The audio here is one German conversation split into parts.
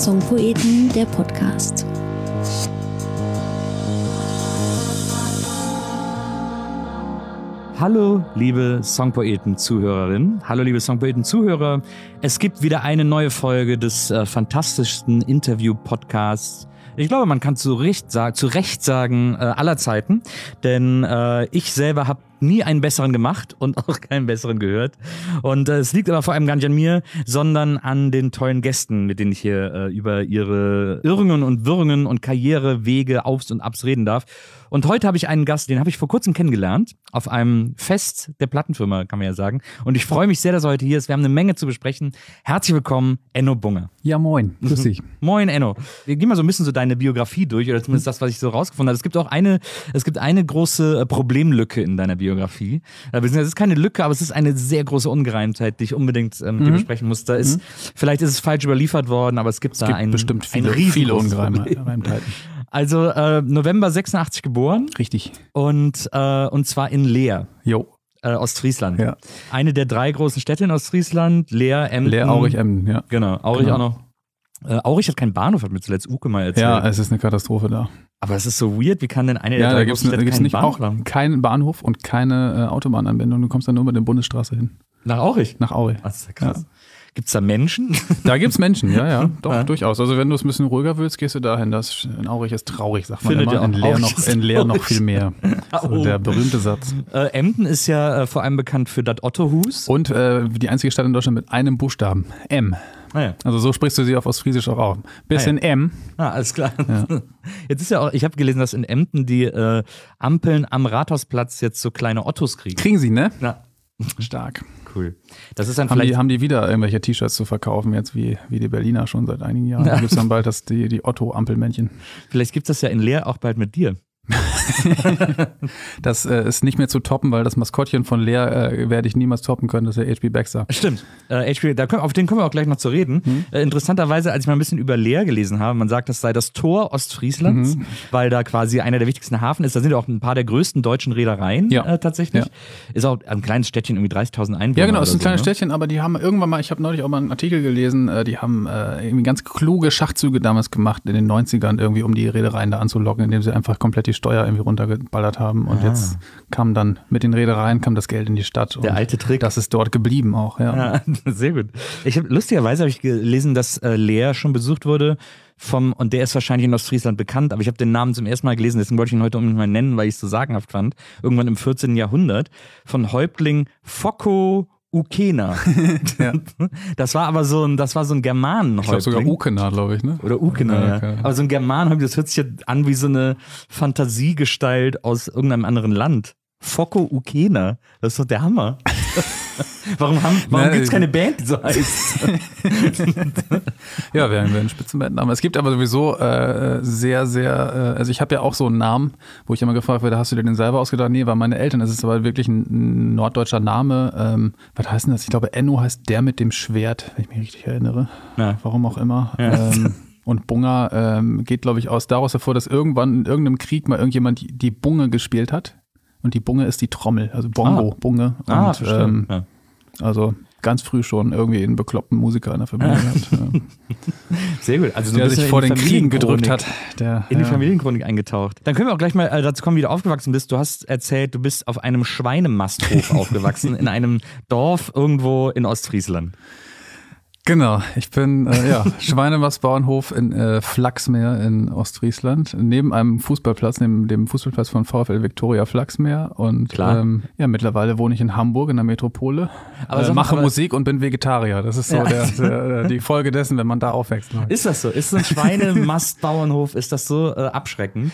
Songpoeten, der Podcast. Hallo, liebe Songpoeten-Zuhörerinnen. Hallo, liebe Songpoeten-Zuhörer. Es gibt wieder eine neue Folge des fantastischsten Interview-Podcasts. Ich glaube, man kann zu Recht sagen, aller Zeiten. Denn ich selber habe nie einen besseren gemacht und auch keinen besseren gehört. Und es liegt aber vor allem gar nicht an mir, sondern an den tollen Gästen, mit denen ich hier über ihre Irrungen und Wirrungen und Karrierewege, Aufs und Abs reden darf. Und heute habe ich einen Gast, den habe ich vor kurzem kennengelernt, auf einem Fest der Plattenfirma, kann man ja sagen. Und ich freue mich sehr, dass er heute hier ist. Wir haben eine Menge zu besprechen. Herzlich willkommen, Enno Bunge. Ja, moin. Grüß dich. Moin, Enno. Wir gehen mal so ein bisschen so deine Biografie durch, oder zumindest das, was ich so rausgefunden habe. Es gibt eine große Problemlücke in deiner Biografie. Es ist keine Lücke, aber es ist eine sehr große Ungereimtheit, die ich unbedingt mit dir besprechen muss. Vielleicht ist es falsch überliefert worden, aber es gibt bestimmt viele Ungereimtheiten. Also November 86 geboren. Richtig. Und zwar in Leer. Jo. Ostfriesland. Ja. Eine der 3 großen Städte in Ostfriesland. Leer, Emden. Leer, Aurich, Emden, ja. Genau, Aurich auch noch. Aurich hat keinen Bahnhof, hat mir zuletzt Uke mal erzählt. Ja, es ist eine Katastrophe da. Aber es ist so weird, wie kann denn eine der 3 großen Städte keinen Bahnhof haben? Keinen Bahnhof und keine Autobahnanbindung. Du kommst dann nur mit der Bundesstraße hin. Nach Aurich? Nach Aurich. Das ist ja krass. Ja. Gibt's da Menschen? Da gibt's Menschen, ja, doch, durchaus. Also wenn du es ein bisschen ruhiger willst, gehst du dahin. In Aurich ist traurig, sagt man immer. In Leer noch viel mehr. So der berühmte Satz. Emden ist ja vor allem bekannt für das Ottohus. Und die einzige Stadt in Deutschland mit einem Buchstaben, M. Ah, ja. Also so sprichst du sie auf Ostfriesisch auch auf. Bisschen M. Alles klar. Ja. Jetzt ist ja auch, ich habe gelesen, dass in Emden die Ampeln am Rathausplatz jetzt so kleine Ottos kriegen. Kriegen sie, ne? Ja. Stark. Cool. Das ist dann haben die wieder irgendwelche T-Shirts zu verkaufen, jetzt wie die Berliner schon seit einigen Jahren. Da gibt es dann bald die Otto-Ampelmännchen. Vielleicht gibt es das ja in Leer auch bald mit dir. Das ist nicht mehr zu toppen, weil das Maskottchen von Leer werde ich niemals toppen können, das ist ja H.P. Baxter. Stimmt. Auf den kommen wir auch gleich noch zu reden. Interessanterweise, als ich mal ein bisschen über Leer gelesen habe, man sagt, das sei das Tor Ostfrieslands, weil da quasi einer der wichtigsten Hafen ist. Da sind ja auch ein paar der größten deutschen Reedereien tatsächlich. Ja. Ist auch ein kleines Städtchen, irgendwie 30.000 Einwohner. Ja, genau, ist ein kleines Städtchen, aber die haben irgendwann mal, ich habe neulich auch mal einen Artikel gelesen, die haben irgendwie ganz kluge Schachzüge damals gemacht in den 90ern, irgendwie um die Reedereien da anzulocken, indem sie einfach komplett die Steuer irgendwie runtergeballert haben und jetzt kam dann mit den Reedereien das Geld in die Stadt. Der alte Trick. Das ist dort geblieben auch, ja. Sehr gut. Lustigerweise habe ich gelesen, dass Leer schon besucht wurde und der ist wahrscheinlich in Ostfriesland bekannt, aber ich habe den Namen zum ersten Mal gelesen, deswegen wollte ich ihn heute unbedingt mal nennen, weil ich es so sagenhaft fand. Irgendwann im 14. Jahrhundert von Häuptling Focko Ukena. Ja. Das war so ein Germanenhäuptling. Ich glaube sogar Ukena, glaube ich, ne? Oder Ukena, ja. Aber so ein Germanenhäuptling, das hört sich ja an wie so eine Fantasiegestalt aus irgendeinem anderen Land. Focko Ukena, das ist doch der Hammer. Warum gibt es keine Band, die so heißt? Ja, wir einen Spitzenbandnamen. Es gibt aber sowieso sehr, sehr, also ich habe ja auch so einen Namen, wo ich immer gefragt werde, hast du dir den selber ausgedacht? Nee, war meine Eltern. Das ist aber wirklich ein norddeutscher Name. Was heißt denn das? Ich glaube, Enno heißt der mit dem Schwert, wenn ich mich richtig erinnere. Ja. Warum auch immer. Ja. Und Bunga geht, glaube ich, daraus hervor, dass irgendwann in irgendeinem Krieg mal irgendjemand die Bunge gespielt hat. Und die Bunge ist die Trommel, also Bongo, Bunge. Und also ganz früh schon irgendwie einen bekloppten Musiker in der Familie gehabt. Ja. Sehr gut. Also der sich vor den Kriegen gedrückt hat. In die Familienchronik eingetaucht. Dann können wir auch gleich mal dazu kommen, wie du aufgewachsen bist. Du hast erzählt, du bist auf einem Schweinemasthof aufgewachsen, in einem Dorf irgendwo in Ostfriesland. Genau, ich bin Schweinemastbauernhof in Flachsmeer in Ostfriesland, neben einem Fußballplatz, neben dem Fußballplatz von VfL Viktoria Flachsmeer. Und mittlerweile wohne ich in Hamburg in der Metropole, mache Musik und bin Vegetarier. Das ist so die Folge dessen, wenn man da aufwächst. Ist das so? Ist so ein Schweinemastbauernhof, ist das so abschreckend?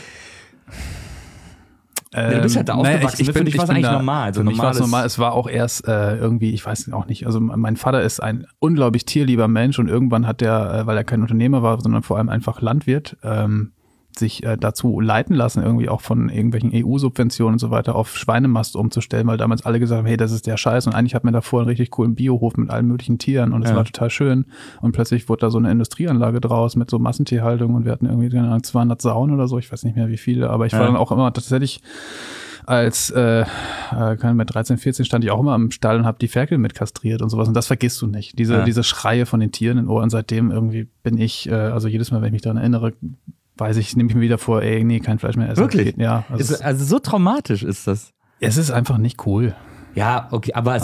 Du bist halt da aufgewachsen, für dich war es eigentlich normal. Für mich war es normal, es war auch erst irgendwie, ich weiß auch nicht, also mein Vater ist ein unglaublich tierlieber Mensch und irgendwann hat er, weil er kein Unternehmer war, sondern vor allem einfach Landwirt, sich dazu leiten lassen, irgendwie auch von irgendwelchen EU-Subventionen und so weiter auf Schweinemast umzustellen, weil damals alle gesagt haben, hey, das ist der Scheiß und eigentlich hat man davor einen richtig coolen Biohof mit allen möglichen Tieren und es war total schön und plötzlich wurde da so eine Industrieanlage draus mit so Massentierhaltung und wir hatten irgendwie 200 Sauen oder so, ich weiß nicht mehr wie viele, aber ich war dann auch immer tatsächlich mit 13, 14 stand ich auch immer am Stall und habe die Ferkel mit kastriert und sowas. Und das vergisst du nicht. Diese Schreie von den Tieren in den Ohren. Seitdem irgendwie bin ich, also jedes Mal, wenn ich mich daran erinnere, nehme ich mir wieder vor, kein Fleisch mehr essen. Wirklich? Ja. Also so traumatisch ist das. Es ist einfach nicht cool. Ja, okay, aber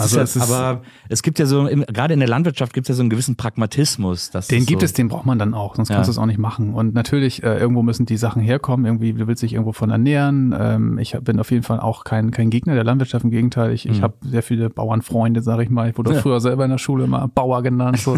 es gibt ja so, gerade in der Landwirtschaft gibt es ja so einen gewissen Pragmatismus. Den braucht man dann auch, sonst kannst du es auch nicht machen. Und natürlich, irgendwo müssen die Sachen herkommen, irgendwie, du willst dich irgendwo von ernähren. Ich bin auf jeden Fall auch kein Gegner der Landwirtschaft, im Gegenteil. Ich habe sehr viele Bauernfreunde, sage ich mal. Ich wurde früher selber in der Schule immer Bauer genannt. So.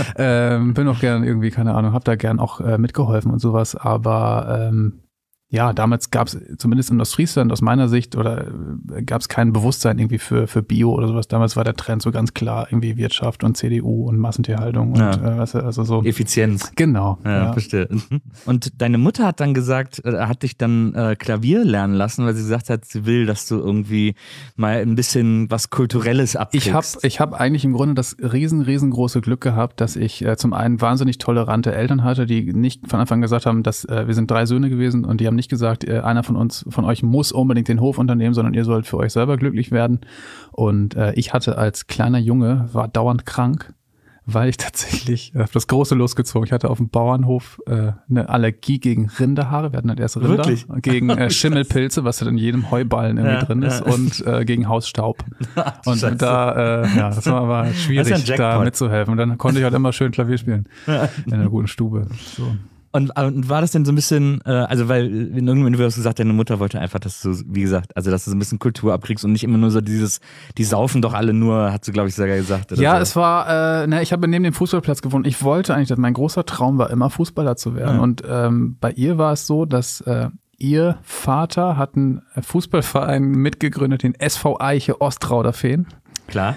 Bin auch gern irgendwie, keine Ahnung, habe da gern auch mitgeholfen und sowas, aber ja, damals gab es zumindest im Industrieland aus meiner Sicht gab es kein Bewusstsein irgendwie für Bio oder sowas. Damals war der Trend so ganz klar irgendwie Wirtschaft und CDU und Massentierhaltung und also so. Effizienz. Genau. Ja, verstehe. Und deine Mutter hat dann gesagt, hat dich dann Klavier lernen lassen, weil sie gesagt hat, sie will, dass du irgendwie mal ein bisschen was Kulturelles abkriegst. Ich hab eigentlich im Grunde das riesengroße Glück gehabt, dass ich zum einen wahnsinnig tolerante Eltern hatte, die nicht von Anfang an gesagt haben, dass wir sind 3 Söhne gewesen und die haben nicht gesagt, einer von euch muss unbedingt den Hof unternehmen, sondern ihr sollt für euch selber glücklich werden. Und ich hatte als kleiner Junge, war dauernd krank, weil ich tatsächlich das große losgezogen. Ich hatte auf dem Bauernhof eine Allergie gegen Rinderhaare. Wir hatten halt erst Rinder. Wirklich? Gegen Schimmelpilze, was halt in jedem Heuballen irgendwie drin ist und gegen Hausstaub. Und Scheiße. Das war schwierig, Das ist ein Jackpot. da mitzuhelfen. Und dann konnte ich halt immer schön Klavier spielen in einer guten Stube. So. Und war das denn so ein bisschen, weil in irgendeinem Video hast du gesagt, deine Mutter wollte einfach, dass du, wie gesagt, also dass du so ein bisschen Kultur abkriegst und nicht immer nur so die saufen doch alle nur, hat sie, glaube ich, sogar gesagt. Oder ja, so. es war, ich habe neben dem Fußballplatz gewohnt. Ich wollte eigentlich, mein großer Traum war immer, Fußballer zu werden. Ja. Und bei ihr war es so, dass ihr Vater hat einen Fußballverein mitgegründet, den SV Eiche Ostrauderfehn. Klar.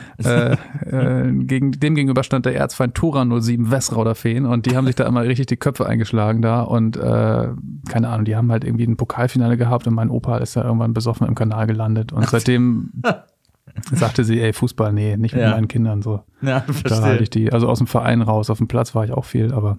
Dem gegenüber stand der Erzfeind Tura 07 Westrauderfehn und die haben sich da immer richtig die Köpfe eingeschlagen da und keine Ahnung, die haben halt irgendwie ein Pokalfinale gehabt und mein Opa ist da irgendwann besoffen im Kanal gelandet und seitdem sagte sie, Fußball, nee, nicht mit meinen Kindern so. Ja, verstehe. Da halte ich die, also aus dem Verein raus, auf dem Platz war ich auch viel, aber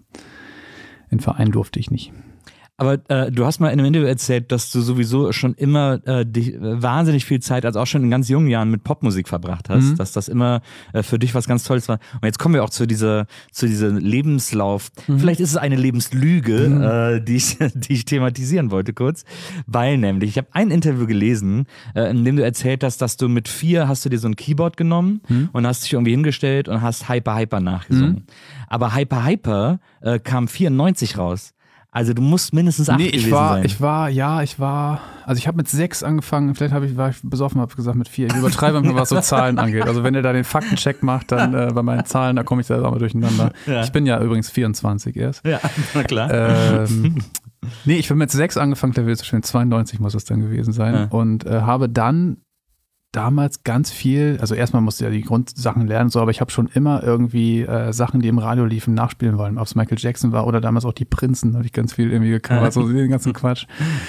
in Verein durfte ich nicht. Aber du hast mal in einem Interview erzählt, dass du sowieso schon immer wahnsinnig viel Zeit, also auch schon in ganz jungen Jahren mit Popmusik verbracht hast, dass das immer für dich was ganz Tolles war. Und jetzt kommen wir auch zu dieser Lebenslauf. Vielleicht ist es eine Lebenslüge, die ich thematisieren wollte kurz, weil nämlich, ich habe ein Interview gelesen, in dem du erzählt hast, dass du mit 4 hast du dir so ein Keyboard genommen und hast dich irgendwie hingestellt und hast Hyper Hyper nachgesungen. Aber Hyper Hyper kam 94 raus. Also du musst mindestens 8 gewesen sein. Ich habe mit 6 angefangen, vielleicht war ich besoffen, habe gesagt mit 4. Ich übertreibe, was so Zahlen angeht. Also wenn ihr da den Faktencheck macht, dann bei meinen Zahlen, da komme ich da auch mal durcheinander. Ja. Ich bin ja übrigens 24 erst. Ja, na klar. Ich bin mit 6 angefangen, Klavier zu spielen, 92 muss es dann gewesen sein und habe dann damals ganz viel, also erstmal musste ja die Grundsachen lernen, so, aber ich habe schon immer irgendwie Sachen, die im Radio liefen, nachspielen wollen, ob es Michael Jackson war oder damals auch die Prinzen, habe ich ganz viel irgendwie gecovert, so den ganzen Quatsch.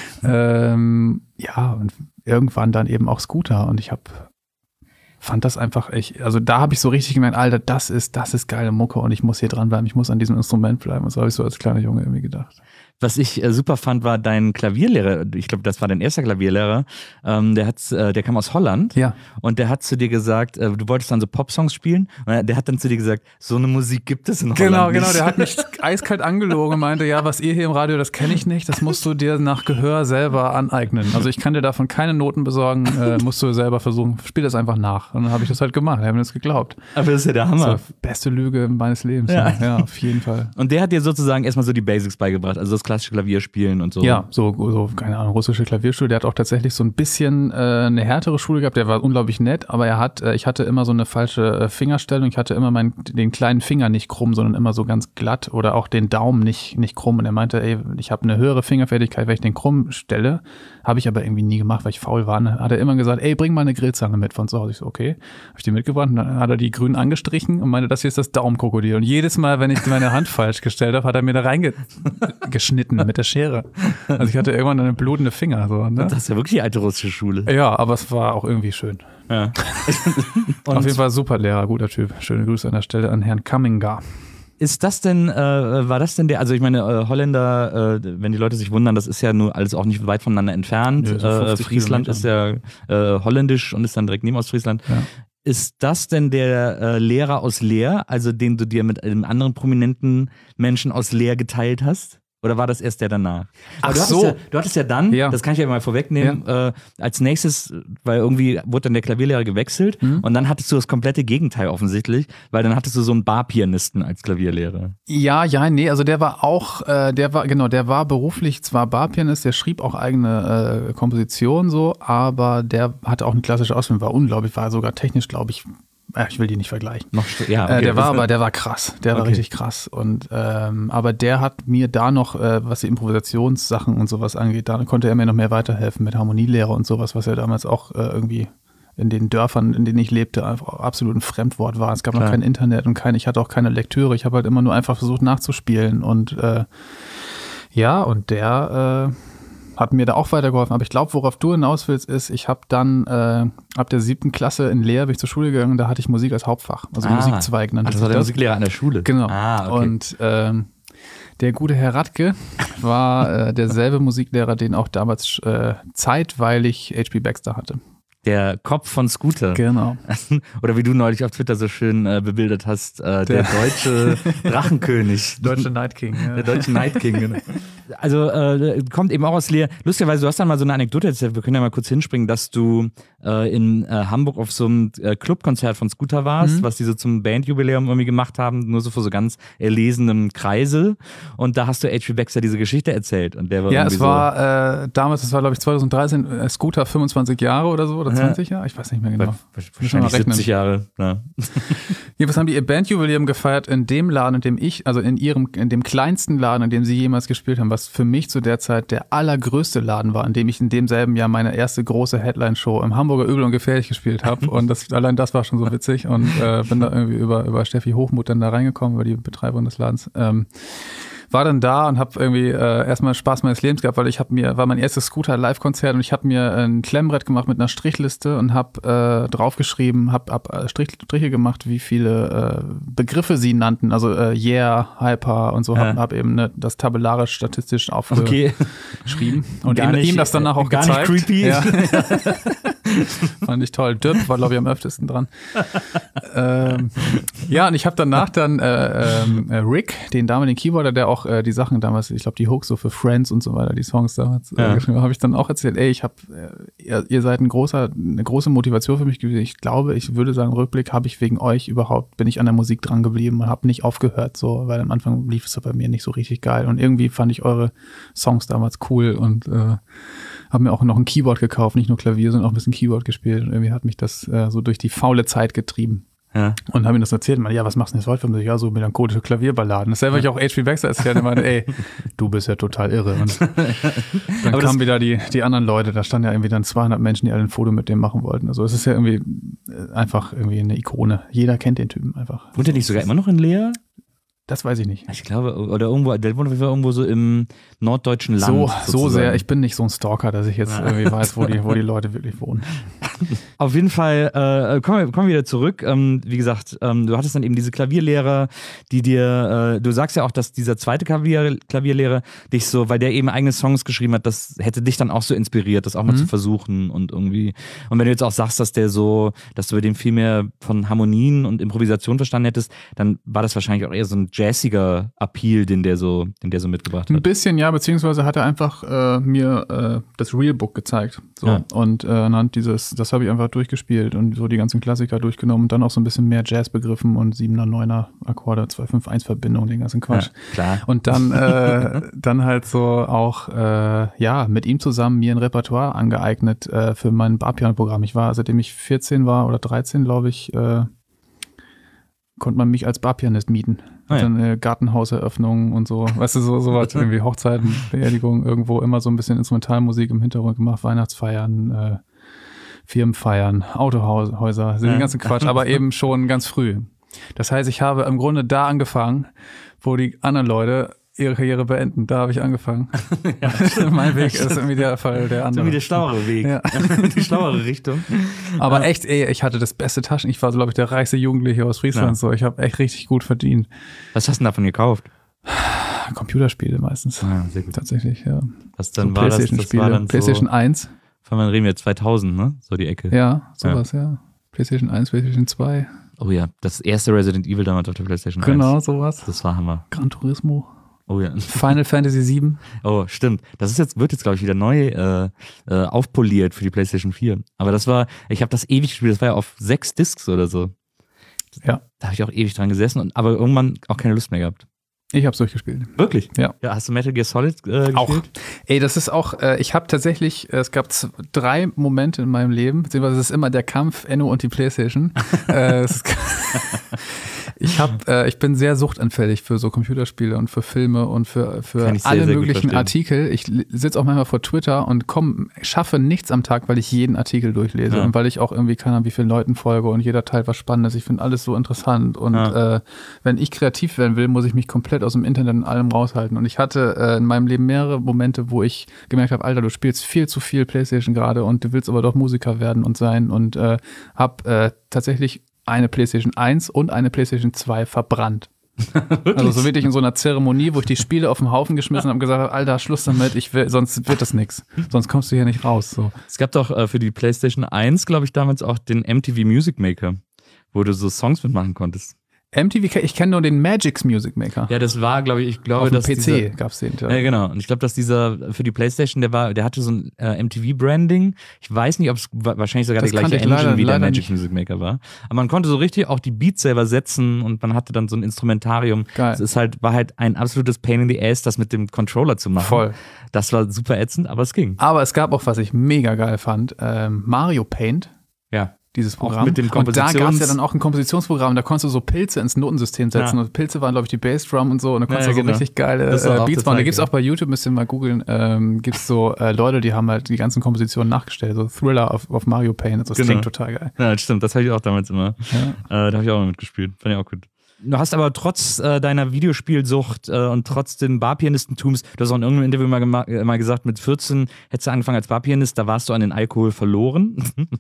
Und irgendwann dann eben auch Scooter und fand das einfach echt, also da habe ich so richtig gemerkt, Alter, das ist geile Mucke und ich muss hier dranbleiben, ich muss an diesem Instrument bleiben und so habe ich so als kleiner Junge irgendwie gedacht. Was ich super fand, war dein Klavierlehrer, ich glaube, das war dein erster Klavierlehrer, der kam aus Holland und der hat zu dir gesagt, du wolltest dann so Popsongs spielen und der hat dann zu dir gesagt, so eine Musik gibt es in Holland nicht. Genau, der hat mich eiskalt angelogen und meinte, ja, was ihr hier im Radio, das kenne ich nicht, das musst du dir nach Gehör selber aneignen. Also ich kann dir davon keine Noten besorgen, musst du selber versuchen, spiel das einfach nach. Und dann habe ich das halt gemacht, ich habe mir das geglaubt. Aber das ist ja der Hammer. Das ist die beste Lüge meines Lebens. Ja, auf jeden Fall. Und der hat dir sozusagen erstmal so die Basics beigebracht, also das klassische Klavierspielen und so. Ja, so keine Ahnung, russische Klavierschule. Der hat auch tatsächlich so ein bisschen eine härtere Schule gehabt. Der war unglaublich nett, aber ich hatte immer so eine falsche Fingerstellung. Ich hatte immer den kleinen Finger nicht krumm, sondern immer so ganz glatt oder auch den Daumen nicht krumm. Und er meinte, ich habe eine höhere Fingerfertigkeit, wenn ich den krumm stelle. Habe ich aber irgendwie nie gemacht, weil ich faul war. Dann hat er immer gesagt, bring mal eine Grillzange mit von zu Hause. Ich so, okay. Habe ich die mitgebracht und dann hat er die grün angestrichen und meinte, das hier ist das Daumenkrokodil. Und jedes Mal, wenn ich meine Hand falsch gestellt habe, hat er mir da reingeschnitten mit der Schere. Also ich hatte irgendwann eine blutende Finger. So, ne? Das ist ja wirklich die alte russische Schule. Ja, aber es war auch irgendwie schön. Ja. Auf jeden Fall super Lehrer, guter Typ. Schöne Grüße an der Stelle an Herrn Kamminga. Ist das denn, war das denn der, also ich meine, Holländer, wenn die Leute sich wundern, das ist ja nur alles auch nicht weit voneinander entfernt. Ja, so Friesland ist ja holländisch und ist dann direkt neben Ostfriesland. Ja. Ist das denn der Lehrer aus Leer, also den du dir mit einem anderen prominenten Menschen aus Leer geteilt hast? Oder war das erst der danach? Ach du hattest ja dann, das kann ich ja mal vorwegnehmen, als nächstes, weil irgendwie wurde dann der Klavierlehrer gewechselt und dann hattest du das komplette Gegenteil offensichtlich, weil dann hattest du so einen Barpianisten als Klavierlehrer. Nee, also der war auch, der war beruflich zwar Barpianist, der schrieb auch eigene Kompositionen so, aber der hatte auch eine klassische Ausbildung, war unglaublich, war sogar technisch, glaube ich, ich will die nicht vergleichen. Okay. Der war krass. Der war richtig krass. Und aber der hat mir da noch, was die Improvisationssachen und sowas angeht, da konnte er mir noch mehr weiterhelfen mit Harmonielehre und sowas, was ja damals auch irgendwie in den Dörfern, in denen ich lebte, einfach absolut ein Fremdwort war. Es gab noch kein Internet und ich hatte auch keine Lektüre. Ich habe halt immer nur einfach versucht nachzuspielen. Und und der hat mir da auch weitergeholfen. Aber ich glaube, worauf du hinaus willst, ist, ich habe dann ab der 7. Klasse in Leer bin ich zur Schule gegangen, da hatte ich Musik als Hauptfach, also Musikzweig nannte sich das. Das war der Musiklehrer an der Schule? Genau. Okay. Und der gute Herr Radke war derselbe Musiklehrer, den auch damals zeitweilig H.P. Baxter hatte. Der Kopf von Scooter. Genau. Oder wie du neulich auf Twitter so schön bebildert hast, der deutsche Drachenkönig. Deutsche Night King. Ja. Der deutsche Night King, genau. Also kommt eben auch aus Leer. Lustigerweise, du hast dann mal so eine Anekdote erzählt, wir können ja mal kurz hinspringen, dass du in Hamburg auf so einem Clubkonzert von Scooter warst, was die so zum Bandjubiläum irgendwie gemacht haben, nur so vor so ganz erlesenem Kreise. Und da hast du H.P. Baxter diese Geschichte erzählt. Und der war es war damals, das war glaube ich 2013, Scooter 25 Jahre oder so, oder 20 Jahre? Ich weiß nicht mehr genau. Wahrscheinlich 70 Jahre. Ja. Was haben die ihr Bandjubiläum gefeiert in dem Laden, in dem ich, also in dem kleinsten Laden, in dem sie jemals gespielt haben, was für mich zu der Zeit der allergrößte Laden war, in dem ich in demselben Jahr meine erste große Headline-Show im Hamburger Übel und Gefährlich gespielt habe. Und allein das war schon so witzig. Und bin da irgendwie über Steffi Hochmuth dann da reingekommen, über die Betreiberin des Ladens. War dann da und habe irgendwie erstmal Spaß meines Lebens gehabt, weil war mein erstes Scooter-Live-Konzert und ich habe mir ein Klemmbrett gemacht mit einer Strichliste und habe draufgeschrieben, habe Striche gemacht, wie viele Begriffe sie nannten, also Hyper und so, habe eben das tabellarisch statistisch aufgeschrieben und ihm das danach auch gezeigt. Nicht creepy. Ja. Fand ich toll. Dirk war, glaube ich, am öftesten dran. Und ich habe danach dann Rick, den damaligen Keyboarder, der auch die Sachen damals, ich glaube die Hooks so für Friends und so weiter, die Songs damals geschrieben, habe ich dann auch erzählt, ihr seid eine große Motivation für mich gewesen. Ich glaube, ich würde sagen, Rückblick habe ich wegen euch bin ich an der Musik dran geblieben und habe nicht aufgehört, so, weil am Anfang lief es bei mir nicht so richtig geil und irgendwie fand ich eure Songs damals cool und habe mir auch noch ein Keyboard gekauft, nicht nur Klavier, sondern auch ein bisschen Keyboard gespielt und irgendwie hat mich das so durch die faule Zeit getrieben. Ja. Und habe ihm das erzählt, was machst du denn jetzt heute? Ja, so melancholische Klavierballaden. Das selber ich auch H.P. Baxter erzählt und meinte, du bist ja total irre. Und dann kamen wieder die anderen Leute, da standen ja irgendwie dann 200 Menschen, die alle ein Foto mit dem machen wollten. Also es ist ja irgendwie einfach irgendwie eine Ikone. Jeder kennt den Typen einfach. Wohnt er nicht sogar immer noch in Leer? Das weiß ich nicht. Ich glaube, oder irgendwo, der wohnt irgendwo so im norddeutschen Land. So sehr, ich bin nicht so ein Stalker, dass ich jetzt irgendwie weiß, wo die Leute wirklich wohnen. Auf jeden Fall, kommen wir wieder zurück. Wie gesagt, du hattest dann eben diese Klavierlehrer, die dir, du sagst ja auch, dass dieser zweite Klavierlehrer dich so, weil der eben eigene Songs geschrieben hat, das hätte dich dann auch so inspiriert, das auch mal zu versuchen und irgendwie. Und wenn du jetzt auch sagst, dass du bei dem viel mehr von Harmonien und Improvisation verstanden hättest, dann war das wahrscheinlich auch eher so ein jazziger Appeal, den der so mitgebracht hat. Ein bisschen, ja, beziehungsweise hat er einfach mir das Real Book gezeigt. So. Ja. Und anhand das habe ich einfach durchgespielt und so die ganzen Klassiker durchgenommen und dann auch so ein bisschen mehr Jazz begriffen und 7er, 9er Akkorde, 2-5-1-Verbindung, den ganzen Quatsch. Ja, klar. Und dann halt so auch, mit ihm zusammen mir ein Repertoire angeeignet für mein Barpiano-Programm. Ich war, seitdem ich 14 war oder 13, glaube ich, konnte man mich als Barpianist mieten. Dann Gartenhauseröffnungen und so, weißt du, sowas, irgendwie Hochzeiten, Beerdigungen, irgendwo immer so ein bisschen Instrumentalmusik im Hintergrund gemacht, Weihnachtsfeiern, Firmenfeiern, Autohäuser, den ganzen Quatsch, aber eben schon ganz früh. Das heißt, ich habe im Grunde da angefangen, wo die anderen Leute ihre Karriere beenden. Da habe ich angefangen. Mein Weg ist irgendwie der Fall der andere. Irgendwie der schlauere Weg. Ja. Die schlauere Richtung. Aber echt, ich hatte das beste Taschen. Ich war so, glaube ich, der reichste Jugendliche aus Friesland. Ja. So. Ich habe echt richtig gut verdient. Was hast du denn davon gekauft? Computerspiele meistens. Ja, sehr gut. Tatsächlich, ja. Was dann so war das war dann PlayStation 1. Von wann reden wir? 2000, ne? So die Ecke. Ja, sowas, ja. PlayStation 1, PlayStation 2. Oh ja, das erste Resident Evil damals auf der PlayStation 1. Genau, sowas. Das war Hammer. Gran Turismo. Oh ja. Final Fantasy 7. Oh, stimmt. Das wird jetzt, glaube ich, wieder neu aufpoliert für die PlayStation 4. Aber ich habe das ewig gespielt, das war ja auf 6 Discs oder so. Ja. Da habe ich auch ewig dran gesessen, aber irgendwann auch keine Lust mehr gehabt. Ich habe es durchgespielt. Wirklich? Ja. Hast du Metal Gear Solid gespielt? Auch. Ey, das ist auch, ich habe tatsächlich, es gab 3 Momente in meinem Leben, beziehungsweise es ist immer der Kampf Enno und die PlayStation. Ich bin sehr suchtanfällig für so Computerspiele und für Filme und für alle möglichen Artikel. Ich sitze auch manchmal vor Twitter und schaffe nichts am Tag, weil ich jeden Artikel durchlese und weil ich auch irgendwie keine Ahnung, wie vielen Leuten folge und jeder Teil was Spannendes. Ich finde alles so interessant und wenn ich kreativ werden will, muss ich mich komplett aus dem Internet und allem raushalten. Und ich hatte in meinem Leben mehrere Momente, wo ich gemerkt habe, Alter, du spielst viel zu viel PlayStation gerade und du willst aber doch Musiker werden und sein und habe tatsächlich eine PlayStation 1 und eine PlayStation 2 verbrannt. Also so wirklich in so einer Zeremonie, wo ich die Spiele auf den Haufen geschmissen habe und gesagt habe, Alter, Schluss damit, sonst wird das nichts. Sonst kommst du hier nicht raus. So. Es gab doch für die PlayStation 1, glaube ich, damals auch den MTV Music Maker, wo du so Songs mitmachen konntest. MTV, ich kenne nur den Magix Music Maker. Ja, das war, glaube ich, auf dem PC gab es den. Ja, genau. Und ich glaube, dass dieser für die PlayStation, der hatte so ein MTV-Branding. Ich weiß nicht, ob es wahrscheinlich sogar der gleiche Engine wie der Magic Music Maker war. Aber man konnte so richtig auch die Beats selber setzen und man hatte dann so ein Instrumentarium. Geil. Es war halt ein absolutes Pain in the Ass, das mit dem Controller zu machen. Voll. Das war super ätzend, aber es ging. Aber es gab auch, was ich mega geil fand, Mario Paint. Ja. Dieses Programm. Auch mit dem und da gab es ja dann auch ein Kompositionsprogramm, da konntest du so Pilze ins Notensystem setzen und Pilze waren, glaube ich, die Bassdrum und so und da konntest du so richtig geile Beats machen. Da gibt es auch bei YouTube, müsst ihr mal googeln, gibt es so Leute, die haben halt die ganzen Kompositionen nachgestellt, so Thriller auf Mario Paint, das klingt total geil. Ja, das stimmt, das hatte ich auch damals immer. Ja. Da habe ich auch mal mitgespielt, fand ich auch gut. Du hast aber trotz deiner Videospielsucht und trotz dem Barpianistentums, du hast auch in irgendeinem Interview mal gesagt, mit 14 hättest du angefangen als Barpianist, da warst du an den Alkohol verloren.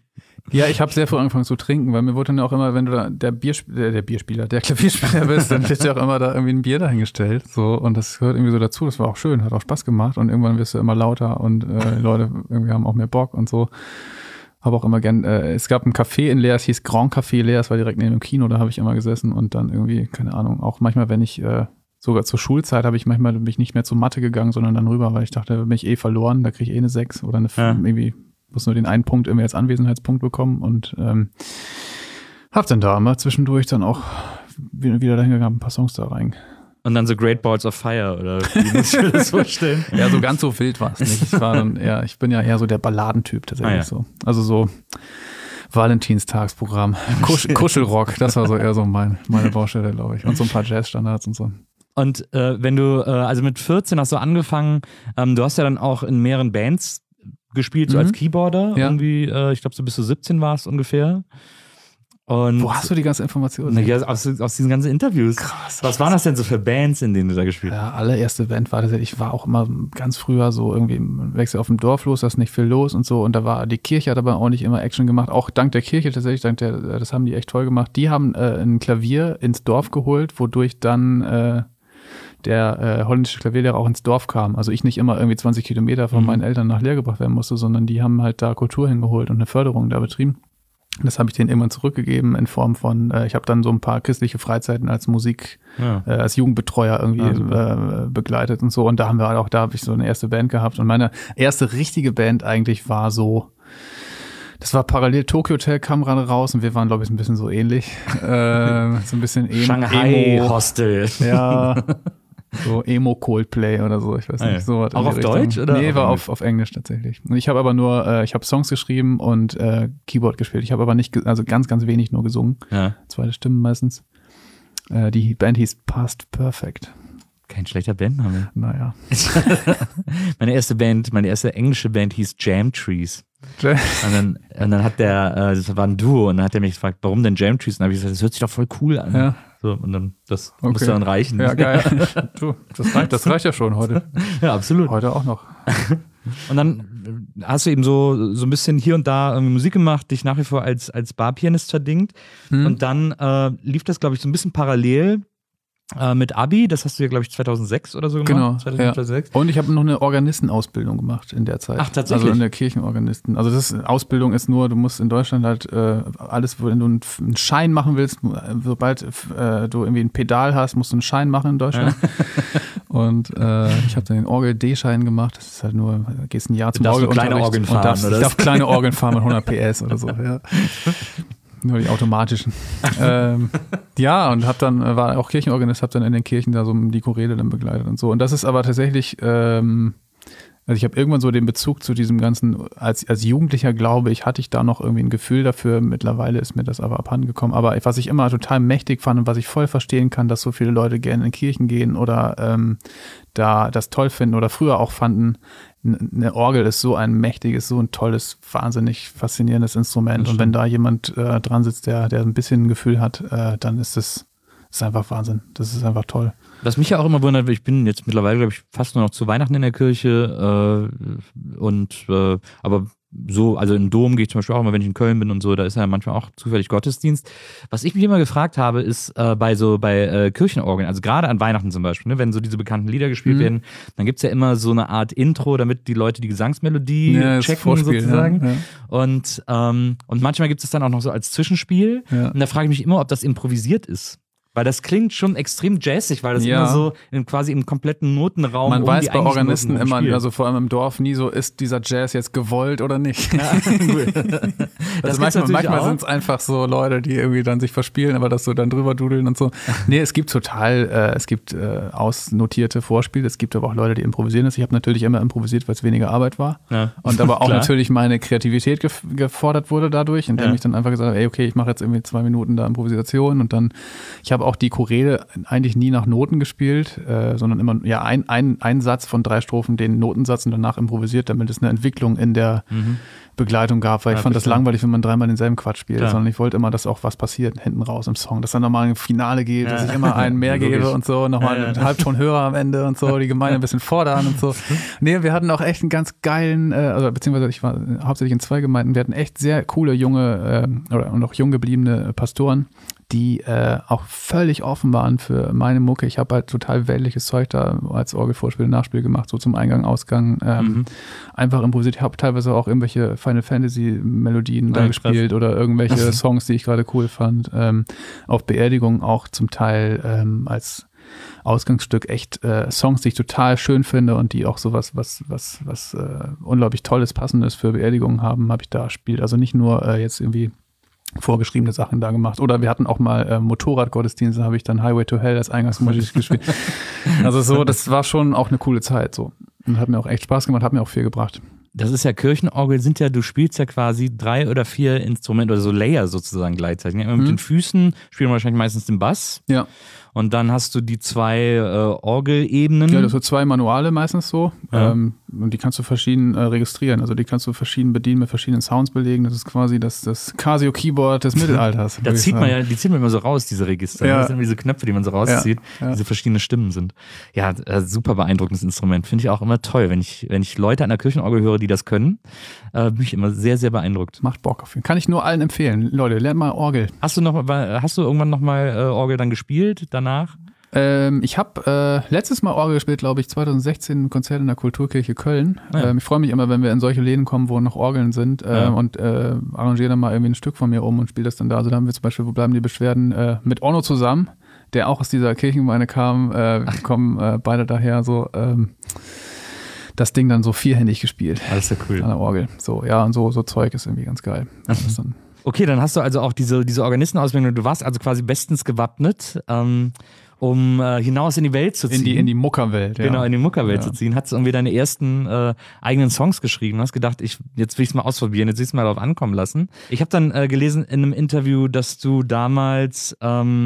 Ja, ich habe sehr früh angefangen zu trinken, weil mir wurde dann auch immer, wenn du da der Klavierspieler bist, dann wird ja auch immer da irgendwie ein Bier dahingestellt. So, und das gehört irgendwie so dazu, das war auch schön, hat auch Spaß gemacht und irgendwann wirst du immer lauter und Leute irgendwie haben auch mehr Bock und so. Habe auch immer gern, es gab ein Café in Leer, es hieß Grand Café Leer, es war direkt neben dem Kino, da habe ich immer gesessen und dann irgendwie, keine Ahnung, auch manchmal, wenn ich, sogar zur Schulzeit bin ich nicht mehr zur Mathe gegangen, sondern dann rüber, weil ich dachte, da bin ich verloren, da kriege ich eine 6 oder eine 5, irgendwie, muss nur den einen Punkt irgendwie als Anwesenheitspunkt bekommen und hab dann da immer zwischendurch dann auch wieder dahin gegangen, ein paar Songs da rein. Und dann so Great Balls of Fire, oder wie muss ich mir das vorstellen? Ja, so ganz so wild war es nicht. Ich bin ja eher so der Balladentyp tatsächlich so. Also so Valentinstagsprogramm, Kuschelrock, das war so eher so meine Baustelle, glaube ich. Und so ein paar Jazzstandards und so. Und wenn du, also mit 14 hast du angefangen, du hast ja dann auch in mehreren Bands gespielt, so als Keyboarder, irgendwie, ich glaube so bis du 17 warst ungefähr. Und wo hast du die ganzen Informationen? Ja, aus diesen ganzen Interviews. Krass. Was waren das denn so für Bands, in denen du da gespielt hast? Ja, allererste Band war das. Ich war auch immer ganz früher so irgendwie im Wechsel auf dem Dorf los, da ist nicht viel los und so. Und da war die Kirche, hat aber auch nicht immer Action gemacht. Auch dank der Kirche tatsächlich, das haben die echt toll gemacht. Die haben ein Klavier ins Dorf geholt, wodurch dann der holländische Klavierlehrer auch ins Dorf kam. Also ich nicht immer irgendwie 20 Kilometer von meinen Eltern nach Leer gebracht werden musste, sondern die haben halt da Kultur hingeholt und eine Förderung da betrieben. Das habe ich denen irgendwann zurückgegeben in Form von, ich habe dann so ein paar christliche Freizeiten als als Jugendbetreuer irgendwie begleitet und so. Und da habe ich so eine erste Band gehabt. Und meine erste richtige Band eigentlich war so, das war parallel, Tokyo Hotel kam gerade raus und wir waren, glaube ich, ein bisschen so ähnlich. So ein bisschen Shanghai Hostel. Ja. So Emo Coldplay oder so, ich weiß nicht. So auch auf Deutsch? Oder? Nee, war auf Englisch tatsächlich. Und ich habe aber nur, ich habe Songs geschrieben und Keyboard gespielt. Ich habe aber nicht, also ganz, ganz wenig nur gesungen. Ja. Zweite Stimmen meistens. Die Band hieß Past Perfect. Kein schlechter Bandname. Naja. Meine erste englische Band hieß Jam Trees. Und dann hat das war ein Duo, und dann hat er mich gefragt, warum denn Jam Trees? Und dann habe ich gesagt, das hört sich doch voll cool an. Ja. So, und dann, das muss dann reichen. Ja, geil. Du, das reicht ja schon heute. Ja, absolut. Heute auch noch. Und dann hast du eben so ein bisschen hier und da irgendwie Musik gemacht, dich nach wie vor als Barpianist verdingt. Und dann lief das, glaube ich, so ein bisschen parallel mit Abi. Das hast du ja, glaube ich, 2006 oder so gemacht. Genau. 2006. Ja. Und ich habe noch eine Organistenausbildung gemacht in der Zeit. Ach, tatsächlich? Also in der Kirchenorganisten. Also Ausbildung ist nur, du musst in Deutschland halt alles, wenn du einen Schein machen willst, sobald du irgendwie ein Pedal hast, musst du einen Schein machen in Deutschland. Ja. Und ich habe dann den Orgel-D-Schein gemacht. Das ist halt nur, gehst ein Jahr zum Orgelunterricht. Kleine Orgeln fahren, ich darf kleine Orgeln fahren mit 100 PS oder so, ja. Nur die automatischen. Ja, und war auch Kirchenorganist, habe dann in den Kirchen da so die Choräle dann begleitet und so. Und das ist aber tatsächlich, also ich habe irgendwann so den Bezug zu diesem ganzen, als Jugendlicher glaube ich, hatte ich da noch irgendwie ein Gefühl dafür. Mittlerweile ist mir das aber abhanden gekommen. Aber was ich immer total mächtig fand und was ich voll verstehen kann, dass so viele Leute gerne in Kirchen gehen oder da das toll finden oder früher auch fanden, eine Orgel ist so ein mächtiges, so ein tolles, wahnsinnig faszinierendes Instrument. Und wenn da jemand dran sitzt, der ein bisschen ein Gefühl hat, dann ist es einfach Wahnsinn. Das ist einfach toll. Was mich ja auch immer wundert, ich bin jetzt mittlerweile, glaube ich, fast nur noch zu Weihnachten in der Kirche aber so, also im Dom gehe ich zum Beispiel auch immer, wenn ich in Köln bin und so, da ist ja manchmal auch zufällig Gottesdienst. Was ich mich immer gefragt habe, ist bei Kirchenorgeln, also gerade an Weihnachten zum Beispiel, ne, wenn so diese bekannten Lieder gespielt werden, dann gibt's ja immer so eine Art Intro, damit die Leute die Gesangsmelodie checken sozusagen. Ja. Und manchmal gibt es dann auch noch so als Zwischenspiel. Ja. Und da frage ich mich immer, ob das improvisiert ist. Weil das klingt schon extrem jazzig, weil das immer so quasi im kompletten Notenraum. Man weiß bei Organisten immer, also vor allem im Dorf, nie so, ist dieser Jazz jetzt gewollt oder nicht. Ja, also manchmal sind es einfach so Leute, die irgendwie dann sich verspielen, aber das so dann drüber dudeln und so. Nee, es gibt ausnotierte Vorspiele, es gibt aber auch Leute, die improvisieren das. Ich habe natürlich immer improvisiert, weil es weniger Arbeit war. Ja. Und aber auch natürlich meine Kreativität gefordert wurde dadurch, indem ich dann einfach gesagt habe, ey, okay, ich mache jetzt irgendwie 2 Minuten da Improvisation und dann, ich habe auch die Choräle eigentlich nie nach Noten gespielt, sondern immer ein Satz von 3 Strophen, den Notensatz und danach improvisiert, damit es eine Entwicklung in der Begleitung gab, weil ich fand das langweilig, wenn man 3-mal denselben Quatsch spielt, sondern ich wollte immer, dass auch was passiert hinten raus im Song, dass dann nochmal ein Finale geht, dass ich immer einen mehr gebe und so, nochmal einen Halbton höher am Ende und so, die Gemeinde ein bisschen fordern und so. Nee, wir hatten auch echt einen ganz geilen, beziehungsweise ich war hauptsächlich in 2 Gemeinden, wir hatten echt sehr coole junge und auch jung gebliebene Pastoren, die auch völlig offen waren für meine Mucke. Ich habe halt total weltliches Zeug da als Orgelvorspiel und Nachspiel gemacht, so zum Eingang, Ausgang. Einfach improvisiert. Ich habe teilweise auch irgendwelche Final Fantasy Melodien da gespielt oder irgendwelche Songs, die ich gerade cool fand. Auf Beerdigungen auch zum Teil als Ausgangsstück echt Songs, die ich total schön finde und die auch sowas, was unglaublich Tolles, Passendes für Beerdigungen haben, habe ich da gespielt. Also nicht nur jetzt irgendwie vorgeschriebene Sachen da gemacht. Oder wir hatten auch mal Motorradgottesdienste, habe ich dann Highway to Hell als Eingangsmusik gespielt. Also so, das war schon auch eine coole Zeit so. Und hat mir auch echt Spaß gemacht, hat mir auch viel gebracht. Das ist ja Kirchenorgel, du spielst ja quasi 3 oder 4 Instrumente oder so Layer sozusagen gleichzeitig. Ne? Mit den Füßen spielen wir wahrscheinlich meistens den Bass. Ja. Und dann hast du die 2 Orgelebenen. Ja, das sind 2 Manuale meistens so. Ja. Und die kannst du verschieden registrieren. Also die kannst du verschieden bedienen, mit verschiedenen Sounds belegen. Das ist quasi das Casio-Keyboard des Mittelalters. Die zieht man immer so raus, diese Register. Ja. Das sind diese Knöpfe, die man so rauszieht, diese verschiedenen Stimmen sind. Ja, super beeindruckendes Instrument. Finde ich auch immer toll. Wenn ich Leute an der Kirchenorgel höre, die das können, bin ich immer sehr, sehr beeindruckt. Macht Bock auf jeden Fall. Kann ich nur allen empfehlen. Leute, lernt mal Orgel. Hast du irgendwann nochmal Orgel dann gespielt danach? Ich habe letztes Mal Orgel gespielt, glaube ich, 2016 ein Konzert in der Kulturkirche Köln. Ja. Ich freue mich immer, wenn wir in solche Läden kommen, wo noch Orgeln sind und arrangiere dann mal irgendwie ein Stück von mir um und spiele das dann da. Also da haben wir zum Beispiel, wo bleiben die Beschwerden, mit Orno zusammen, der auch aus dieser Kirchengemeinde kam, kommen beide daher so das Ding dann so 4-händig gespielt. Das ist ja cool. An der Orgel. So, ja, und so Zeug ist irgendwie ganz geil. Okay, dann hast du also auch diese Organistenausbildung. Du warst also quasi bestens gewappnet, um hinaus in die Welt zu ziehen. In die Muckerwelt, ja. Genau, in die Muckerwelt zu ziehen. Hast du irgendwie deine ersten eigenen Songs geschrieben. Hast gedacht, jetzt will ich es mal ausprobieren, jetzt will ich es mal darauf ankommen lassen. Ich habe dann gelesen in einem Interview, dass du damals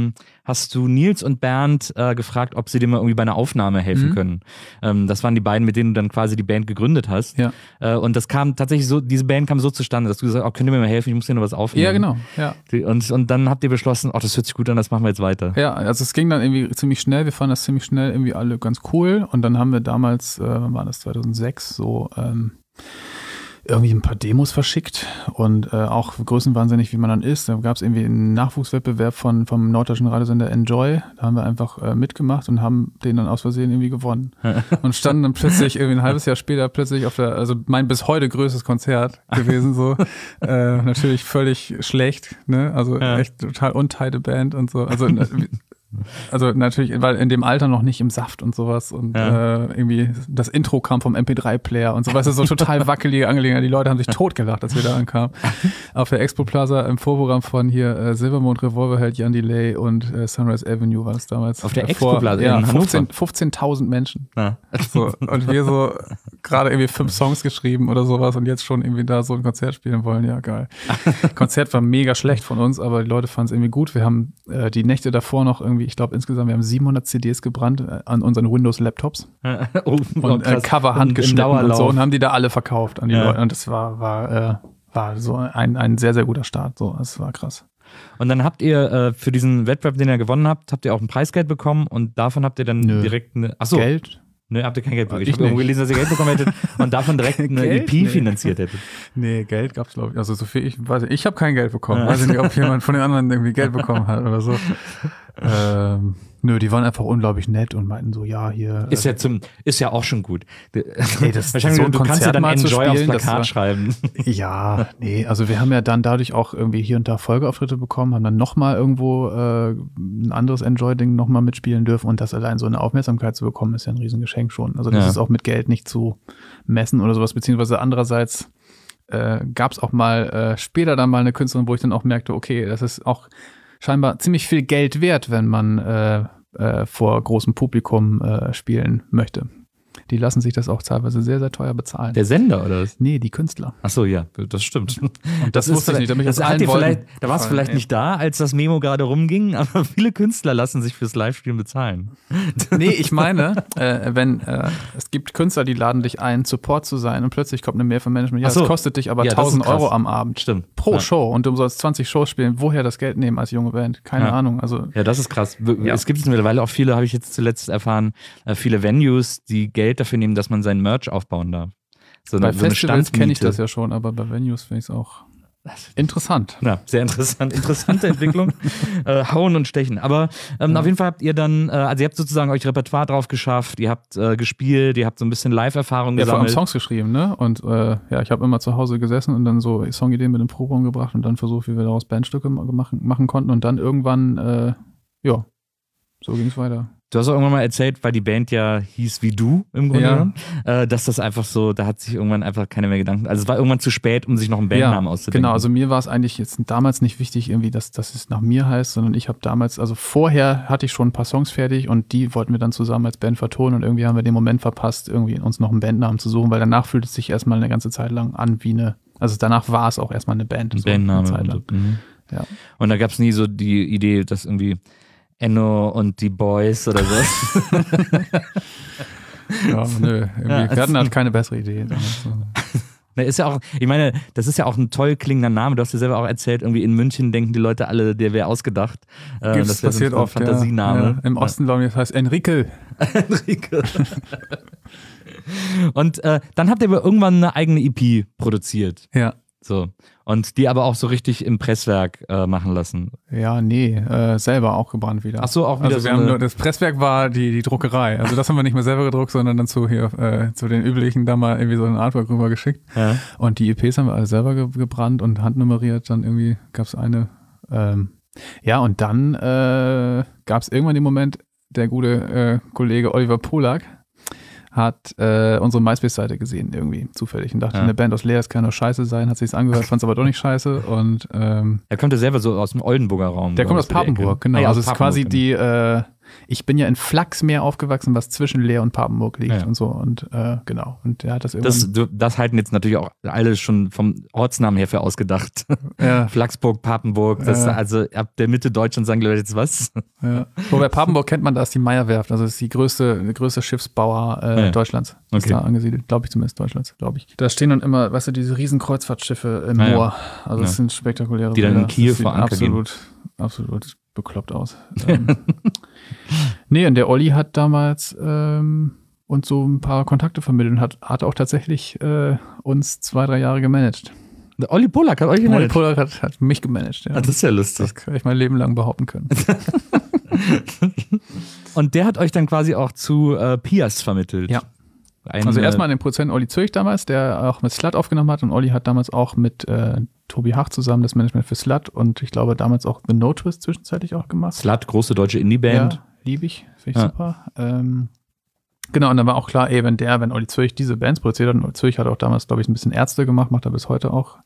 hast du Nils und Bernd gefragt, ob sie dir mal irgendwie bei einer Aufnahme helfen können. Das waren die beiden, mit denen du dann quasi die Band gegründet hast. Ja. Und das kam tatsächlich so, diese Band kam so zustande, dass du gesagt hast, könnt ihr mir mal helfen, ich muss hier noch was aufnehmen. Ja, genau. Ja. Und dann habt ihr beschlossen, das hört sich gut an, das machen wir jetzt weiter. Ja, also es ging dann irgendwie ziemlich schnell, wir fanden das ziemlich schnell irgendwie alle ganz cool und dann haben wir damals, wann war das, 2006, so irgendwie ein paar Demos verschickt und auch größenwahnsinnig, wie man dann ist. Da gab es irgendwie einen Nachwuchswettbewerb vom norddeutschen Radiosender Enjoy. Da haben wir einfach mitgemacht und haben den dann aus Versehen irgendwie gewonnen. Und standen dann plötzlich irgendwie ein halbes Jahr später plötzlich auf also mein bis heute größtes Konzert gewesen so. Natürlich völlig schlecht, ne? Also echt total untighte Band und so. Also natürlich, weil in dem Alter noch nicht im Saft und sowas und irgendwie das Intro kam vom MP3-Player und so, weißt du, so total wackelige Angelegenheit. Die Leute haben sich totgelacht, als wir da ankamen. Auf der Expo Plaza im Vorprogramm von hier Silbermond, Revolverheld, Jan Delay und Sunrise Avenue war das damals. Auf der Expo Plaza in Hannover. 15.000 Menschen. Ja. So, und wir so gerade irgendwie 5 Songs geschrieben oder sowas und jetzt schon irgendwie da so ein Konzert spielen wollen. Ja, geil. Konzert war mega schlecht von uns, aber die Leute fanden es irgendwie gut. Wir haben die Nächte davor noch irgendwie, ich glaube insgesamt, wir haben 700 CDs gebrannt an unseren Windows-Laptops und Cover handgeschnitten und so und haben die da alle verkauft an die Leute und das war so ein sehr, sehr guter Start, so, das war krass. Und dann habt ihr für diesen Wettbewerb, den ihr gewonnen habt, habt ihr auch ein Preisgeld bekommen und davon habt ihr dann direkt Geld? Ne, habt ihr kein Geld bekommen? Ich habe irgendwo gelesen, dass ihr Geld bekommen hättet und davon direkt eine EP finanziert hättet. Nee, Geld gab's, glaube ich. Also so viel, ich habe kein Geld bekommen. Weiß nicht, ob jemand von den anderen irgendwie Geld bekommen hat oder so. Nö, die waren einfach unglaublich nett und meinten so, ja, hier. Ist ja auch schon gut. Wahrscheinlich so du kannst ja dann Enjoy aufs Plakat schreiben. Ja, nee, also wir haben ja dann dadurch auch irgendwie hier und da Folgeauftritte bekommen, haben dann nochmal irgendwo ein anderes Enjoy-Ding nochmal mitspielen dürfen und das allein so eine Aufmerksamkeit zu bekommen, ist ja ein Riesengeschenk schon. Also das ist auch mit Geld nicht zu messen oder sowas, beziehungsweise andererseits gab es auch mal später dann mal eine Künstlerin, wo ich dann auch merkte, okay, das ist auch scheinbar ziemlich viel Geld wert, wenn man vor großem Publikum spielen möchte. Die lassen sich das auch teilweise sehr, sehr teuer bezahlen. Der Sender, oder was? Nee, die Künstler. Ach so, ja, das stimmt. Und das wusste ich nicht. Da warst du vielleicht nicht da, als das Memo gerade rumging, aber viele Künstler lassen sich fürs Livestream bezahlen. Nee, ich meine, wenn es gibt Künstler, die laden dich ein, Support zu sein und plötzlich kommt eine Mail vom Management, ja, das kostet dich aber 1.000 Euro am Abend. Stimmt. Pro Show und du sollst 20 Shows spielen. Woher das Geld nehmen als junge Band? Keine Ahnung. Also, ja, das ist krass. Es gibt mittlerweile auch viele, habe ich jetzt zuletzt erfahren, viele Venues, die Geld dafür nehmen, dass man sein Merch aufbauen darf. Bei Festivals kenne ich das ja schon, aber bei Venues finde ich es auch interessant. Ja, sehr interessant. Interessante Entwicklung. Hauen und stechen. Aber auf jeden Fall habt ihr dann, also ihr habt sozusagen euch Repertoire drauf geschafft, ihr habt gespielt, ihr habt so ein bisschen Live-Erfahrung gesammelt. Ja, vor allem Songs geschrieben, ne? Und ich habe immer zu Hause gesessen und dann so Songideen mit dem Proberaum gebracht und dann versucht, wie wir daraus Bandstücke machen konnten und dann irgendwann, so ging es weiter. Du hast auch irgendwann mal erzählt, weil die Band ja hieß wie du im Grunde genommen, dass das einfach so, da hat sich irgendwann einfach keine mehr Gedanken, also es war irgendwann zu spät, um sich noch einen Bandnamen auszudenken. Genau, also mir war es eigentlich jetzt damals nicht wichtig irgendwie, dass es nach mir heißt, sondern ich habe damals, also vorher hatte ich schon ein paar Songs fertig und die wollten wir dann zusammen als Band vertonen und irgendwie haben wir den Moment verpasst, irgendwie uns noch einen Bandnamen zu suchen, weil danach fühlt es sich erstmal eine ganze Zeit lang an wie also danach war es auch erstmal eine Band. Ein Bandname. Eine Zeit lang. Ja. Und da gab es nie so die Idee, dass irgendwie Enno und die Boys oder so. Ja, nö. Wir hatten halt keine bessere Idee. Ist ja auch, ich meine, das ist ja auch ein toll klingender Name. Du hast dir selber auch erzählt, irgendwie in München denken die Leute alle, der wäre ausgedacht. Das passiert so ein Fantasiename. Ja. Im Osten, glaube ich, das heißt Enrique. Enrique. Und dann habt ihr aber irgendwann eine eigene EP produziert. Ja. So. Und die aber auch so richtig im Presswerk machen lassen. Ja, nee, selber auch gebrannt wieder. Ach so, auch wieder also so das Presswerk war die Druckerei. Also das haben wir nicht mehr selber gedruckt, sondern dann zu den üblichen da mal irgendwie so ein Artwork rüber geschickt. Ja. Und die EPs haben wir alle selber gebrannt und handnummeriert. Dann irgendwie gab es eine. Und dann gab es irgendwann den Moment, der gute Kollege Oliver Polak hat unsere MySpace-Seite gesehen irgendwie zufällig und dachte, eine Band aus Leer, das kann doch scheiße sein, hat sich's angehört, fand es aber doch nicht scheiße und er kommt ja selber so aus dem Oldenburger Raum. Der kommt aus Papenburg, genau. Also es ist quasi die ich bin ja in Flachsmeer aufgewachsen, was zwischen Leer und Papenburg liegt und so. Und genau. Und der hat das irgendwann. Das halten jetzt natürlich auch alle schon vom Ortsnamen her für ausgedacht. Ja. Flachsburg, Papenburg, also ab der Mitte Deutschlands sagen die Leute jetzt was. Ja. Wobei Papenburg kennt man, da ist die Meierwerft, also das ist die größte Schiffsbauer Deutschlands. Okay. Ist da angesiedelt, glaube ich zumindest Deutschlands, glaube ich. Da stehen dann immer, weißt du, diese riesen Kreuzfahrtschiffe im Moor. Also das sind spektakuläre die dann in Kiel vor Anker absolut bekloppt aus. Nee, und der Olli hat damals uns so ein paar Kontakte vermittelt und hat auch tatsächlich uns 2-3 Jahre gemanagt. Der Olli Pollack hat euch gemanagt? Olli Pollack hat mich gemanagt, ja. Das ist ja lustig. Das kann ich mein Leben lang behaupten können. Und der hat euch dann quasi auch zu Pias vermittelt? Ja. Also erstmal an den Produzenten Olli Zürich damals, der auch mit Slut aufgenommen hat, und Olli hat damals auch mit Tobi Hach zusammen das Management für Slut und ich glaube damals auch The No Twist zwischenzeitlich auch gemacht. Slut, große deutsche Indie-Band. Ja, liebe ich, finde ich super. Genau, und dann war auch klar, wenn Olli Zürich diese Bands produziert hat, und Olli Zürich hat auch damals, glaube ich, ein bisschen Ärzte gemacht, macht er bis heute auch.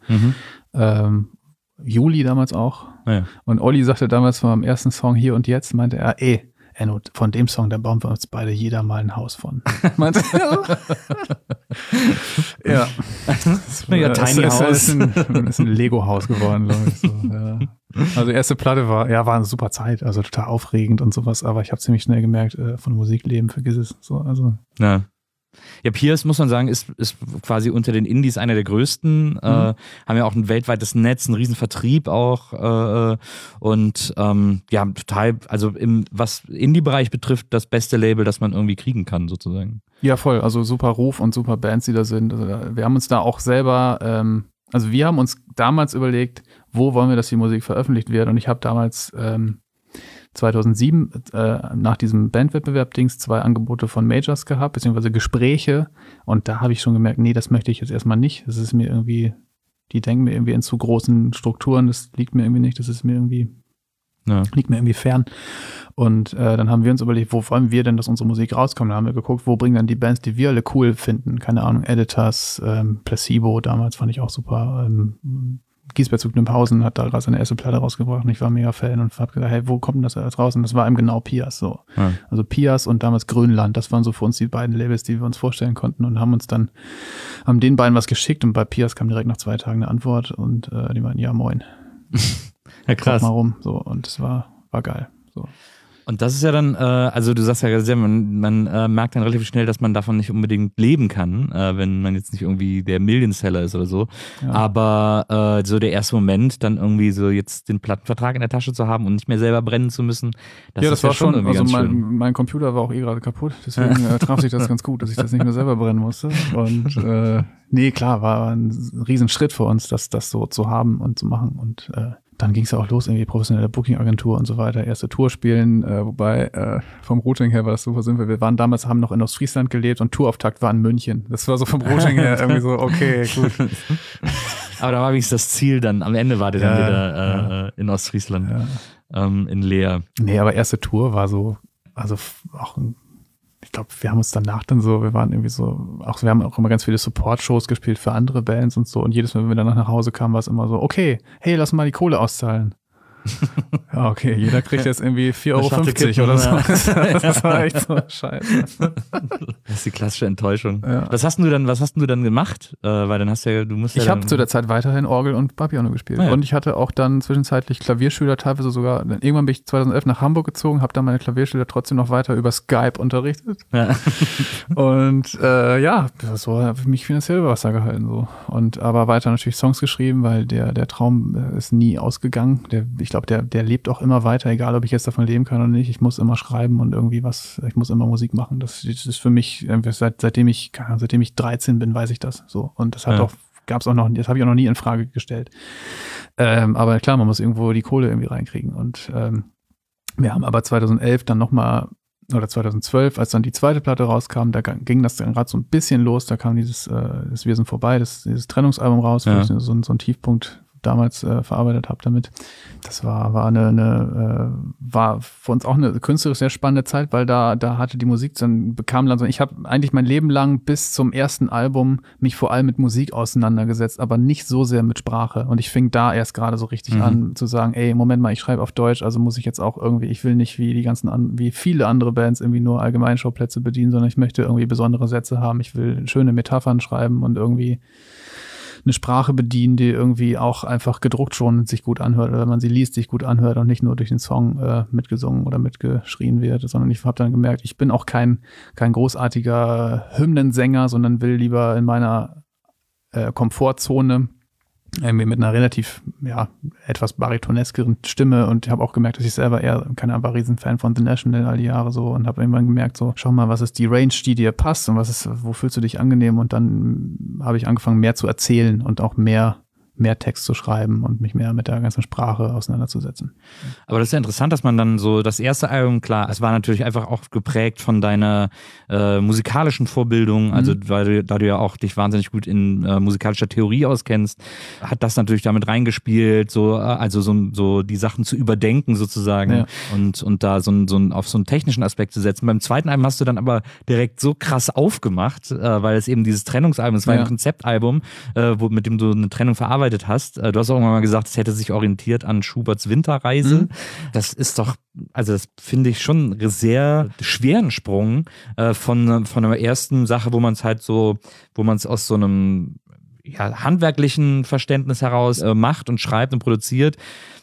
Juli damals auch. Ja. Und Olli sagte damals vom ersten Song Hier und Jetzt, meinte er, Enno, von dem Song, da bauen wir uns beide jeder mal ein Haus von. Meinte er. Ja. Ja, Tiny House. Ist ein Lego-Haus geworden, glaube ich. So, ja. Also die erste Platte war eine super Zeit, also total aufregend und sowas, aber ich habe ziemlich schnell gemerkt, von Musikleben vergiss es. So, also. Ja, Pias, muss man sagen, ist quasi unter den Indies einer der größten, haben ja auch ein weltweites Netz, einen riesen Vertrieb auch und ja, total, also was Indie-Bereich betrifft, das beste Label, das man irgendwie kriegen kann, sozusagen. Ja, voll, also super Ruf und super Bands, die da sind. Also wir haben uns da auch selber, also wir haben uns damals überlegt, wo wollen wir, dass die Musik veröffentlicht wird, und ich habe damals 2007 nach diesem Bandwettbewerb-Dings 2 Angebote von Majors gehabt, beziehungsweise Gespräche, und da habe ich schon gemerkt, nee, das möchte ich jetzt erstmal nicht. Das ist mir irgendwie, die denken mir irgendwie in zu großen Strukturen, das liegt mir irgendwie nicht, das ist mir irgendwie, liegt mir irgendwie fern. Und dann haben wir uns überlegt, wo wollen wir denn, dass unsere Musik rauskommt? Da haben wir geguckt, wo bringen dann die Bands, die wir alle cool finden, keine Ahnung, Editors, Placebo, damals fand ich auch super, Giesbert zu Gnimphausen hat da gerade seine erste Platte rausgebracht und ich war mega Fan und habe gesagt, hey, wo kommt denn das alles raus? Und das war eben genau Pias so. Ja. Also Pias und damals Grönland, das waren so für uns die beiden Labels, die wir uns vorstellen konnten, und haben den beiden was geschickt, und bei Pias kam direkt nach 2 Tagen eine Antwort und die meinten, ja moin. Ja, krass. Guck mal rum, so, und es war geil. So. Und das ist ja dann, also du sagst ja sehr, man merkt dann relativ schnell, dass man davon nicht unbedingt leben kann, wenn man jetzt nicht irgendwie der Millionseller ist oder so. Ja. Aber so der erste Moment, dann irgendwie so jetzt den Plattenvertrag in der Tasche zu haben und nicht mehr selber brennen zu müssen, das war schon irgendwie also ganz schön. Mein Computer war auch gerade kaputt, deswegen traf sich das ganz gut, dass ich das nicht mehr selber brennen musste. Und nee, klar, war ein Riesenschritt für uns, das so zu haben und zu machen. Und dann ging es ja auch los, irgendwie professionelle Booking-Agentur und so weiter, erste Tour spielen, wobei vom Routing her war das super simpel. Wir waren damals, haben noch in Ostfriesland gelebt und Tourauftakt war in München. Das war so vom Routing her irgendwie so, okay, gut. Aber da war wenigstens das Ziel dann, am Ende war der dann wieder in Ostfriesland, in Leer. Nee, aber erste Tour war so, also auch ich glaube, wir haben uns danach dann so, wir waren irgendwie so, wir haben auch immer ganz viele Support-Shows gespielt für andere Bands und so, und jedes Mal, wenn wir danach nach Hause kamen, war es immer so, okay, hey, lass mal die Kohle auszahlen. Ja, okay, jeder kriegt jetzt irgendwie 4,50 € oder so. Das war echt so scheiße. Das ist die klassische Enttäuschung. Ja. Was hast du dann gemacht? Weil dann hast du ja, Ich habe zu der Zeit weiterhin Orgel und Barpiano gespielt. Ah, ja. Und ich hatte auch dann zwischenzeitlich Klavierschüler, teilweise sogar, irgendwann bin ich 2011 nach Hamburg gezogen, habe dann meine Klavierschüler trotzdem noch weiter über Skype unterrichtet. Ja. Und so habe ich mich finanziell über Wasser gehalten. So. Aber weiter natürlich Songs geschrieben, weil der Traum ist nie ausgegangen. Ich glaube, der lebt auch immer weiter, egal ob ich jetzt davon leben kann oder nicht. Ich muss immer schreiben und irgendwie ich muss immer Musik machen. Das ist für mich, seitdem ich 13 bin, weiß ich das. So. Und das das habe ich auch noch nie in Frage gestellt. Aber klar, man muss irgendwo die Kohle irgendwie reinkriegen. Und wir haben aber 2011 dann nochmal, oder 2012, als dann die zweite Platte rauskam, da ging das dann gerade so ein bisschen los. Da kam dieses Wir sind vorbei, dieses Trennungsalbum raus, wo so ein Tiefpunkt damals verarbeitet habe damit. Das war für uns auch eine künstlerisch sehr spannende Zeit, weil da hatte die Musik bekam langsam. Ich habe eigentlich mein Leben lang bis zum ersten Album mich vor allem mit Musik auseinandergesetzt, aber nicht so sehr mit Sprache. Und ich fing da erst gerade so richtig an zu sagen, ey, Moment mal, ich schreibe auf Deutsch, also muss ich jetzt auch irgendwie, ich will nicht wie viele andere Bands irgendwie nur Allgemeinschauplätze bedienen, sondern ich möchte irgendwie besondere Sätze haben. Ich will schöne Metaphern schreiben und irgendwie eine Sprache bedienen, die irgendwie auch einfach gedruckt schon sich gut anhört oder wenn man sie liest, sich gut anhört und nicht nur durch den Song mitgesungen oder mitgeschrien wird, sondern ich habe dann gemerkt, ich bin auch kein großartiger Hymnensänger, sondern will lieber in meiner Komfortzone irgendwie mit einer relativ, etwas baritoneskeren Stimme und ich habe auch gemerkt, dass ich selber war Riesenfan von The National all die Jahre so und habe irgendwann gemerkt, so, schau mal, was ist die Range, die dir passt und wo fühlst du dich angenehm und dann habe ich angefangen, mehr zu erzählen und auch mehr Text zu schreiben und mich mehr mit der ganzen Sprache auseinanderzusetzen. Aber das ist ja interessant, dass man dann so das erste Album, klar, es war natürlich einfach auch geprägt von deiner musikalischen Vorbildung, also da du ja auch dich wahnsinnig gut in musikalischer Theorie auskennst, hat das natürlich damit reingespielt, so die Sachen zu überdenken sozusagen und da auf so einen technischen Aspekt zu setzen. Beim zweiten Album hast du dann aber direkt so krass aufgemacht, weil es eben dieses Trennungsalbum, es war ein Konzeptalbum, mit dem du eine Trennung verarbeitet hast. Du hast auch irgendwann mal gesagt, es hätte sich orientiert an Schuberts Winterreise. Das ist doch, also das finde ich schon einen sehr schweren Sprung von einer ersten Sache, wo man es aus so einem handwerklichen Verständnis heraus macht und schreibt und produziert,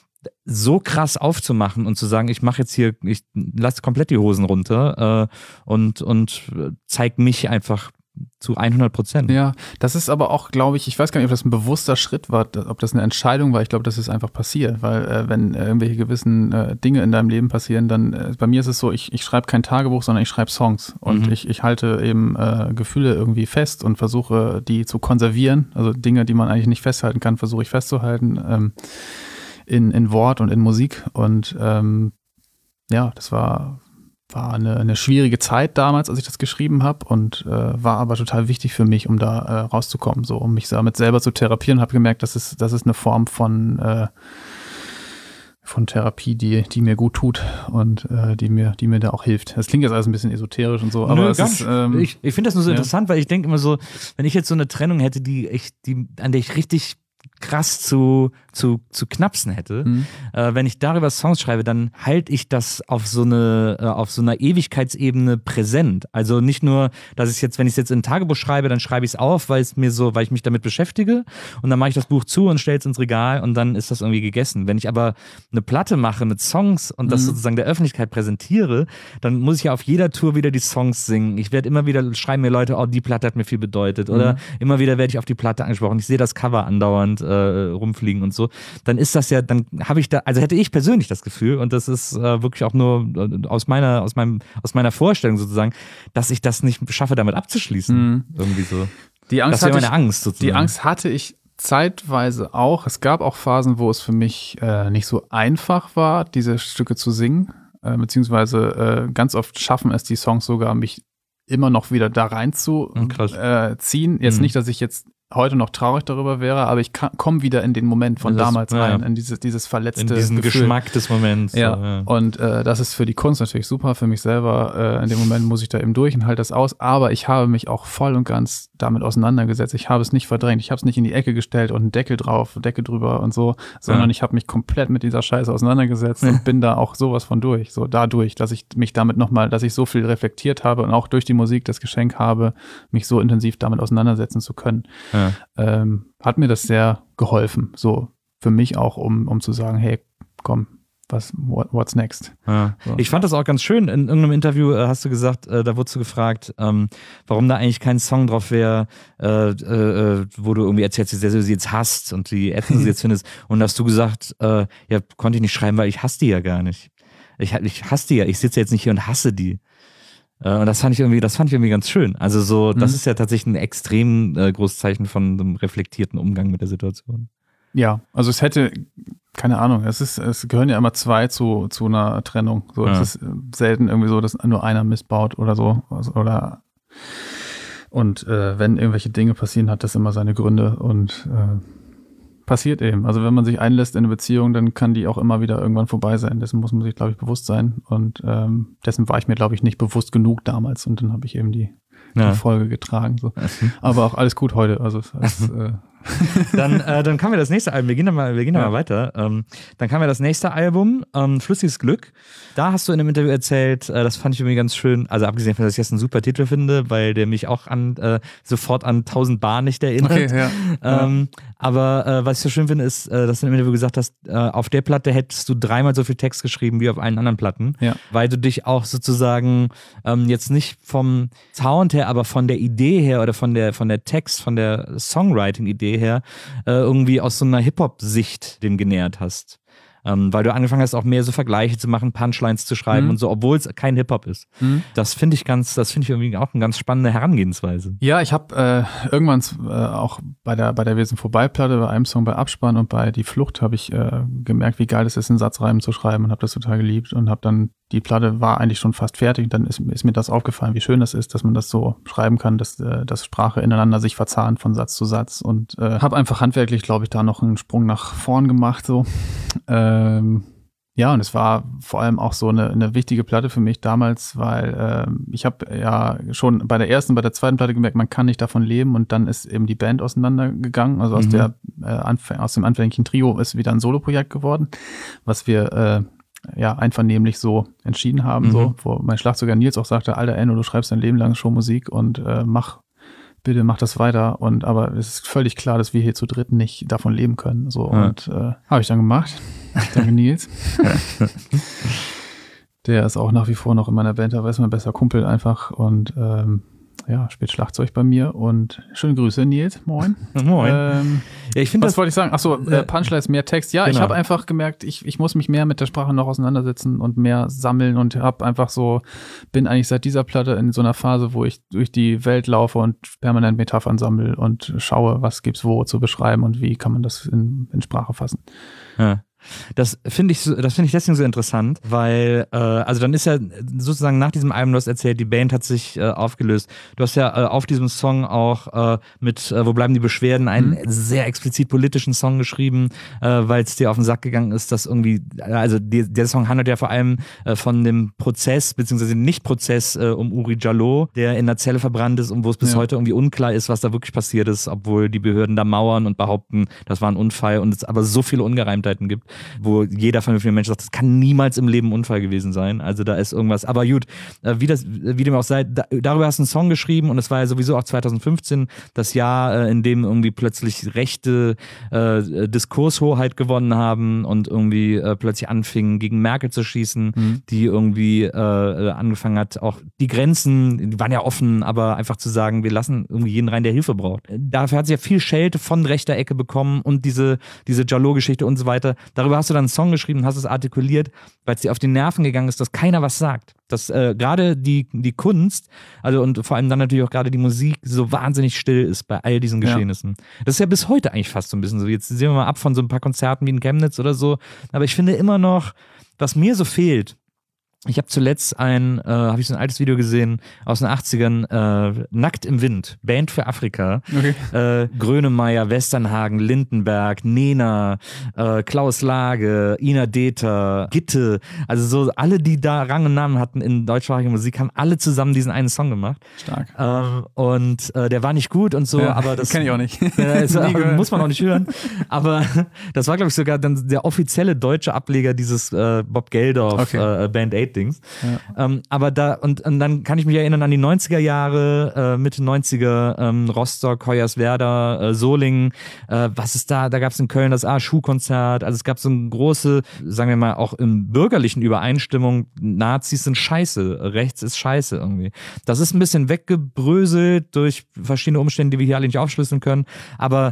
so krass aufzumachen und zu sagen, ich lasse komplett die Hosen runter und zeig mich einfach zu 100%. Ja, das ist aber auch, glaube ich weiß gar nicht, ob das ein bewusster Schritt war, ob das eine Entscheidung war. Ich glaube, das ist einfach passiert, weil wenn irgendwelche gewissen Dinge in deinem Leben passieren, dann bei mir ist es so, ich schreibe kein Tagebuch, sondern ich schreibe Songs und ich halte eben Gefühle irgendwie fest und versuche, die zu konservieren. Also Dinge, die man eigentlich nicht festhalten kann, versuche ich festzuhalten in Wort und in Musik und das war eine schwierige Zeit damals, als ich das geschrieben habe und war aber total wichtig für mich, um da rauszukommen, so um mich damit selber zu therapieren. Habe gemerkt, das ist eine Form von Therapie, die mir gut tut und die mir da auch hilft. Das klingt jetzt alles ein bisschen esoterisch und so, aber es ist, ich finde das nur so interessant, weil ich denke immer so, wenn ich jetzt so eine Trennung hätte, an der ich richtig krass zu knapsen hätte. Wenn ich darüber Songs schreibe, dann halte ich das auf so einer Ewigkeitsebene präsent. Also nicht nur, dass wenn ich es jetzt in ein Tagebuch schreibe, dann schreibe ich es auf, weil ich mich damit beschäftige und dann mache ich das Buch zu und stelle es ins Regal und dann ist das irgendwie gegessen. Wenn ich aber eine Platte mache mit Songs und das sozusagen der Öffentlichkeit präsentiere, dann muss ich ja auf jeder Tour wieder die Songs singen. Ich werde immer wieder, schreiben mir Leute, oh, die Platte hat mir viel bedeutet oder immer wieder werde ich auf die Platte angesprochen. Ich sehe das Cover andauernd rumfliegen und so. Dann ist das ja, dann habe ich also hätte ich persönlich das Gefühl und das ist wirklich auch nur aus meiner Vorstellung sozusagen, dass ich das nicht schaffe, damit abzuschließen. Irgendwie so. Das wäre meine Angst sozusagen. Die Angst hatte ich zeitweise auch. Es gab auch Phasen, wo es für mich nicht so einfach war, diese Stücke zu singen, beziehungsweise ganz oft schaffen es die Songs sogar, mich immer noch wieder da rein zu ziehen. Jetzt nicht, dass ich jetzt heute noch traurig darüber wäre, aber ich komme wieder in den Moment von damals rein, in dieses verletzte Gefühl. In diesen Geschmack des Moments. Ja. Und das ist für die Kunst natürlich super, für mich selber. In dem Moment muss ich da eben durch und halte das aus, aber ich habe mich auch voll und ganz damit auseinandergesetzt. Ich habe es nicht verdrängt, ich habe es nicht in die Ecke gestellt und einen Deckel drüber und so, sondern ich habe mich komplett mit dieser Scheiße auseinandergesetzt und bin da auch sowas von durch. So dadurch, dass ich mich damit dass ich so viel reflektiert habe und auch durch die Musik das Geschenk habe, mich so intensiv damit auseinandersetzen zu können. Hat mir das sehr geholfen, so für mich auch, um zu sagen, hey, komm, what's next? Ja. So. Ich fand das auch ganz schön, in irgendeinem Interview hast du gesagt, da wurdest du gefragt, warum da eigentlich kein Song drauf wäre, wo du irgendwie erzählst, wie sehr du sie jetzt hasst und wie ätzend du sie jetzt findest, und hast du gesagt, konnte ich nicht schreiben, weil ich hasse die ja gar nicht. Ich hasse die ja, ich sitze jetzt nicht hier und hasse die. Und das fand ich irgendwie ganz schön. Also so, das ist ja tatsächlich ein extrem großes Zeichen von einem reflektierten Umgang mit der Situation. Ja, also es hätte, keine Ahnung, es gehören ja immer zwei zu einer Trennung. So, es ist selten irgendwie so, dass nur einer missbaut oder so. Und wenn irgendwelche Dinge passieren, hat das immer seine Gründe und Passiert eben. Also wenn man sich einlässt in eine Beziehung, dann kann die auch immer wieder irgendwann vorbei sein. Dessen muss man sich, glaube ich, bewusst sein. Und dessen war ich mir, glaube ich, nicht bewusst genug damals. Und dann habe ich eben die Folge getragen. So. Aber auch alles gut heute. Also Dann kam ja das nächste Album. Wir gehen da mal weiter. Dann kam ja das nächste Album, Flüssiges Glück. Da hast du in einem Interview erzählt, das fand ich irgendwie ganz schön, also abgesehen von, dass ich jetzt einen super Titel finde, weil der mich auch sofort an 1000 Bar nicht erinnert. Okay, Aber was ich so schön finde, ist, dass du in einem Interview gesagt hast, auf der Platte hättest du 3-mal so viel Text geschrieben wie auf allen anderen Platten, weil du dich auch sozusagen jetzt nicht vom Sound her, aber von der Idee her oder von der Text, von der Songwriting-Idee her irgendwie aus so einer Hip-Hop-Sicht dem genähert hast. Weil du angefangen hast, auch mehr so Vergleiche zu machen, Punchlines zu schreiben und so, obwohl es kein Hip-Hop ist. Das finde ich irgendwie auch eine ganz spannende Herangehensweise. Ja, ich habe irgendwann auch bei der Wir sind vorbei-Platte, bei einem Song bei Abspann und bei Die Flucht habe ich gemerkt, wie geil es ist, einen Satzreimen zu schreiben und habe das total geliebt und habe dann, die Platte war eigentlich schon fast fertig und dann ist mir das aufgefallen, wie schön das ist, dass man das so schreiben kann, dass Sprache ineinander sich verzahnt von Satz zu Satz und habe einfach handwerklich, glaube ich, da noch einen Sprung nach vorn gemacht, so. Ja, und es war vor allem auch so eine wichtige Platte für mich damals, weil ich habe ja schon bei der ersten, bei der zweiten Platte gemerkt, man kann nicht davon leben und dann ist eben die Band auseinandergegangen, also aus dem anfänglichen Trio ist wieder ein Soloprojekt geworden, was wir einvernehmlich so entschieden haben, so, wo mein Schlagzeuger Nils auch sagte, Alter Enno, du schreibst dein Leben lang schon Musik und mach das weiter. Aber es ist völlig klar, dass wir hier zu dritt nicht davon leben können. So. Und habe ich dann gemacht. Danke, Nils. Der ist auch nach wie vor noch in meiner Band, aber ist mein bester Kumpel einfach. Und spielt Schlagzeug bei mir. Und schöne Grüße, Nils. Moin. Moin. Was wollte ich sagen? Achso, Punchlines, mehr Text. Ja, genau. Ich habe einfach gemerkt, ich muss mich mehr mit der Sprache noch auseinandersetzen und mehr sammeln und habe einfach bin eigentlich seit dieser Platte in so einer Phase, wo ich durch die Welt laufe und permanent Metaphern sammle und schaue, was gibt's wo zu beschreiben und wie kann man das in Sprache fassen. Ja. Das finde ich deswegen so interessant, weil, also dann ist ja sozusagen nach diesem Album, du hast erzählt, die Band hat sich aufgelöst. Du hast ja auf diesem Song auch mit Wo bleiben die Beschwerden einen sehr explizit politischen Song geschrieben, weil es dir auf den Sack gegangen ist, dass irgendwie, also der Song handelt ja vor allem von dem Prozess, beziehungsweise Nicht-Prozess um Uri Jallo, der in der Zelle verbrannt ist und wo es bis heute irgendwie unklar ist, was da wirklich passiert ist, obwohl die Behörden da mauern und behaupten, das war ein Unfall und es aber so viele Ungereimtheiten gibt, wo jeder vernünftige Mensch sagt, das kann niemals im Leben ein Unfall gewesen sein. Also da ist irgendwas. Aber gut, wie dem auch sei, darüber hast du einen Song geschrieben und es war ja sowieso auch 2015 das Jahr, in dem irgendwie plötzlich Rechte Diskurshoheit gewonnen haben und irgendwie plötzlich anfingen, gegen Merkel zu schießen, die irgendwie angefangen hat, auch die Grenzen, die waren ja offen, aber einfach zu sagen, wir lassen irgendwie jeden rein, der Hilfe braucht. Dafür hat sie ja viel Schelte von rechter Ecke bekommen und diese Jallo-Geschichte und so weiter. Darüber hast du dann einen Song geschrieben, hast es artikuliert, weil es dir auf die Nerven gegangen ist, dass keiner was sagt. Dass gerade die Kunst, also und vor allem dann natürlich auch gerade die Musik so wahnsinnig still ist bei all diesen Geschehnissen. Ja. Das ist ja bis heute eigentlich fast so ein bisschen so. Jetzt sehen wir mal ab von so ein paar Konzerten wie in Chemnitz oder so. Aber ich finde immer noch, was mir so fehlt, ich habe zuletzt habe ich so ein altes Video gesehen aus den 80ern, Nackt im Wind, Band für Afrika. Okay. Grönemeyer, Westernhagen, Lindenberg, Nena, Klaus Lage, Ina Deter, Gitte, also so alle, die da Rang und Namen hatten in deutschsprachiger Musik, haben alle zusammen diesen einen Song gemacht. Stark. Und der war nicht gut und so, ja, aber das kenn ich auch nicht. Muss man auch nicht hören. Aber das war, glaube ich, sogar dann der offizielle deutsche Ableger dieses Bob Geldof Band 8 Dings. Ja. Aber und dann kann ich mich erinnern an die 90er Jahre, Mitte 90er, Rostock, Hoyerswerda, Solingen, was ist da gab es in Köln das Schuhkonzert, also es gab so eine große, sagen wir mal, auch im bürgerlichen Übereinstimmung, Nazis sind scheiße, rechts ist scheiße irgendwie. Das ist ein bisschen weggebröselt durch verschiedene Umstände, die wir hier alle nicht aufschlüsseln können, aber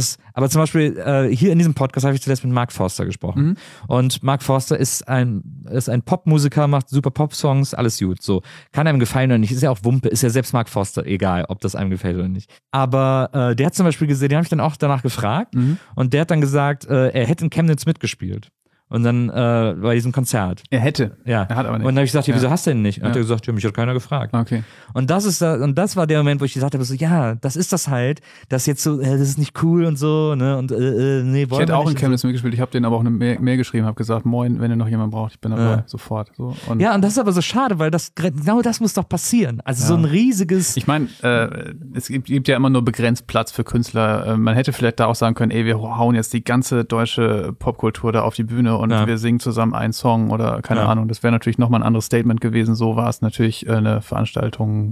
zum Beispiel hier in diesem Podcast habe ich zuletzt mit Mark Forster gesprochen. Und Mark Forster ist ein Popmusiker, macht super Pop-Songs, alles gut. So. Kann einem gefallen oder nicht, ist ja auch Wumpe, ist ja selbst Mark Forster, egal, ob das einem gefällt oder nicht. Aber der hat zum Beispiel gesehen, den habe ich dann auch danach gefragt und der hat dann gesagt, er hätte in Chemnitz mitgespielt. Und dann bei diesem Konzert. Er hätte. Ja. Er hat aber nicht. Und dann habe ich gesagt, ja, wieso hast du denn nicht? Und Ja. hat er gesagt, ja, mich hat keiner gefragt. Okay. Und das war der Moment, wo ich gesagt habe, so, ja, das ist das halt, das jetzt so, das ist nicht cool und so, ne, und nee, Ich hätte auch in nicht. Chemnitz mitgespielt, ich habe denen aber auch eine Mail geschrieben, habe gesagt, moin, wenn ihr noch jemanden braucht, ich bin dabei, sofort. So. Und Ja, und das ist aber so schade, weil genau das muss doch passieren. Also so ein riesiges... ich meine, es gibt ja immer nur begrenzt Platz für Künstler. Man hätte vielleicht da auch sagen können, ey, wir hauen jetzt die ganze deutsche Popkultur da auf die Bühne und wir singen zusammen einen Song oder keine Ahnung. Das wäre natürlich nochmal ein anderes Statement gewesen. So war es natürlich eine Veranstaltung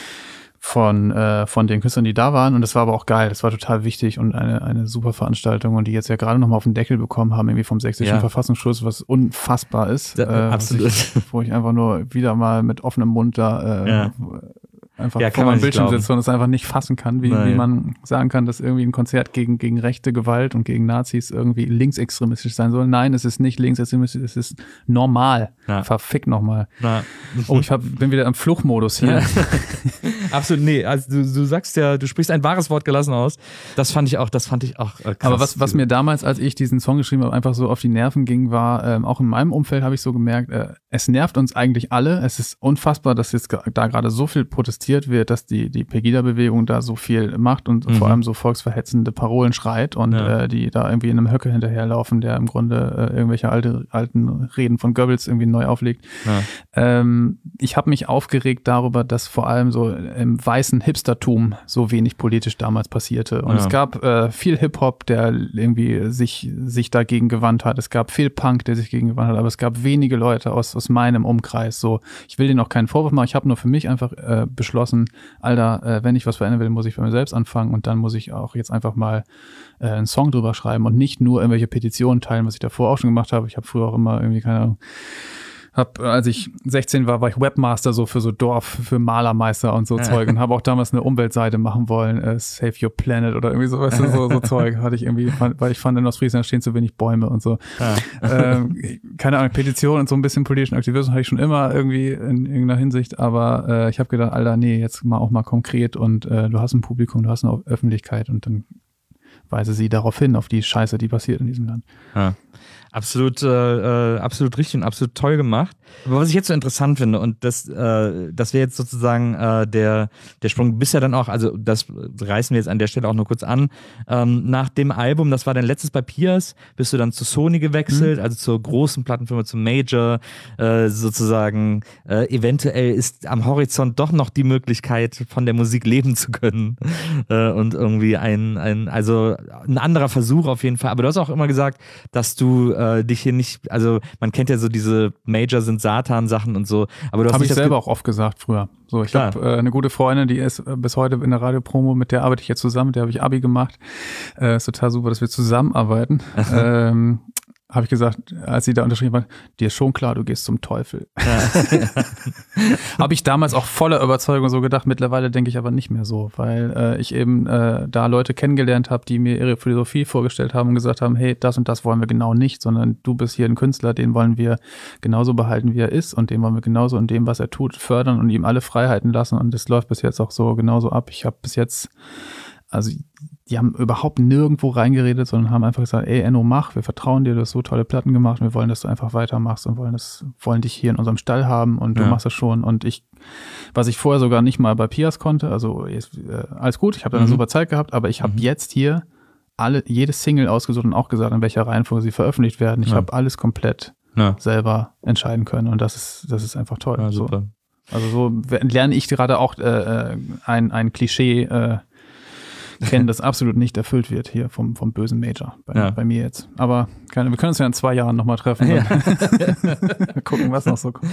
von den Künstlern, die da waren. Und das war aber auch geil. Das war total wichtig und eine super Veranstaltung. Und die jetzt ja gerade nochmal auf den Deckel bekommen haben, irgendwie vom Sächsischen Verfassungsschutz, was unfassbar ist. Absolut. Wo ich einfach nur wieder mal mit offenem Mund da einfach Ja, vor meinem Bildschirm sitze und es einfach nicht fassen kann, wie man sagen kann, dass irgendwie ein Konzert gegen rechte Gewalt und gegen Nazis irgendwie linksextremistisch sein soll. Nein, es ist nicht linksextremistisch, es ist normal. Ja. Verfick nochmal. Oh, bin wieder im Fluchtmodus hier. Ja. Absolut, nee, also du sagst ja, du sprichst ein wahres Wort gelassen aus. Das fand ich auch krass. Aber was mir damals, als ich diesen Song geschrieben habe, einfach so auf die Nerven ging, war, auch in meinem Umfeld habe ich so gemerkt, es nervt uns eigentlich alle. Es ist unfassbar, dass jetzt da gerade so viel protestiert wird, dass die Pegida-Bewegung da so viel macht und vor allem so volksverhetzende Parolen schreit und die da irgendwie in einem Höcke hinterherlaufen, der im Grunde irgendwelche alten Reden von Goebbels irgendwie neu auflegt. Ja. Ich habe mich aufgeregt darüber, dass vor allem so im weißen Hipstertum so wenig politisch damals passierte. Und es gab viel Hip-Hop, der irgendwie sich dagegen gewandt hat. Es gab viel Punk, der sich gegen gewandt hat, aber es gab wenige Leute aus meinem Umkreis. So, ich will denen auch keinen Vorwurf machen. Ich habe nur für mich einfach beschlossen, Alter, wenn ich was verändern will, muss ich bei mir selbst anfangen und dann muss ich auch jetzt einfach mal einen Song drüber schreiben und nicht nur irgendwelche Petitionen teilen, was ich davor auch schon gemacht habe. Ich habe früher auch immer irgendwie, keine Ahnung, als ich 16 war ich Webmaster so für so Dorf, für Malermeister und so Zeug und habe auch damals eine Umweltseite machen wollen, Save Your Planet oder irgendwie so, weißt du, so Zeug hatte ich irgendwie, weil ich fand, in Ostfriesland stehen zu wenig Bäume und so. Keine Ahnung, Petition und so ein bisschen politischen Aktivismus hatte ich schon immer irgendwie in irgendeiner Hinsicht, aber ich habe gedacht, Alter, nee, jetzt auch mal konkret und du hast ein Publikum, du hast eine Öffentlichkeit und dann weise sie darauf hin, auf die Scheiße, die passiert in diesem Land. Ja. Absolut richtig und absolut toll gemacht. Aber was ich jetzt so interessant finde, und das wäre jetzt sozusagen der Sprung, bist ja dann auch, also das reißen wir jetzt an der Stelle auch nur kurz an, nach dem Album, das war dein letztes bei Piers, bist du dann zu Sony gewechselt, also zur großen Plattenfirma, zum Major, sozusagen, eventuell ist am Horizont doch noch die Möglichkeit, von der Musik leben zu können und irgendwie also ein anderer Versuch auf jeden Fall, aber du hast auch immer gesagt, dass du dich hier nicht, also man kennt ja so diese Major sind Satan-Sachen und so, aber du hast habe ich ich selber auch oft gesagt früher. So, ich habe eine gute Freundin, die ist bis heute in der Radiopromo, mit der arbeite ich jetzt zusammen, mit der habe ich Abi gemacht. Ist total super, dass wir zusammenarbeiten. Habe ich gesagt, als sie da unterschrieben hat, dir ist schon klar, du gehst zum Teufel. Ja. Habe ich damals auch voller Überzeugung so gedacht, mittlerweile denke ich aber nicht mehr so, weil ich eben da Leute kennengelernt habe, die mir ihre Philosophie vorgestellt haben und gesagt haben, hey, das und das wollen wir genau nicht, sondern du bist hier ein Künstler, den wollen wir genauso behalten, wie er ist und den wollen wir genauso in dem, was er tut, fördern und ihm alle Freiheiten lassen und das läuft bis jetzt auch so genauso ab. Ich habe bis jetzt, also die haben überhaupt nirgendwo reingeredet, sondern haben einfach gesagt, ey Enno, mach, wir vertrauen dir, du hast so tolle Platten gemacht, wir wollen, dass du einfach weitermachst und wollen dich hier in unserem Stall haben und du machst das schon. Und was ich vorher sogar nicht mal bei Piers konnte, also alles gut, ich habe da eine super Zeit gehabt, aber ich habe jetzt hier jede Single ausgesucht und auch gesagt, in welcher Reihenfolge sie veröffentlicht werden. Ich habe alles komplett selber entscheiden können und das ist einfach toll. Ja, super. So. Also so lerne ich gerade auch ein Klischee kennen, das absolut nicht erfüllt wird hier vom bösen Major bei mir jetzt. Aber wir können uns ja in 2 Jahren nochmal treffen. Ja. Gucken, was noch so kommt.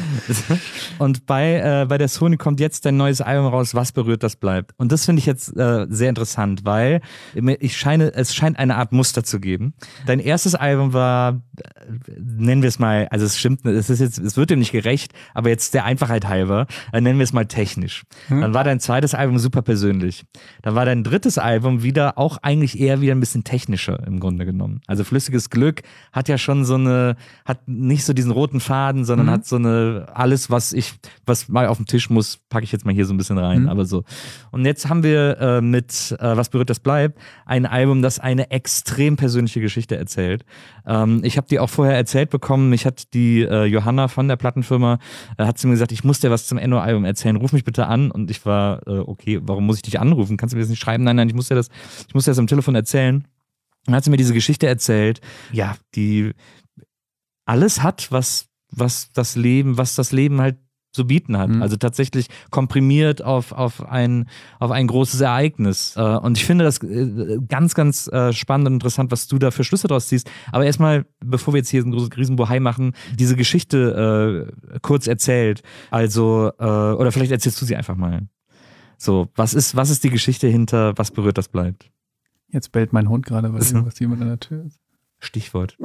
Und bei der Sony kommt jetzt dein neues Album raus, Was berührt, das bleibt. Und das finde ich jetzt sehr interessant, weil es scheint eine Art Muster zu geben. Dein erstes Album war, nennen wir es mal, also es stimmt, es wird dem nicht gerecht, aber jetzt der Einfachheit halber, nennen wir es mal technisch. Dann war dein zweites Album super persönlich. Dann war dein drittes Album Album wieder auch eigentlich eher wieder ein bisschen technischer im Grunde genommen. Also Flüssiges Glück hat ja schon hat nicht so diesen roten Faden, sondern hat so alles, was mal auf dem Tisch muss, packe ich jetzt mal hier so ein bisschen rein, aber so. Und jetzt haben wir mit Was berührt, das bleibt, ein Album, das eine extrem persönliche Geschichte erzählt. Ich habe die auch vorher erzählt bekommen, mich hat die Johanna von der Plattenfirma, hat zu mir gesagt, ich muss dir was zum Enno-Album erzählen, ruf mich bitte an. Und ich war, okay, warum muss ich dich anrufen? Kannst du mir das nicht schreiben? Nein, ich muss dir das am Telefon erzählen. Dann hat sie mir diese Geschichte erzählt, ja, die alles hat, was das Leben halt zu bieten hat. Also tatsächlich komprimiert auf ein großes Ereignis. Und ich finde das ganz, ganz spannend und interessant, was du da für Schlüsse draus ziehst. Aber erstmal, bevor wir jetzt hier einen großen Riesenbohai machen, diese Geschichte kurz erzählt. Also, oder vielleicht erzählst du sie einfach mal. So, was ist die Geschichte hinter Was berührt, das bleibt? Jetzt bellt mein Hund gerade, weil irgendwas jemand an der Tür ist. Stichwort.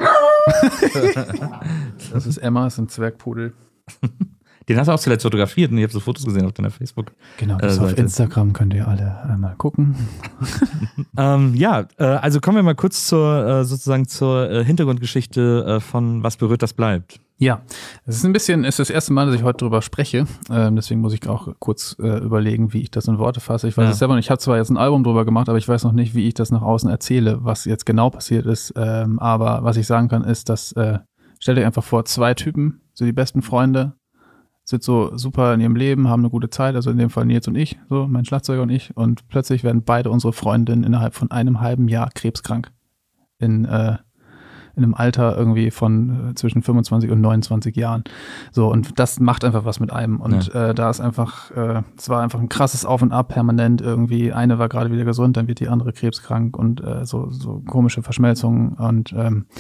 Das ist Emma, ist ein Zwergpudel. Den hast du auch zuletzt fotografiert und ich habe so Fotos gesehen auf deiner Facebook. Genau, das auf Instagram könnt ihr alle einmal gucken. Also kommen wir mal kurz zur Hintergrundgeschichte von Was berührt, das bleibt. Ja, es ist das erste Mal, dass ich heute drüber spreche. Deswegen muss ich auch kurz überlegen, wie ich das in Worte fasse. Ich weiß es selber nicht. Ich habe zwar jetzt ein Album drüber gemacht, aber ich weiß noch nicht, wie ich das nach außen erzähle, was jetzt genau passiert ist. Aber was ich sagen kann, ist, dass stellt euch einfach vor, 2 Typen, so die besten Freunde, sind so super in ihrem Leben, haben eine gute Zeit, also in dem Fall Nils und ich, so mein Schlagzeuger und ich, und plötzlich werden beide unsere Freundinnen innerhalb von einem halben Jahr krebskrank. In einem Alter irgendwie von zwischen 25 und 29 Jahren. So, und das macht einfach was mit einem. Und da ist einfach, es war einfach ein krasses Auf und Ab permanent irgendwie. Eine war gerade wieder gesund, dann wird die andere krebskrank und so komische Verschmelzungen und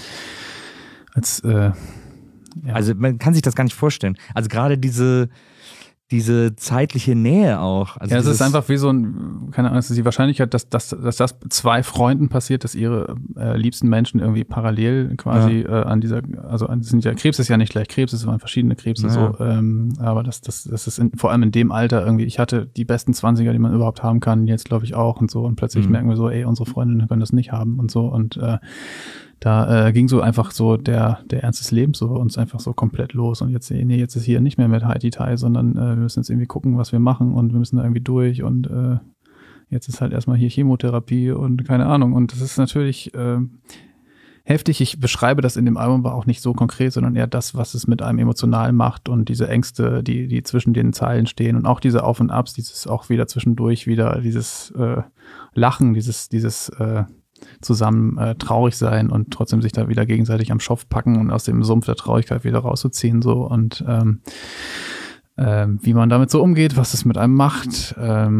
Also man kann sich das gar nicht vorstellen. Also gerade diese zeitliche Nähe auch. Also es ist einfach wie so keine Ahnung, es ist die Wahrscheinlichkeit, dass das 2 Freunden passiert, dass ihre liebsten Menschen irgendwie parallel quasi Krebs ist ja nicht gleich Krebs, es waren verschiedene Krebse so, aber das ist vor allem in dem Alter irgendwie, ich hatte die besten 20er, die man überhaupt haben kann, jetzt glaube ich auch und so und plötzlich merken wir so, unsere Freundinnen können das nicht haben und so und da ging so einfach so der Ernst des Lebens so bei uns einfach so komplett los und jetzt ist hier nicht mehr mit Haiti-Tai, sondern wir müssen jetzt irgendwie gucken, was wir machen und wir müssen da irgendwie durch und jetzt ist halt erstmal hier Chemotherapie und keine Ahnung und das ist natürlich heftig. Ich beschreibe das in dem Album aber auch nicht so konkret, sondern eher das, was es mit einem emotional macht und diese Ängste, die zwischen den Zeilen stehen und auch diese Auf und Abs, dieses auch wieder zwischendurch wieder dieses Lachen, dieses zusammen traurig sein und trotzdem sich da wieder gegenseitig am Schopf packen und aus dem Sumpf der Traurigkeit wieder rauszuziehen so und wie man damit so umgeht, was es mit einem macht.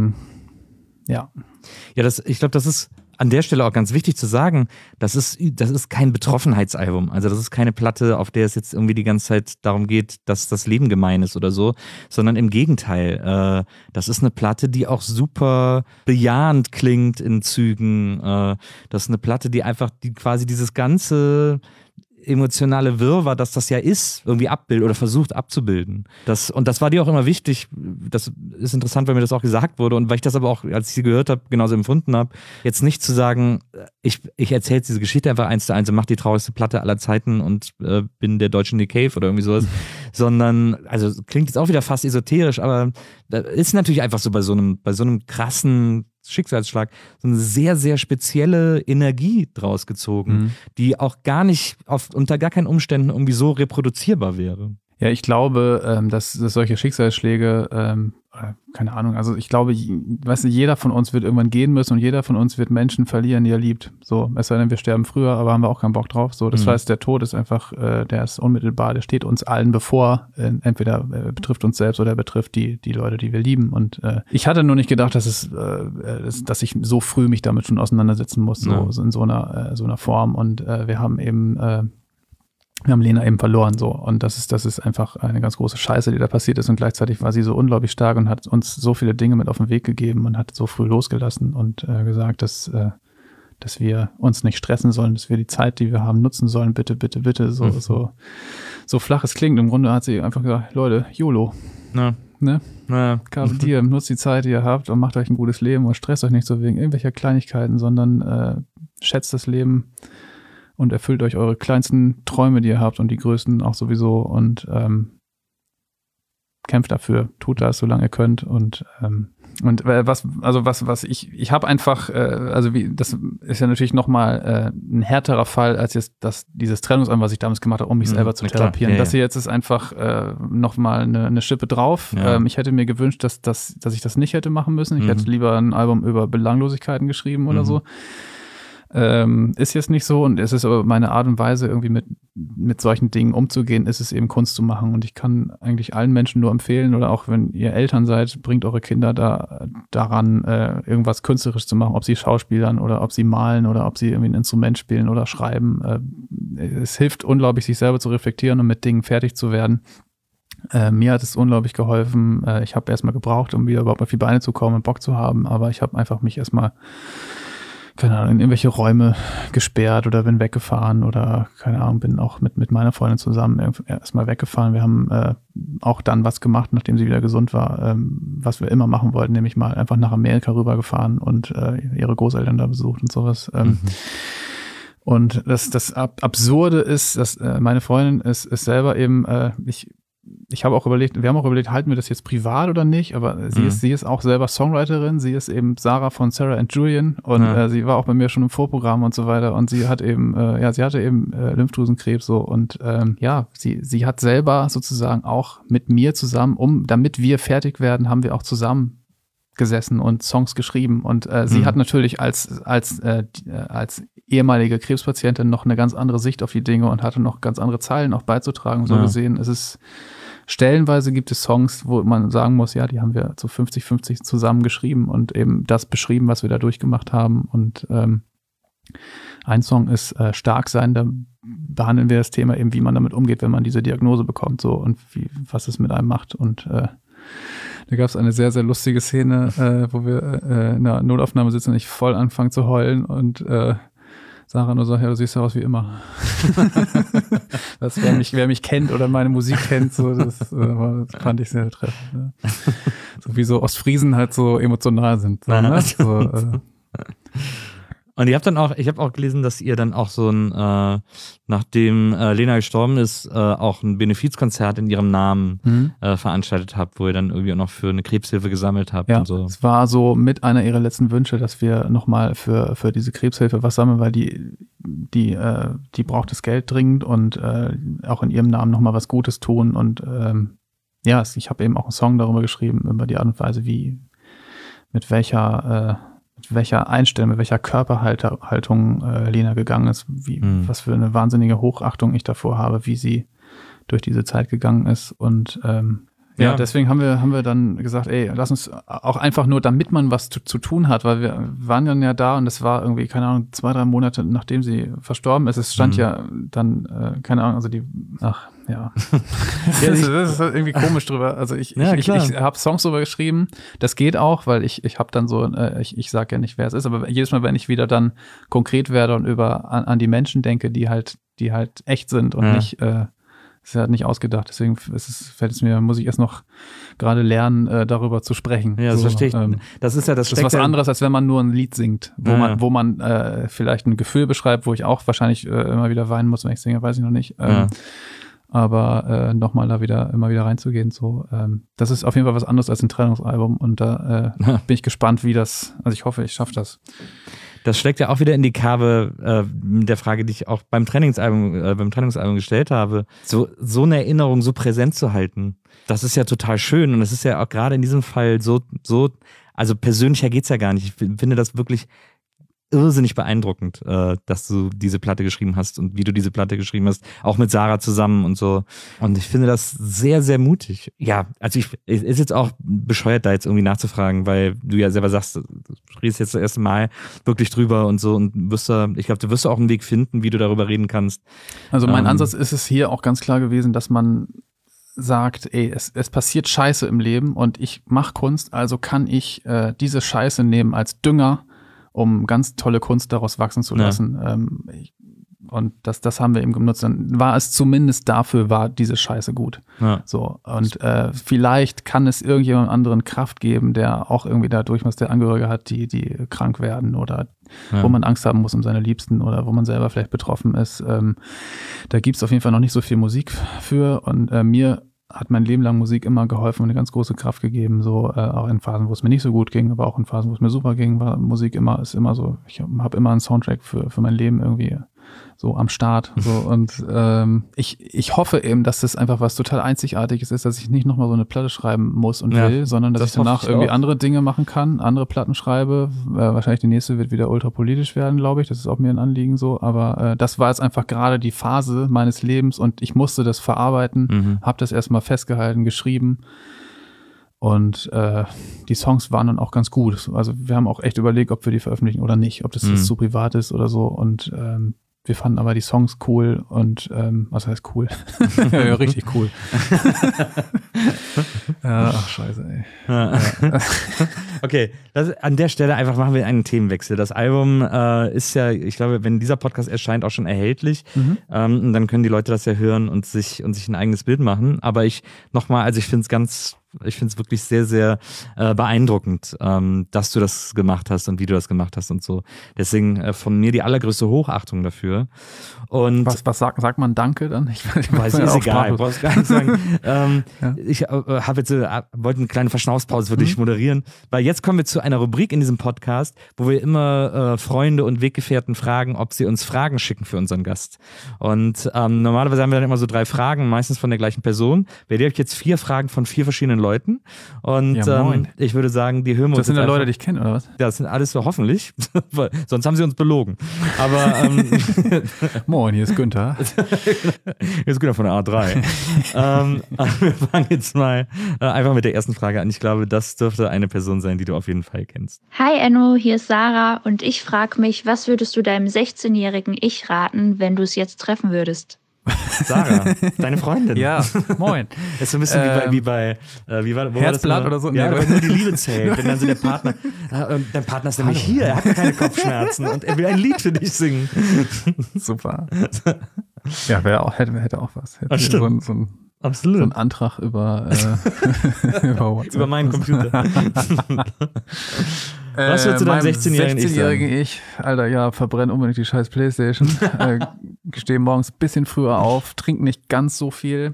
Ich glaube, das ist an der Stelle auch ganz wichtig zu sagen, das ist kein Betroffenheitsalbum. Also das ist keine Platte, auf der es jetzt irgendwie die ganze Zeit darum geht, dass das Leben gemein ist oder so, sondern im Gegenteil. Das ist eine Platte, die auch super bejahend klingt in Zügen. Das ist eine Platte, die quasi dieses ganze emotionale Wirrwarr, dass das ja ist, irgendwie abbildet oder versucht abzubilden. Und das war dir auch immer wichtig. Das ist interessant, weil mir das auch gesagt wurde und weil ich das aber auch, als ich sie gehört habe, genauso empfunden habe, jetzt nicht zu sagen, ich erzähle jetzt diese Geschichte einfach 1:1 und mache die traurigste Platte aller Zeiten und bin der deutsche Nick Cave oder irgendwie sowas, sondern, also klingt jetzt auch wieder fast esoterisch, aber ist natürlich einfach so bei so einem krassen Schicksalsschlag so eine sehr, sehr spezielle Energie draus gezogen, die auch gar nicht unter gar keinen Umständen irgendwie so reproduzierbar wäre. Ja, ich glaube, dass solche Schicksalsschläge, keine Ahnung, also ich glaube, jeder von uns wird irgendwann gehen müssen und jeder von uns wird Menschen verlieren, die er liebt. So, es sei denn, wir sterben früher, aber haben wir auch keinen Bock drauf. So, das heißt, der Tod ist einfach, der ist unmittelbar, der steht uns allen bevor. Entweder betrifft uns selbst oder er betrifft die Leute, die wir lieben. Und ich hatte nur nicht gedacht, dass ich so früh mich damit schon auseinandersetzen muss, so in so einer Form. Und wir haben Lena eben verloren so und das ist einfach eine ganz große Scheiße, die da passiert ist und gleichzeitig war sie so unglaublich stark und hat uns so viele Dinge mit auf den Weg gegeben und hat so früh losgelassen und gesagt, dass wir uns nicht stressen sollen, dass wir die Zeit, die wir haben, nutzen sollen, bitte, so flach es klingt. Im Grunde hat sie einfach gesagt, Leute, YOLO. Ja. ne? Ja. Carpe diem, nutzt die Zeit, die ihr habt und macht euch ein gutes Leben und stresst euch nicht so wegen irgendwelcher Kleinigkeiten, sondern schätzt das Leben und erfüllt euch eure kleinsten Träume, die ihr habt und die größten auch sowieso und kämpft dafür, tut das, solange ihr könnt und was ich habe einfach, das ist ja natürlich nochmal ein härterer Fall als jetzt dieses Trennungsalbum, was ich damals gemacht habe, um mich selber zu therapieren. Das hier jetzt ist einfach nochmal eine Schippe drauf. Ja. Ich hätte mir gewünscht, dass ich das nicht hätte machen müssen. Ich hätte lieber ein Album über Belanglosigkeiten geschrieben oder so. Ist jetzt nicht so und es ist aber meine Art und Weise, irgendwie mit solchen Dingen umzugehen, ist es eben Kunst zu machen und ich kann eigentlich allen Menschen nur empfehlen oder auch wenn ihr Eltern seid, bringt eure Kinder daran, irgendwas künstlerisch zu machen, ob sie schauspielern oder ob sie malen oder ob sie irgendwie ein Instrument spielen oder schreiben. Es hilft unglaublich, sich selber zu reflektieren und mit Dingen fertig zu werden. Mir hat es unglaublich geholfen. Ich habe erstmal gebraucht, um wieder überhaupt auf die Beine zu kommen und Bock zu haben, aber ich habe einfach mich erstmal keine Ahnung, in irgendwelche Räume gesperrt oder bin weggefahren oder keine Ahnung, bin auch mit meiner Freundin zusammen erstmal weggefahren. Wir haben auch dann was gemacht, nachdem sie wieder gesund war, was wir immer machen wollten, nämlich mal einfach nach Amerika rübergefahren und ihre Großeltern da besucht und sowas. Und das Absurde ist, dass meine Freundin ist selber eben, wir haben auch überlegt, halten wir das jetzt privat oder nicht, aber sie ist auch selber Songwriterin, sie ist eben Sarah von Sarah and Julian und sie war auch bei mir schon im Vorprogramm und so weiter und sie hatte eben Lymphdrüsenkrebs so und sie hat selber sozusagen auch mit mir zusammen, damit wir fertig werden, haben wir auch zusammen gesessen und Songs geschrieben und sie hat natürlich als ehemalige Krebspatientin noch eine ganz andere Sicht auf die Dinge und hatte noch ganz andere Zeilen auch beizutragen. So gesehen, stellenweise gibt es Songs, wo man sagen muss, ja, die haben wir zu 50-50 zusammen geschrieben und eben das beschrieben, was wir da durchgemacht haben. Und ein Song ist Stark sein, da behandeln wir das Thema eben, wie man damit umgeht, wenn man diese Diagnose bekommt so und was es mit einem macht. Und da gab es eine sehr, sehr lustige Szene, wo wir in einer Notaufnahme sitzen und ich voll anfange zu heulen und Sarah nur sagt, ja, du siehst ja aus wie immer. Wer mich kennt oder meine Musik kennt, so, das fand ich sehr treffend. Ne? So wie so Ostfriesen halt so emotional sind. So, ne? Und ich habe auch gelesen, dass ihr dann auch so nachdem Lena gestorben ist, auch ein Benefizkonzert in ihrem Namen veranstaltet habt, wo ihr dann irgendwie auch noch für eine Krebshilfe gesammelt habt. Ja, und so. Es war so mit einer ihrer letzten Wünsche, dass wir nochmal für diese Krebshilfe was sammeln, weil die braucht das Geld dringend und auch in ihrem Namen nochmal was Gutes tun und ich habe eben auch einen Song darüber geschrieben, über die Art und Weise, mit welcher Einstellung, mit welcher Körperhaltung Lena gegangen ist, was für eine wahnsinnige Hochachtung ich davor habe, wie sie durch diese Zeit gegangen ist. Und deswegen haben wir dann gesagt, ey, lass uns auch einfach nur, damit man was zu tun hat, weil wir waren dann ja da und es war irgendwie, keine Ahnung, 2-3 Monate, nachdem sie verstorben ist. Es stand ja dann, keine Ahnung, also das ist irgendwie komisch drüber. Also ich habe Songs drüber geschrieben. Das geht auch, weil ich habe dann so, ich sage ja nicht, wer es ist, aber jedes Mal, wenn ich wieder dann konkret werde und an die Menschen denke, die halt echt sind und nicht ist ja nicht ausgedacht, deswegen muss ich erst noch gerade lernen, darüber zu sprechen. Ja, das verstehe ich. Das ist was anderes, als wenn man nur ein Lied singt, wo man vielleicht ein Gefühl beschreibt, wo ich auch wahrscheinlich immer wieder weinen muss, wenn ich singe, weiß ich noch nicht. Aber nochmal da immer wieder reinzugehen, so, das ist auf jeden Fall was anderes als ein Trennungsalbum und da bin ich gespannt, also ich hoffe, ich schaffe das. Das schlägt ja auch wieder in die Kerbe der Frage, die ich auch beim Trennungsalbum gestellt habe. So eine Erinnerung so präsent zu halten, das ist ja total schön und es ist ja auch gerade in diesem Fall so, also persönlicher geht's ja gar nicht. Ich finde das wirklich irrsinnig beeindruckend, dass du diese Platte geschrieben hast und wie du diese Platte geschrieben hast, auch mit Sarah zusammen und so. Und ich finde das sehr, sehr mutig. Ja, also ist jetzt auch bescheuert, da jetzt irgendwie nachzufragen, weil du ja selber sagst, du redest jetzt das erste Mal wirklich drüber und so und ich glaube, du wirst auch einen Weg finden, wie du darüber reden kannst. Also mein Ansatz ist es hier auch ganz klar gewesen, dass man sagt, ey, es passiert Scheiße im Leben und ich mache Kunst, also kann ich diese Scheiße nehmen als Dünger, um ganz tolle Kunst daraus wachsen zu lassen. Und das haben wir eben genutzt. Dann war es zumindest dafür, war diese Scheiße gut. Ja. So. Und vielleicht kann es irgendjemand anderen Kraft geben, der auch irgendwie dadurch, was der Angehörige hat, die krank werden oder wo man Angst haben muss um seine Liebsten oder wo man selber vielleicht betroffen ist. Da gibt es auf jeden Fall noch nicht so viel Musik für. Und mir hat mein Leben lang Musik immer geholfen und eine ganz große Kraft gegeben, so auch in Phasen, wo es mir nicht so gut ging, aber auch in Phasen, wo es mir super ging, war Musik ist immer so, ich habe immer einen Soundtrack für mein Leben irgendwie so am Start. So. Und ich hoffe eben, dass das einfach was total Einzigartiges ist, dass ich nicht nochmal so eine Platte schreiben muss und will, sondern dass ich danach irgendwie andere Dinge machen kann, andere Platten schreibe. Wahrscheinlich die nächste wird wieder ultrapolitisch werden, glaube ich. Das ist auch mir ein Anliegen so. Aber das war jetzt einfach gerade die Phase meines Lebens und ich musste das verarbeiten, habe das erstmal festgehalten, geschrieben. Und die Songs waren dann auch ganz gut. Also wir haben auch echt überlegt, ob wir die veröffentlichen oder nicht, ob das jetzt zu privat ist oder so. Und wir fanden aber die Songs cool und was heißt cool? Ja, richtig cool. Ach, scheiße, ey. Ja. Okay, an der Stelle einfach machen wir einen Themenwechsel. Das Album ist ja, ich glaube, wenn dieser Podcast erscheint, auch schon erhältlich. Und dann können die Leute das ja hören und sich ein eigenes Bild machen. Aber ich finde es wirklich sehr, sehr beeindruckend, dass du das gemacht hast und wie du das gemacht hast und so. Deswegen von mir die allergrößte Hochachtung dafür. Und was sagt man Danke dann? Ich weiß nicht, ist egal, brauchst gar nicht sagen. Ich wollte eine kleine Verschnaufspause für dich moderieren, weil jetzt kommen wir zu einer Rubrik in diesem Podcast, wo wir immer Freunde und Weggefährten fragen, ob sie uns Fragen schicken für unseren Gast. Und normalerweise haben wir dann immer so 3 Fragen, meistens von der gleichen Person. Bei dir habe ich jetzt 4 Fragen von 4 verschiedenen Leuten. Und ich würde sagen, die hören wir uns. Das sind ja Leute, die ich kenne, oder was? Das sind alles so hoffentlich, sonst haben sie uns belogen. Aber moin, hier ist Günther. Hier ist Günther von der A3. Wir fangen jetzt mal einfach mit der ersten Frage an. Ich glaube, das dürfte eine Person sein, die du auf jeden Fall kennst. Hi Enno, hier ist Sarah und ich frage mich, was würdest du deinem 16-jährigen Ich raten, wenn du es jetzt treffen würdest? Partner, deine Freundin. Ja, moin. Das ist so ein bisschen wie bei Herzblatt oder so. Ja, aber nur die Liebe zählt. Wenn dann so der Partner, dein Partner ist nämlich hier, er hat ja keine Kopfschmerzen und er will ein Lied für dich singen. Super. Ja, hätte auch was. Hätte stimmt. Absolut. So ein Antrag über WhatsApp. Über meinen Computer. Was würdest du deinem 16-jährigen Ich? Alter, ja, verbrenn unbedingt die scheiß Playstation. Stehe morgens ein bisschen früher auf, trink nicht ganz so viel.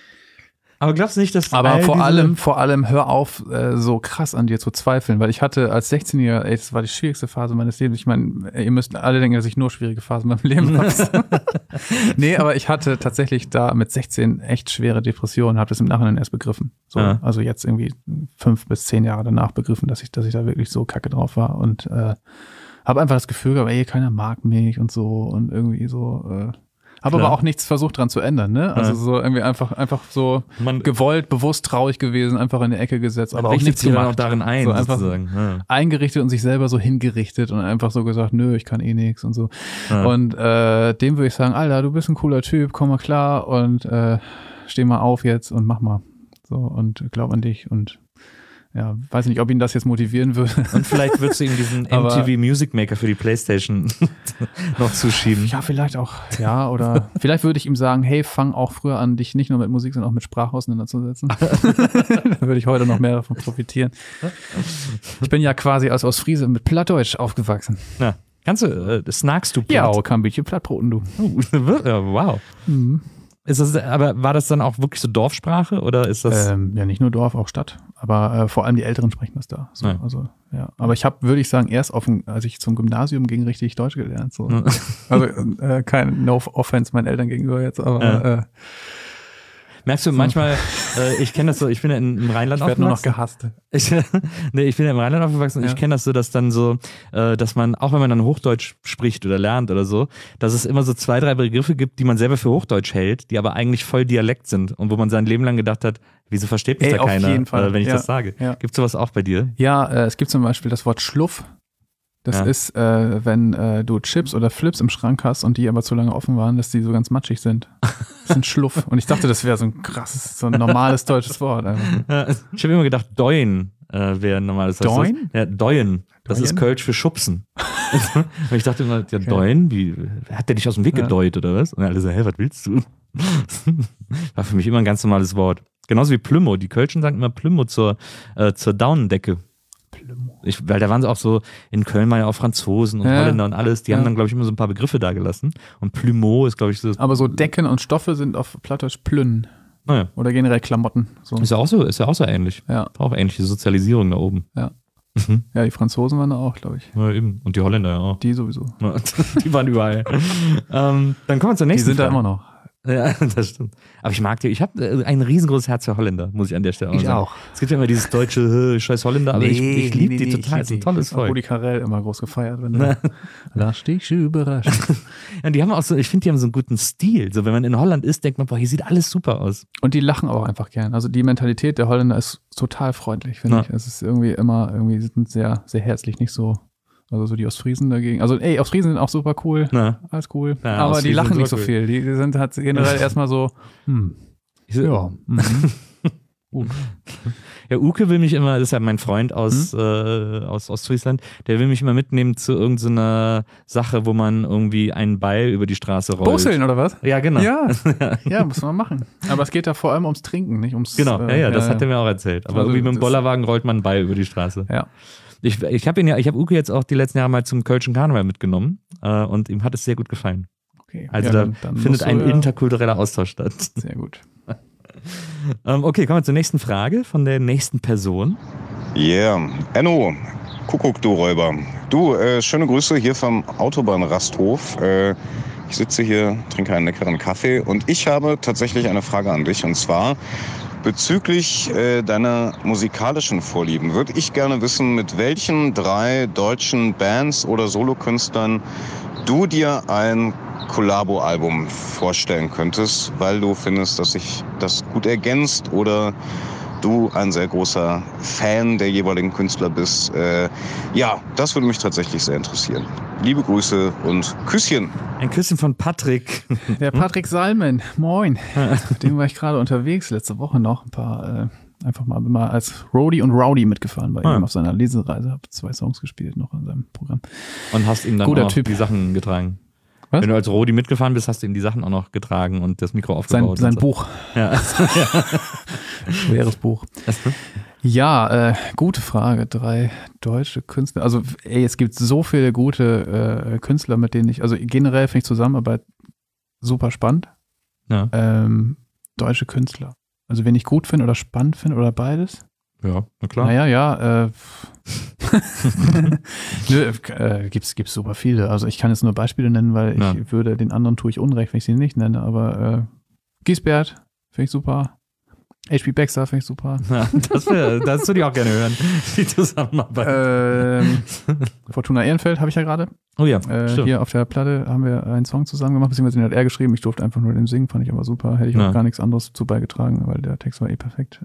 Aber glaubst du nicht, dass aber vor allem hör auf, so krass an dir zu zweifeln, weil ich hatte als 16-Jähriger, das war die schwierigste Phase meines Lebens. Ich meine, ihr müsst alle denken, dass ich nur schwierige Phasen in meinem Leben habe. Nee, aber ich hatte tatsächlich da mit 16 echt schwere Depressionen, habe das im Nachhinein erst begriffen. So, also jetzt irgendwie 5 bis 10 Jahre danach begriffen, dass ich da wirklich so kacke drauf war und habe einfach das Gefühl gehabt, ey, keiner mag mich und so und irgendwie so habe aber auch nichts versucht dran zu ändern, ne? Also so irgendwie einfach so gewollt, bewusst traurig gewesen, einfach in die Ecke gesetzt, aber auch nichts gemacht. Auch darin ein, so einfach sozusagen. Eingerichtet und sich selber so hingerichtet und einfach so gesagt, nö, ich kann eh nichts und so. Ja. Und dem würde ich sagen, Alter, du bist ein cooler Typ, komm mal klar und steh mal auf jetzt und mach mal. So und glaub an dich und ja, weiß nicht, ob ihn das jetzt motivieren würde. Und vielleicht würdest du ihm diesen MTV Music Maker für die Playstation noch zuschieben. Ja, vielleicht auch. Ja, oder vielleicht würde ich ihm sagen, hey, fang auch früher an, dich nicht nur mit Musik, sondern auch mit Sprache auseinanderzusetzen. Da würde ich heute noch mehr davon profitieren. Ich bin ja quasi als Ostfriese mit Plattdeutsch aufgewachsen. Na, kannst du, snackst du platt? Ja, kann ein bisschen Plattbroten, du. Wow. Mhm. Aber war das dann auch wirklich so Dorfsprache oder ist das? Ja, nicht nur Dorf, auch Stadt. Aber vor allem die Älteren sprechen das da. So, ja. Also, ja. Aber ich habe, würde ich sagen, erst als ich zum Gymnasium ging, richtig Deutsch gelernt. So. Also kein No Offense meinen Eltern gegenüber jetzt, aber merkst du manchmal, ich kenne das so, ich bin ja im Rheinland aufgewachsen. Ich werde nur noch gehasst. Ich bin ja im Rheinland aufgewachsen und ich kenne das so, dass dann so, dass man, auch wenn man dann Hochdeutsch spricht oder lernt oder so, dass es immer so 2, 3 Begriffe gibt, die man selber für Hochdeutsch hält, die aber eigentlich voll Dialekt sind und wo man sein Leben lang gedacht hat, wieso versteht mich da keiner, auf jeden Fall. Wenn ich das sage. Ja. Gibt es sowas auch bei dir? Ja, es gibt zum Beispiel das Wort Schluff. Das ist, wenn du Chips oder Flips im Schrank hast und die aber zu lange offen waren, dass die so ganz matschig sind. Das ist ein Schluff. Und ich dachte, das wäre so ein krasses, so ein normales deutsches Wort. Ich habe immer gedacht, Deuen wäre ein normales Wort. Deuen? Ja, Deuen. Das ist Kölsch für Schubsen. Und ich dachte immer, ja, Deuen, wie, hat der dich aus dem Weg gedeut oder was? Und alle so, hä, was willst du? War für mich immer ein ganz normales Wort. Genauso wie Plümo. Die Kölschen sagen immer Plümo zur Daunendecke. Weil da waren sie auch so, in Köln waren ja auch Franzosen und Holländer und alles, die haben dann, glaube ich, immer so ein paar Begriffe da gelassen. Und Plümo ist, glaube ich, so. Aber so Decken und Stoffe sind auf Plattdeutsch Plünn. Naja. Oder generell Klamotten. So. Ist ja auch so ähnlich. Ja. Auch ähnliche Sozialisierung da oben. Ja. Ja, die Franzosen waren da auch, glaube ich. Ja, eben. Und die Holländer ja auch. Die sowieso. Ja, die waren überall. Dann kommen wir zur nächsten Die sind Frage. da immer noch. Ja, das stimmt. Aber ich mag die. Ich habe ein riesengroßes Herz für Holländer, muss ich an der Stelle auch sagen. Ich auch. Es gibt ja immer dieses deutsche scheiß Holländer, aber ich liebe die total. Das ist ein tolles Volk. Rudi Carrell immer groß gefeiert. Lass dich überraschen. Ja, die haben auch so, ich finde, die haben so einen guten Stil. So, wenn man in Holland ist, denkt man, boah, hier sieht alles super aus. Und die lachen auch einfach gern. Also die Mentalität der Holländer ist total freundlich, finde ich. Es ist irgendwie sind sehr, sehr herzlich, nicht so. Also so die Ostfriesen dagegen. Also Ostfriesen sind auch super cool. Alles cool. Ja, aber die lachen nicht so viel. Die sind halt generell erstmal so, ja. Gut. Ja, Uke will mich immer, das ist ja mein Freund aus Ostfriesland, der will mich immer mitnehmen zu irgendeiner Sache, wo man irgendwie einen Ball über die Straße rollt. Busseln oder was? Ja, genau. Ja, muss man machen. Aber es geht da vor allem ums Trinken, nicht ums... Genau, das hat er mir auch erzählt. Aber also, irgendwie mit dem Bollerwagen rollt man einen Ball über die Straße. Ja. Ich habe Uke jetzt auch die letzten Jahre mal zum Kölschen Karneval mitgenommen und ihm hat es sehr gut gefallen. Okay. Also dann findet ein interkultureller Austausch statt. Sehr gut. Okay, kommen wir zur nächsten Frage von der nächsten Person. Yeah, Enno, Kuckuck, du Räuber. Du, schöne Grüße hier vom Autobahnrasthof. Ich sitze hier, trinke einen leckeren Kaffee und ich habe tatsächlich eine Frage an dich und zwar bezüglich deiner musikalischen Vorlieben. Würde ich gerne wissen, mit welchen 3 deutschen Bands oder Solokünstlern du dir ein Kollabo-Album vorstellen könntest, weil du findest, dass sich das gut ergänzt oder du ein sehr großer Fan der jeweiligen Künstler bist. Ja, das würde mich tatsächlich sehr interessieren. Liebe Grüße und Küsschen. Ein Küsschen von Patrick. Der Patrick Salmen, moin. Mit dem war ich gerade unterwegs, letzte Woche noch ein paar, einfach mal als Roadie und Rowdy mitgefahren bei ihm auf seiner Lesereise. Habe 2 Songs gespielt noch in seinem Programm. Und hast ihm dann auch die Sachen getragen. Was? Wenn du als Rodi mitgefahren bist, hast du ihm die Sachen auch noch getragen und das Mikro aufgebaut. Sein Buch. Ja. Schweres Buch. Ja, gute Frage. 3 deutsche Künstler. Also, es gibt so viele gute Künstler, mit denen also generell finde ich Zusammenarbeit super spannend. Ja. Deutsche Künstler. Also, wen ich gut finde oder spannend finde oder beides. Ja, na klar. Naja, gibt's super viele. Also ich kann jetzt nur Beispiele nennen, weil ich würde den anderen tue ich Unrecht, wenn ich sie nicht nenne, aber Giesbert finde ich super. H.P. Baxter finde ich super. Ja, das würde ich auch gerne hören, die Zusammenarbeit. Fortuna Ehrenfeld habe ich ja gerade. Oh ja, hier auf der Platte haben wir einen Song zusammen gemacht, beziehungsweise den hat er geschrieben. Ich durfte einfach nur den singen, fand ich aber super. Hätte ich auch gar nichts anderes zu beigetragen, weil der Text war perfekt.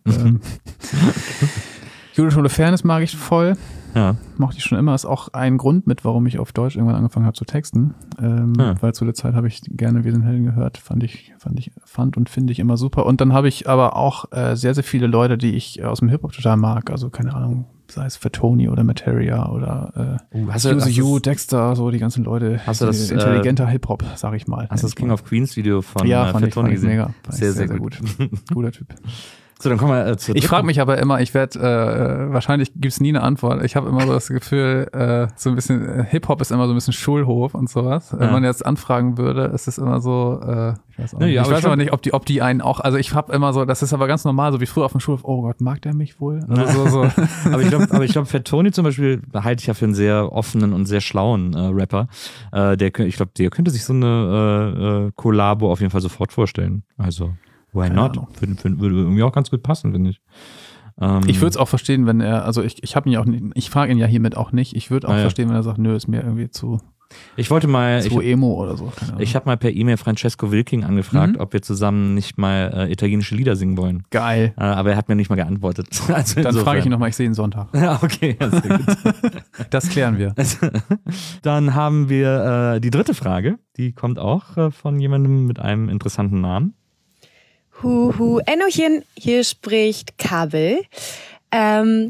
Judith Holofernes mag ich voll. Ja. Mochte ich schon immer. Ist auch ein Grund mit, warum ich auf Deutsch irgendwann angefangen habe zu texten. Weil zu der Zeit habe ich gerne Wir sind Helden gehört. Fand und finde ich immer super. Und dann habe ich aber auch sehr, sehr viele Leute, die ich aus dem Hip-Hop total mag. Also keine Ahnung, sei es Fatoni oder Materia oder Use Dexter, so die ganzen Leute. Hast du das intelligenter Hip-Hop, sag ich mal. Hast du das King of Queens Video von Fatoni gesehen? Mega. Sehr, sehr gut. Guter Typ. So, dann kommen wir zur Ich frage mich aber immer, wahrscheinlich gibt's nie eine Antwort. Ich habe immer so das Gefühl, so ein bisschen, Hip-Hop ist immer so ein bisschen Schulhof und sowas. Wenn man jetzt anfragen würde, ist es immer so, ich weiß auch nicht. Ich weiß aber nicht, ob die einen auch, also ich habe immer so, das ist aber ganz normal, so wie früher auf dem Schulhof, oh Gott, mag der mich wohl? Also so. aber ich glaube, Fatoni zum Beispiel halte ich ja für einen sehr offenen und sehr schlauen Rapper. Der könnte sich so eine Kollabo auf jeden Fall sofort vorstellen. Also why not? Würde irgendwie auch ganz gut passen, finde ich. Ich würde es auch verstehen, wenn er, also ich habe ihn ja auch nicht, ich frage ihn ja hiermit auch nicht. Ich würde auch verstehen, wenn er sagt, nö, ist mir irgendwie zu Emo oder so. Ich habe mal per E-Mail Francesco Wilking angefragt, ob wir zusammen nicht mal italienische Lieder singen wollen. Geil. Aber er hat mir nicht mal geantwortet. Also dann frage ich ihn nochmal, ich sehe ihn Sonntag. Ja, okay. Ja, sehr gut. Das klären wir. Dann haben wir die dritte Frage. Die kommt auch von jemandem mit einem interessanten Namen. Ennochen, hier spricht Kabel.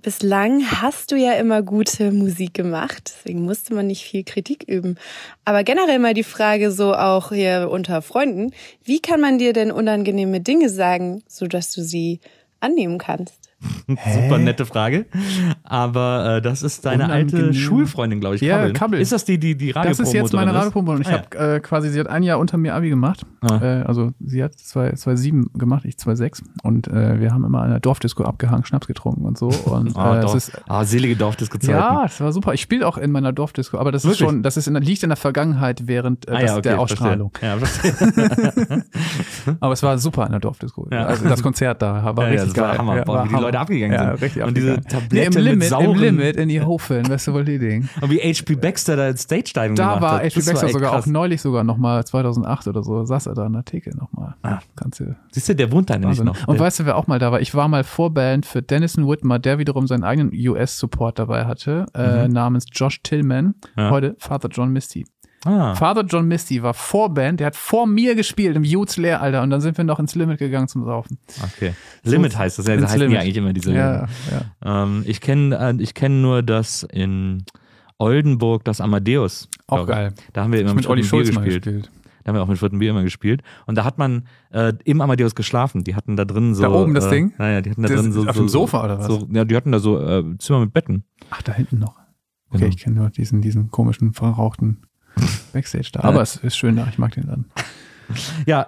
bislang hast du ja immer gute Musik gemacht, deswegen musste man nicht viel Kritik üben. Aber generell mal die Frage so auch hier unter Freunden, wie kann man dir denn unangenehme Dinge sagen, sodass du sie annehmen kannst? Super nette Frage. Aber das ist deine alte Schulfreundin, glaube ich, Kabbel. Ja, Kabbel. Ist das die Radiopromoterin? Das ist jetzt meine Radiopromoterin. Ich habe quasi, sie hat ein Jahr unter mir Abi gemacht. Also sie hat 2007 gemacht, ich 2006. Und wir haben immer an der Dorfdisco abgehangen, Schnaps getrunken und so. Und, selige Dorfdisco-Zeiten. Ja, das war super. Ich spiele auch in meiner Dorfdisco, aber das ist schon, liegt in der Vergangenheit während der Ausstrahlung. Verstehe. Aber es war super in der Dorfdisco. Ja. Also das Konzert da war richtig geil. War Hammer. Wie die Leute abgegangen sind. Richtig und diese Tablette im mit sauren... Im Limit in die Hochfällen, weißt du wohl die Ding. Und wie H.P. Baxter da Stage-Diving gemacht hat. Da war H.P. Baxter sogar krass. auch neulich nochmal 2008 oder so, saß er da an der Theke nochmal. Siehst du, der wohnt da nämlich noch. Und weißt du, wer auch mal da war? Ich war mal Vorband für Dennison Whitmer, der wiederum seinen eigenen US-Support dabei hatte, namens Josh Tillman, heute Father John Misty. Father John Misty war Vorband, der hat vor mir gespielt im Youths Lehr, Alter, und dann sind wir noch ins Limit gegangen zum Saufen. Okay. Limit heißt das, ja, das heißen ja eigentlich immer diese Limit. Ja. Ich kenn nur das in Oldenburg, das Amadeus. Auch geil. Da haben wir immer mit Olli Schulz gespielt. Da haben wir auch mit Fürthenbier immer gespielt. Und da hat man im Amadeus geschlafen. Die hatten da drin so... Da oben das Ding? Naja, die hatten da drin so... Auf dem Sofa oder was? So, ja, die hatten da so Zimmer mit Betten. Ach, da hinten noch. Okay, Genau. ich kenne nur diesen komischen, verrauchten Backstage da. Aber es ist schön da, ich mag den dann. Ja,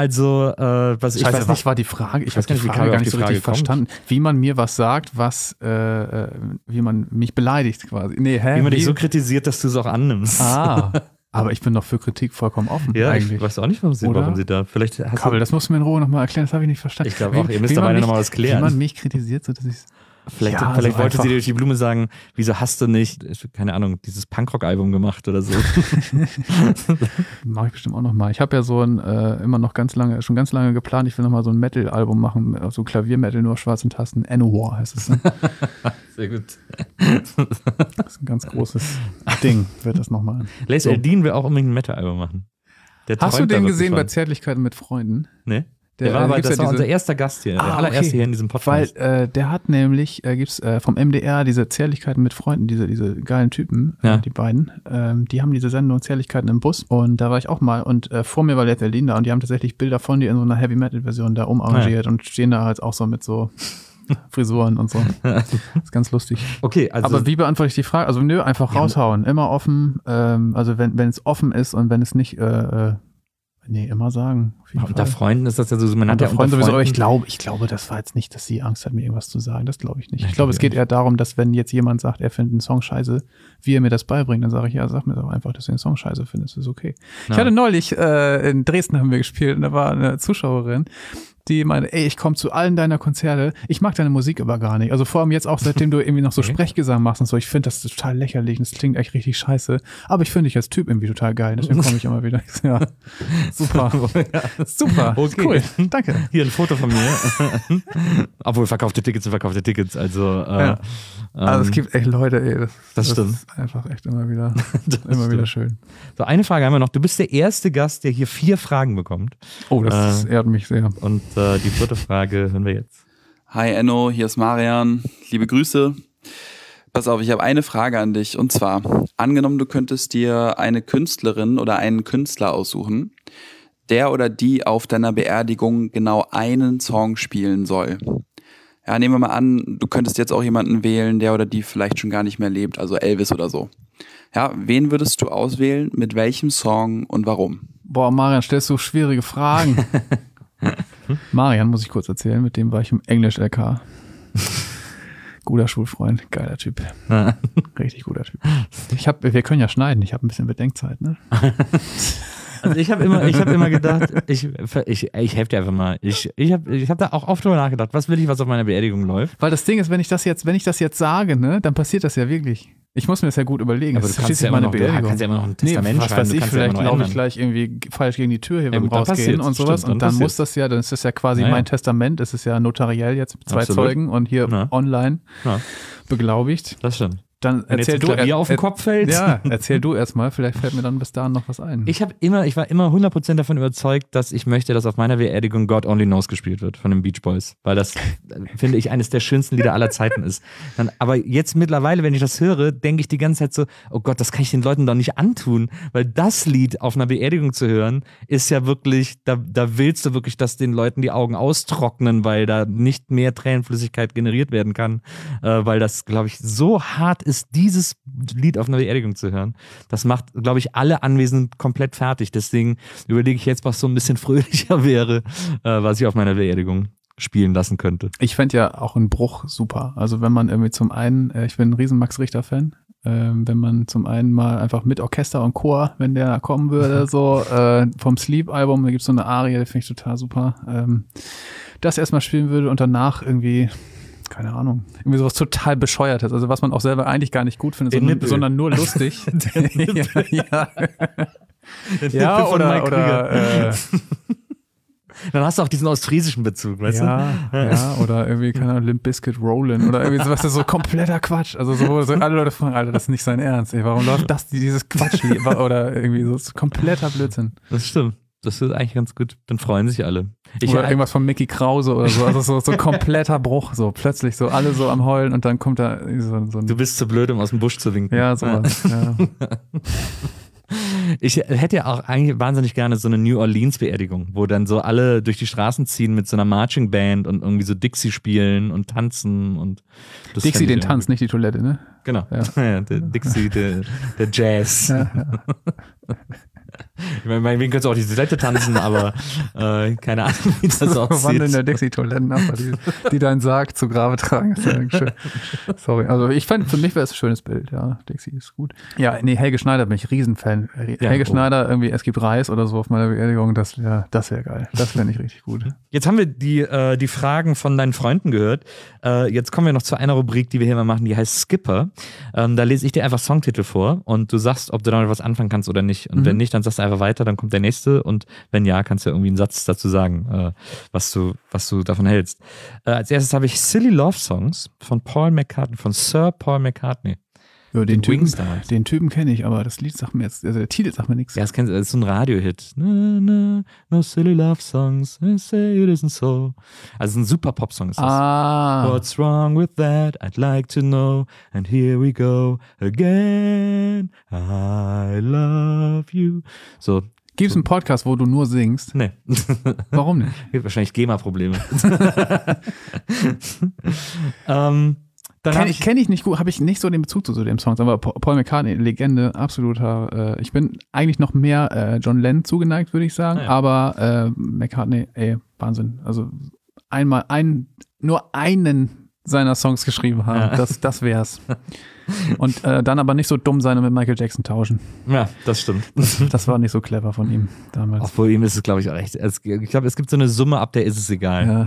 was ich weiß was war die Frage? Ich habe die Frage gar nicht so richtig verstanden. Wie man mir was sagt, wie man mich beleidigt quasi. Nee, wie man dich so kritisiert, dass du es auch annimmst. Aber ich bin doch für Kritik vollkommen offen eigentlich. Ich weiß auch nicht, warum sie da... Vielleicht Kabel, das musst du mir in Ruhe nochmal erklären, das habe ich nicht verstanden. Ich glaube auch, ihr müsst dabei nochmal was klären. Wie man mich kritisiert, so dass ich Vielleicht so wollte sie dir durch die Blume sagen, wieso hast du nicht, keine Ahnung, dieses Punkrock-Album gemacht oder so. Mache ich bestimmt auch nochmal. Ich habe ja so schon ganz lange geplant, ich will nochmal so ein Metal-Album machen, so Klaviermetal, nur auf schwarzen Tasten. N-War heißt es. Ne? Sehr gut. Das ist ein ganz großes Ding, wird das nochmal. Lace Eldin will auch unbedingt ein Metal-Album machen. Hast du den gesehen bei Zärtlichkeiten mit Freunden? Nee. Das war unser erster Gast hier, der allererste hier in diesem Podcast. Weil der hat nämlich, gibt's vom MDR diese Zärtlichkeiten mit Freunden, diese geilen Typen, die beiden, die haben diese Sendung Zärtlichkeiten im Bus und da war ich auch mal und vor mir war Lace Eldin da und die haben tatsächlich Bilder von dir in so einer Heavy-Metal-Version da umarrangiert und stehen da halt auch so mit so Frisuren und so. Das ist ganz lustig. Okay, also aber wie beantworte ich die Frage? Also einfach raushauen, immer offen, also wenn es offen ist und wenn es nicht immer sagen. Unter Freunden ist das ja so, man hat ja unter Freunden sowieso, Freunden. ich glaube, das war jetzt nicht, dass sie Angst hat, mir irgendwas zu sagen. Das glaube ich nicht. Ich glaube, es geht eher darum, dass wenn jetzt jemand sagt, er findet einen Song scheiße, wie er mir das beibringt, dann sage ich, ja, sag mir doch einfach, dass du den Song scheiße findest, ist okay. Ja. Ich hatte neulich, in Dresden haben wir gespielt und da war eine Zuschauerin, die meinte, ich komme zu allen deiner Konzerte, ich mag deine Musik aber gar nicht. Also vor allem jetzt auch, seitdem du irgendwie noch so Sprechgesang machst und so, ich finde das total lächerlich und das klingt echt richtig scheiße, aber ich finde dich als Typ irgendwie total geil, deswegen komme ich immer wieder. Ja, super. Super, okay. Cool, danke. Hier ein Foto von mir. Obwohl, verkaufte Tickets, also also es gibt echt Leute, das stimmt. Ist einfach echt immer wieder schön. So, eine Frage haben wir noch. Du bist der erste Gast, der hier 4 Fragen bekommt. Oh, das ehrt mich sehr. Und die 4. Frage hören wir jetzt. Hi Enno, hier ist Marian. Liebe Grüße. Pass auf, ich habe eine Frage an dich. Und zwar, angenommen, du könntest dir eine Künstlerin oder einen Künstler aussuchen, der oder die auf deiner Beerdigung genau einen Song spielen soll. Ja, nehmen wir mal an, du könntest jetzt auch jemanden wählen, der oder die vielleicht schon gar nicht mehr lebt, also Elvis oder so. Ja, wen würdest du auswählen, mit welchem Song und warum? Boah, Marian, stellst du schwierige Fragen. Marian, muss ich kurz erzählen, mit dem war ich im Englisch-LK. Guter Schulfreund, geiler Typ. Richtig guter Typ. Wir können ja schneiden, ich habe ein bisschen Bedenkzeit, ne? Also ich habe immer gedacht, ich helfe dir einfach mal. Ich hab da auch oft drüber nachgedacht, was will ich, was auf meiner Beerdigung läuft. Weil das Ding ist, wenn ich das jetzt sage, ne, dann passiert das ja wirklich. Ich muss mir das ja gut überlegen. Aber du kannst ja immer noch ein Testament schreiben. Was weiß ich, vielleicht laufe ich gleich irgendwie falsch gegen die Tür hier beim Rausgehen und sowas. Und dann muss das ja, dann ist das ja quasi mein Testament. Es ist ja notariell jetzt mit 2 Zeugen und hier online beglaubigt. Das stimmt. Dann Wenn erzähl jetzt ein du Klavier auf den Kopf fällt. Ja, erzähl du erstmal, vielleicht fällt mir dann bis dahin noch was ein. Ich war immer 100% davon überzeugt, dass ich möchte, dass auf meiner Beerdigung God Only Knows gespielt wird von den Beach Boys, weil das, finde ich, eines der schönsten Lieder aller Zeiten ist. Aber jetzt mittlerweile, wenn ich das höre, denke ich die ganze Zeit so, oh Gott, das kann ich den Leuten doch nicht antun, weil das Lied auf einer Beerdigung zu hören, ist ja wirklich, da willst du wirklich, dass den Leuten die Augen austrocknen, weil da nicht mehr Tränenflüssigkeit generiert werden kann, weil das, glaube ich, so hart ist, dieses Lied auf einer Beerdigung zu hören. Das macht, glaube ich, alle Anwesenden komplett fertig. Deswegen überlege ich jetzt, was so ein bisschen fröhlicher wäre, was ich auf meiner Beerdigung spielen lassen könnte. Ich fände ja auch einen Bruch super. Also wenn man irgendwie zum einen, ich bin ein riesen Max Richter-Fan, wenn man zum einen mal einfach mit Orchester und Chor, wenn der kommen würde, so vom Sleep-Album, da gibt es so eine Arie, die finde ich total super, das erstmal spielen würde und danach irgendwie, keine Ahnung, irgendwie sowas total Bescheuertes, also was man auch selber eigentlich gar nicht gut findet, sondern nur lustig. Ja, oder dann hast du auch diesen ostfriesischen Bezug, weißt du? Ja, oder irgendwie, keine Ahnung, Limp Bizkit Rollin' oder irgendwie sowas, das ist so kompletter Quatsch. Also so alle Leute fragen, Alter, das ist nicht sein Ernst, ey, warum läuft das, dieses Quatschlied oder irgendwie so, das ist kompletter Blödsinn. Das stimmt. Das ist eigentlich ganz gut. Dann freuen sich alle. Oder irgendwas von Mickey Krause oder so. Also so kompletter Bruch. So plötzlich so alle so am Heulen und dann kommt da so ein... Du bist zu blöd, um aus dem Busch zu winken. Ja, sowas. Ja. Ich hätte ja auch eigentlich wahnsinnig gerne so eine New Orleans-Beerdigung, wo dann so alle durch die Straßen ziehen mit so einer Marching Band und irgendwie so Dixie spielen und tanzen. Und das Dixie den Tanz, nicht die Toilette, ne? Genau. Ja, der Dixie, der Jazz. Ja. Ich meine, meinetwegen könntest du auch die Toilette tanzen, aber keine Ahnung, wie das aussieht. Wandeln der Dixie-Toiletten ab, die deinen Sarg zu Grabe tragen. Das ist ja schön. Sorry, also ich fand, für mich wäre es ein schönes Bild, ja, Dixie ist gut. Ja, nee, Helge Schneider bin ich Riesenfan. Helge Schneider, irgendwie, es gibt Reis oder so auf meiner Beerdigung, das wäre geil. Das fände ich richtig gut. Jetzt haben wir die Fragen von deinen Freunden gehört. Jetzt kommen wir noch zu einer Rubrik, die wir hier mal machen, die heißt Skipper. Da lese ich dir einfach Songtitel vor und du sagst, ob du damit was anfangen kannst oder nicht. Und wenn nicht, dann sagst du einfach weiter, dann kommt der nächste und wenn ja, kannst du irgendwie einen Satz dazu sagen, was du davon hältst. Als erstes habe ich Silly Love Songs von Sir Paul McCartney. Ja, den Typen kenne ich, aber das Lied sagt mir jetzt, also der Titel sagt mir nichts. Ja, das ist so ein Radiohit. No silly love songs, say it isn't so. Also ein super Popsong ist das. What's wrong with that? I'd like to know. And here we go again. I love you. So. Gibt es einen Podcast, wo du nur singst? Nee. Warum nicht? Gibt wahrscheinlich GEMA-Probleme. Kenn ich nicht gut, habe ich nicht so den Bezug zu dem Song, aber Paul McCartney, Legende, absoluter, ich bin eigentlich noch mehr John Lennon zugeneigt, würde ich sagen, aber McCartney, Wahnsinn, also nur einen seiner Songs geschrieben haben, das wär's. Und dann aber nicht so dumm sein und mit Michael Jackson tauschen. Ja, das stimmt. Das war nicht so clever von ihm damals. Auch vor ihm ist es, glaube ich, auch echt, ich glaube, es gibt so eine Summe, ab der ist es egal. Ja.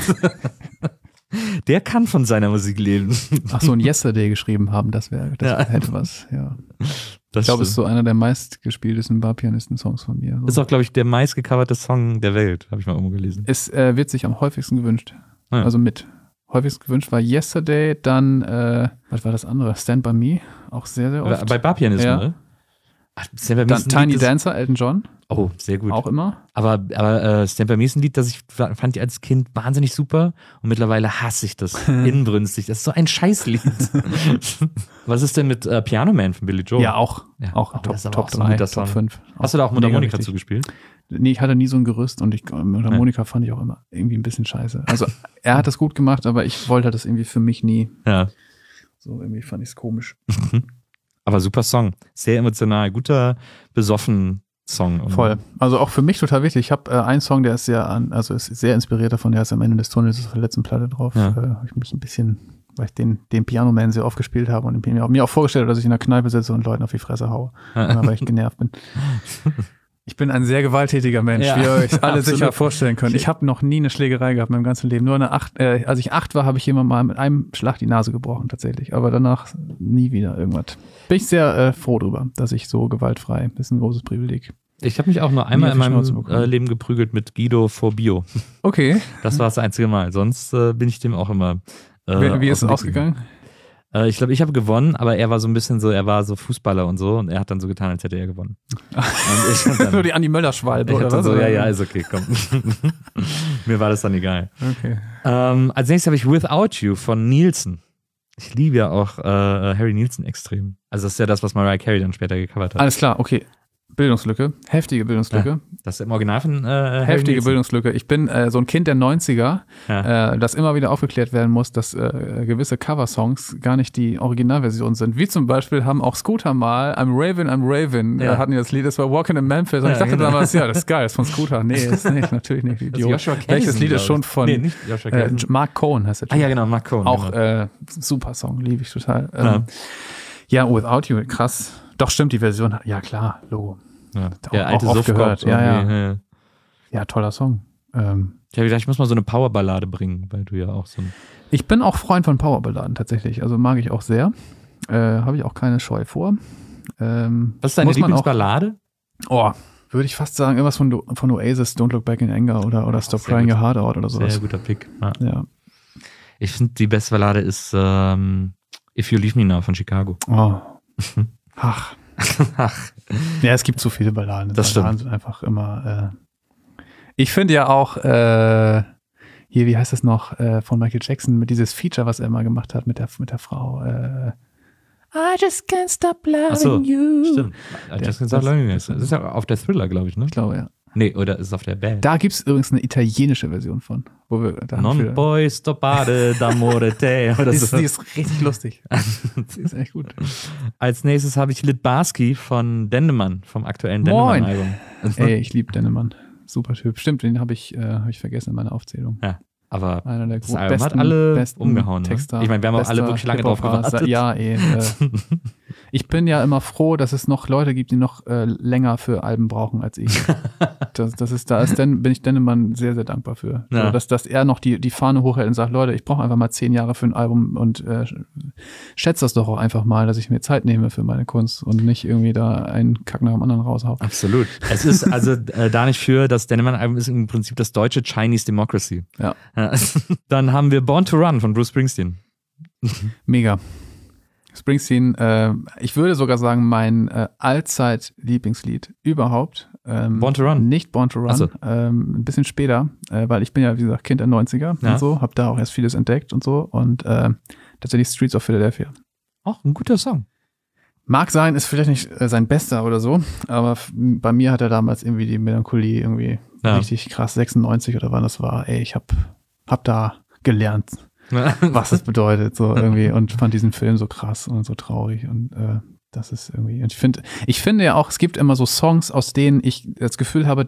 Der kann von seiner Musik leben. Ach so, ein Yesterday geschrieben haben, das hätte was, ja. Ich glaube, es ist so einer der meistgespieltesten Barpianisten-Songs von mir. So. Ist auch, glaube ich, der meistgecoverte Song der Welt, habe ich mal irgendwo gelesen. Es wird sich am häufigsten gewünscht. Ja. Also häufigst gewünscht war Yesterday, dann, was war das andere? Stand By Me, auch sehr, sehr oft. Bei Barpianisten, ne? Ach, dann Tiny Dancer, Elton John. Oh, sehr gut. Auch immer. Aber Stand By Me ist ein Lied, das fand ich als Kind wahnsinnig super und mittlerweile hasse ich das inbrünstig. Das ist so ein Scheißlied. Was ist denn mit Piano Man von Billy Joel? Ja, auch Top 3, Top 5. Hast du da auch Mundharmonika zugespielt? Nee, ich hatte nie so ein Gerüst und Mundharmonika fand ich auch immer irgendwie ein bisschen scheiße. Also er hat das gut gemacht, aber ich wollte das irgendwie für mich nie. Ja. So irgendwie fand ich es komisch. Aber super Song. Sehr emotional. Guter, besoffen Song. Voll. Also auch für mich total wichtig. Ich habe einen Song, der ist ist sehr inspiriert davon, der ist am Ende des Tunnels, ist auf der letzten Platte drauf. Habe ich mich ein bisschen, weil ich den Piano Man sehr oft gespielt habe und mir auch vorgestellt habe, dass ich in der Kneipe sitze und Leuten auf die Fresse haue, weil ich genervt bin. Ich bin ein sehr gewalttätiger Mensch, wie ihr euch alle sicher vorstellen könnt. Ich habe noch nie eine Schlägerei gehabt in meinem ganzen Leben. Nur als ich 8 war, habe ich jemand mal mit einem Schlag die Nase gebrochen tatsächlich. Aber danach nie wieder irgendwas. Bin ich sehr froh drüber, dass ich so gewaltfrei, das ist ein großes Privileg. Ich habe mich auch nur einmal in meinem Leben geprügelt mit Guido vor Bio. Okay. Das war das einzige Mal. Sonst bin ich dem auch immer Wie ist es ausgegangen? Ich glaube, ich habe gewonnen, aber er war so ein bisschen so, er war so Fußballer und so und er hat dann so getan, als hätte er gewonnen. Und ich hab dann, so die Andi Möller-Schwalbe, ich oder hab dann was? so, ja, ist okay, komm. Mir war das dann egal. Okay. Als nächstes habe ich Without You von Nielsen. Ich liebe ja auch Harry Nielsen extrem. Also das ist ja das, was Mariah Carey dann später gecovert hat. Alles klar, okay. Bildungslücke, heftige Bildungslücke. Ja, das ist im Original von Harry Heftige Nielsen. Bildungslücke. Ich bin so ein Kind der 90er, Ja. das immer wieder aufgeklärt werden muss, dass gewisse Coversongs gar nicht die Originalversion sind. Wie zum Beispiel haben auch Scooter mal I'm Raven, Ja. hatten die das Lied, das war Walking in Memphis. Und ich dachte damals, ja, das ist geil, das ist von Scooter. Nee, ist nicht, natürlich nicht. Das ist Idiot. Joshua Kelson, Welches Lied ist schon glaub ich. von Nee, nicht Joshua Kelson. Mark Cohn heißt der Ah Typ. ja, genau, Mark Cohn. Auch genau. super Song, liebe ich total. Ja, Without You, krass. Doch, stimmt, die Version, ja klar, Logo. Ja. Auch- Der alte auch oft Suffkopf. gehört, ja, irgendwie, Ja, toller Song. Ich habe gedacht, ich muss mal so eine Powerballade bringen, weil du ja auch so ein... Ich bin auch Freund von Powerballaden tatsächlich, also mag ich auch sehr. Habe ich auch keine Scheu vor. Was ist deine muss man auch- Lieblingsballade? Würde ich fast sagen, irgendwas von Oasis, Don't Look Back in Anger oder Stop sehr Crying gut. Your Heart Out oder sowas. Sehr guter Pick. Ja. Ja. Ich finde, die beste Ballade ist If You Leave Me Now von Chicago. Oh. Ach. Ach, Ja, es gibt so viele Balladen. Das Balladen sind einfach immer. Ich finde ja auch, hier, wie heißt das noch, von Michael Jackson, mit dieses Feature, was er immer gemacht hat mit der Frau. I just can't stop loving ach so, you. stimmt. Das ist ja auf der Thriller, glaube ich, ne? Ich glaube, ja. Nee, oder ist es auf der Band? Da gibt es übrigens eine italienische Version von. Wo wir da Non puoi stoppare d'amore te. Oder die so. ist richtig lustig. Die ist echt gut. Als nächstes habe ich Litbarski von Dendemann, vom aktuellen Moin. Dendemann-Album. Ey, ich liebe Dennemann. Super Typ. Stimmt, den habe ich vergessen in meiner Aufzählung. Ja, aber Einer der das Album hat alle umgehauen. Ne? Texter. Ich meine, wir haben auch alle wirklich lange drauf gewartet. Ja, ich bin ja immer froh, dass es noch Leute gibt, die noch länger für Alben brauchen als ich. Bin ich Dennemann sehr, sehr dankbar für. Ja. So, dass er noch die Fahne hochhält und sagt, Leute, ich brauche einfach mal 10 Jahre für ein Album und schätze das doch auch einfach mal, dass ich mir Zeit nehme für meine Kunst und nicht irgendwie da einen Kack nach dem anderen raushau. Absolut. Es ist also da nicht für, das Dendemann-Album ist im Prinzip das deutsche Chinese Democracy. Ja. Dann haben wir Born to Run von Bruce Springsteen. Mega. Springsteen, ich würde sogar sagen, mein Allzeit-Lieblingslied überhaupt. Born to Run? Nicht Born to Run, Ach so. ein bisschen später, weil ich bin ja, wie gesagt, Kind der 90er Ja. und so, habe da auch erst vieles entdeckt und so und tatsächlich Streets of Philadelphia. Auch ein guter Song. Mag sein, ist vielleicht nicht sein bester oder so, aber bei mir hat er damals irgendwie die Melancholie irgendwie richtig krass, 96 oder wann das war. Ey, ich hab da gelernt, was es bedeutet, so irgendwie, und fand diesen Film so krass und so traurig und das ist irgendwie, und ich finde ja auch, es gibt immer so Songs, aus denen ich das Gefühl habe,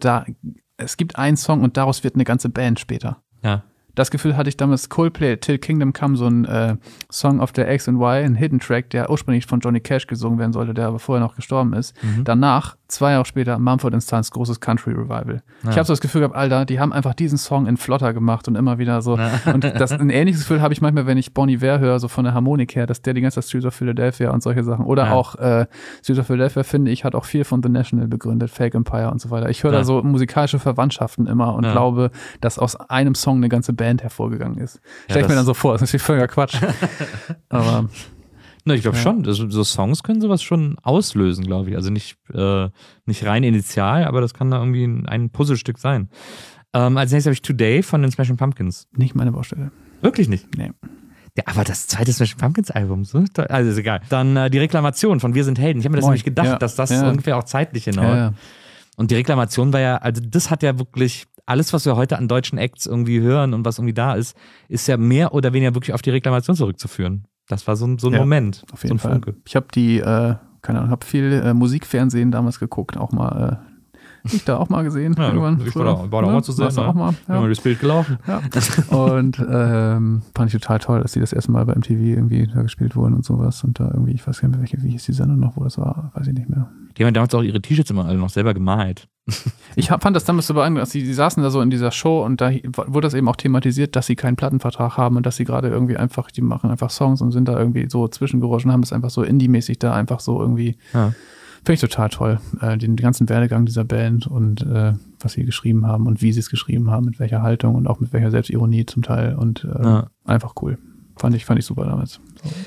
es gibt einen Song und daraus wird eine ganze Band später. Ja. Das Gefühl hatte ich damals, Coldplay, Till Kingdom Come, so ein Song auf der X and Y, ein Hidden Track, der ursprünglich von Johnny Cash gesungen werden sollte, der aber vorher noch gestorben ist. Danach, 2 Jahre später, Mumford & Sons, großes Country Revival. Ja. Ich habe so das Gefühl gehabt, Alter, die haben einfach diesen Song in flotter gemacht und immer wieder so. Und ein ähnliches Gefühl habe ich manchmal, wenn ich Bon Iver höre, so von der Harmonik her, dass der die ganze Zeit Streets of Philadelphia und solche Sachen. Oder auch Streets of Philadelphia, finde ich, hat auch viel von The National begründet, Fake Empire und so weiter. Ich höre da so musikalische Verwandtschaften immer und glaube, dass aus einem Song eine ganze Band hervorgegangen ist. Stell ich mir dann so vor, das ist natürlich völliger Quatsch. Aber Na, ich glaube schon, so Songs können sowas schon auslösen, glaube ich. Also nicht rein initial, aber das kann da irgendwie ein Puzzlestück sein. Als nächstes habe ich Today von den Smashing Pumpkins. nicht meine Baustelle. Wirklich nicht? Nee. Ja, aber das zweite Smashing Pumpkins Album, so? Also ist egal. Dann die Reklamation von Wir sind Helden. Ich habe mir das Moin. nämlich gedacht, Ja. dass das Ja. ungefähr auch zeitlich hinhaut. Ja. Und die Reklamation war ja, also das hat ja wirklich, alles, was wir heute an deutschen Acts irgendwie hören und was irgendwie da ist ja mehr oder weniger wirklich auf die Reklamation zurückzuführen. Das war so ein Moment, Auf jeden so ein Fall. Funke. Ich habe keine Ahnung, habe viel Musikfernsehen damals geguckt, auch mal, ich da auch mal gesehen. Ja, irgendwann ich früher. war da auch mal zu sehen. Warst du auch mal, Ja, das Bild gelaufen. Ja. Und fand ich total toll, dass die das erste Mal bei MTV irgendwie da gespielt wurden und sowas. Und da irgendwie, ich weiß gar nicht mehr, wie hieß die Sendung noch, wo das war, weiß ich nicht mehr. Die haben damals auch ihre T-Shirts immer alle noch selber gemalt. Fand das damals so beeindruckend, dass die saßen da so in dieser Show und da wurde das eben auch thematisiert, dass sie keinen Plattenvertrag haben und dass sie gerade irgendwie einfach, die machen einfach Songs und sind da irgendwie so zwischengerutscht und haben das einfach so indie-mäßig da einfach so irgendwie. Ja. Finde ich total toll, den ganzen Werdegang dieser Band und was sie geschrieben haben und wie sie es geschrieben haben, mit welcher Haltung und auch mit welcher Selbstironie zum Teil und einfach cool. Fand ich super damals. So.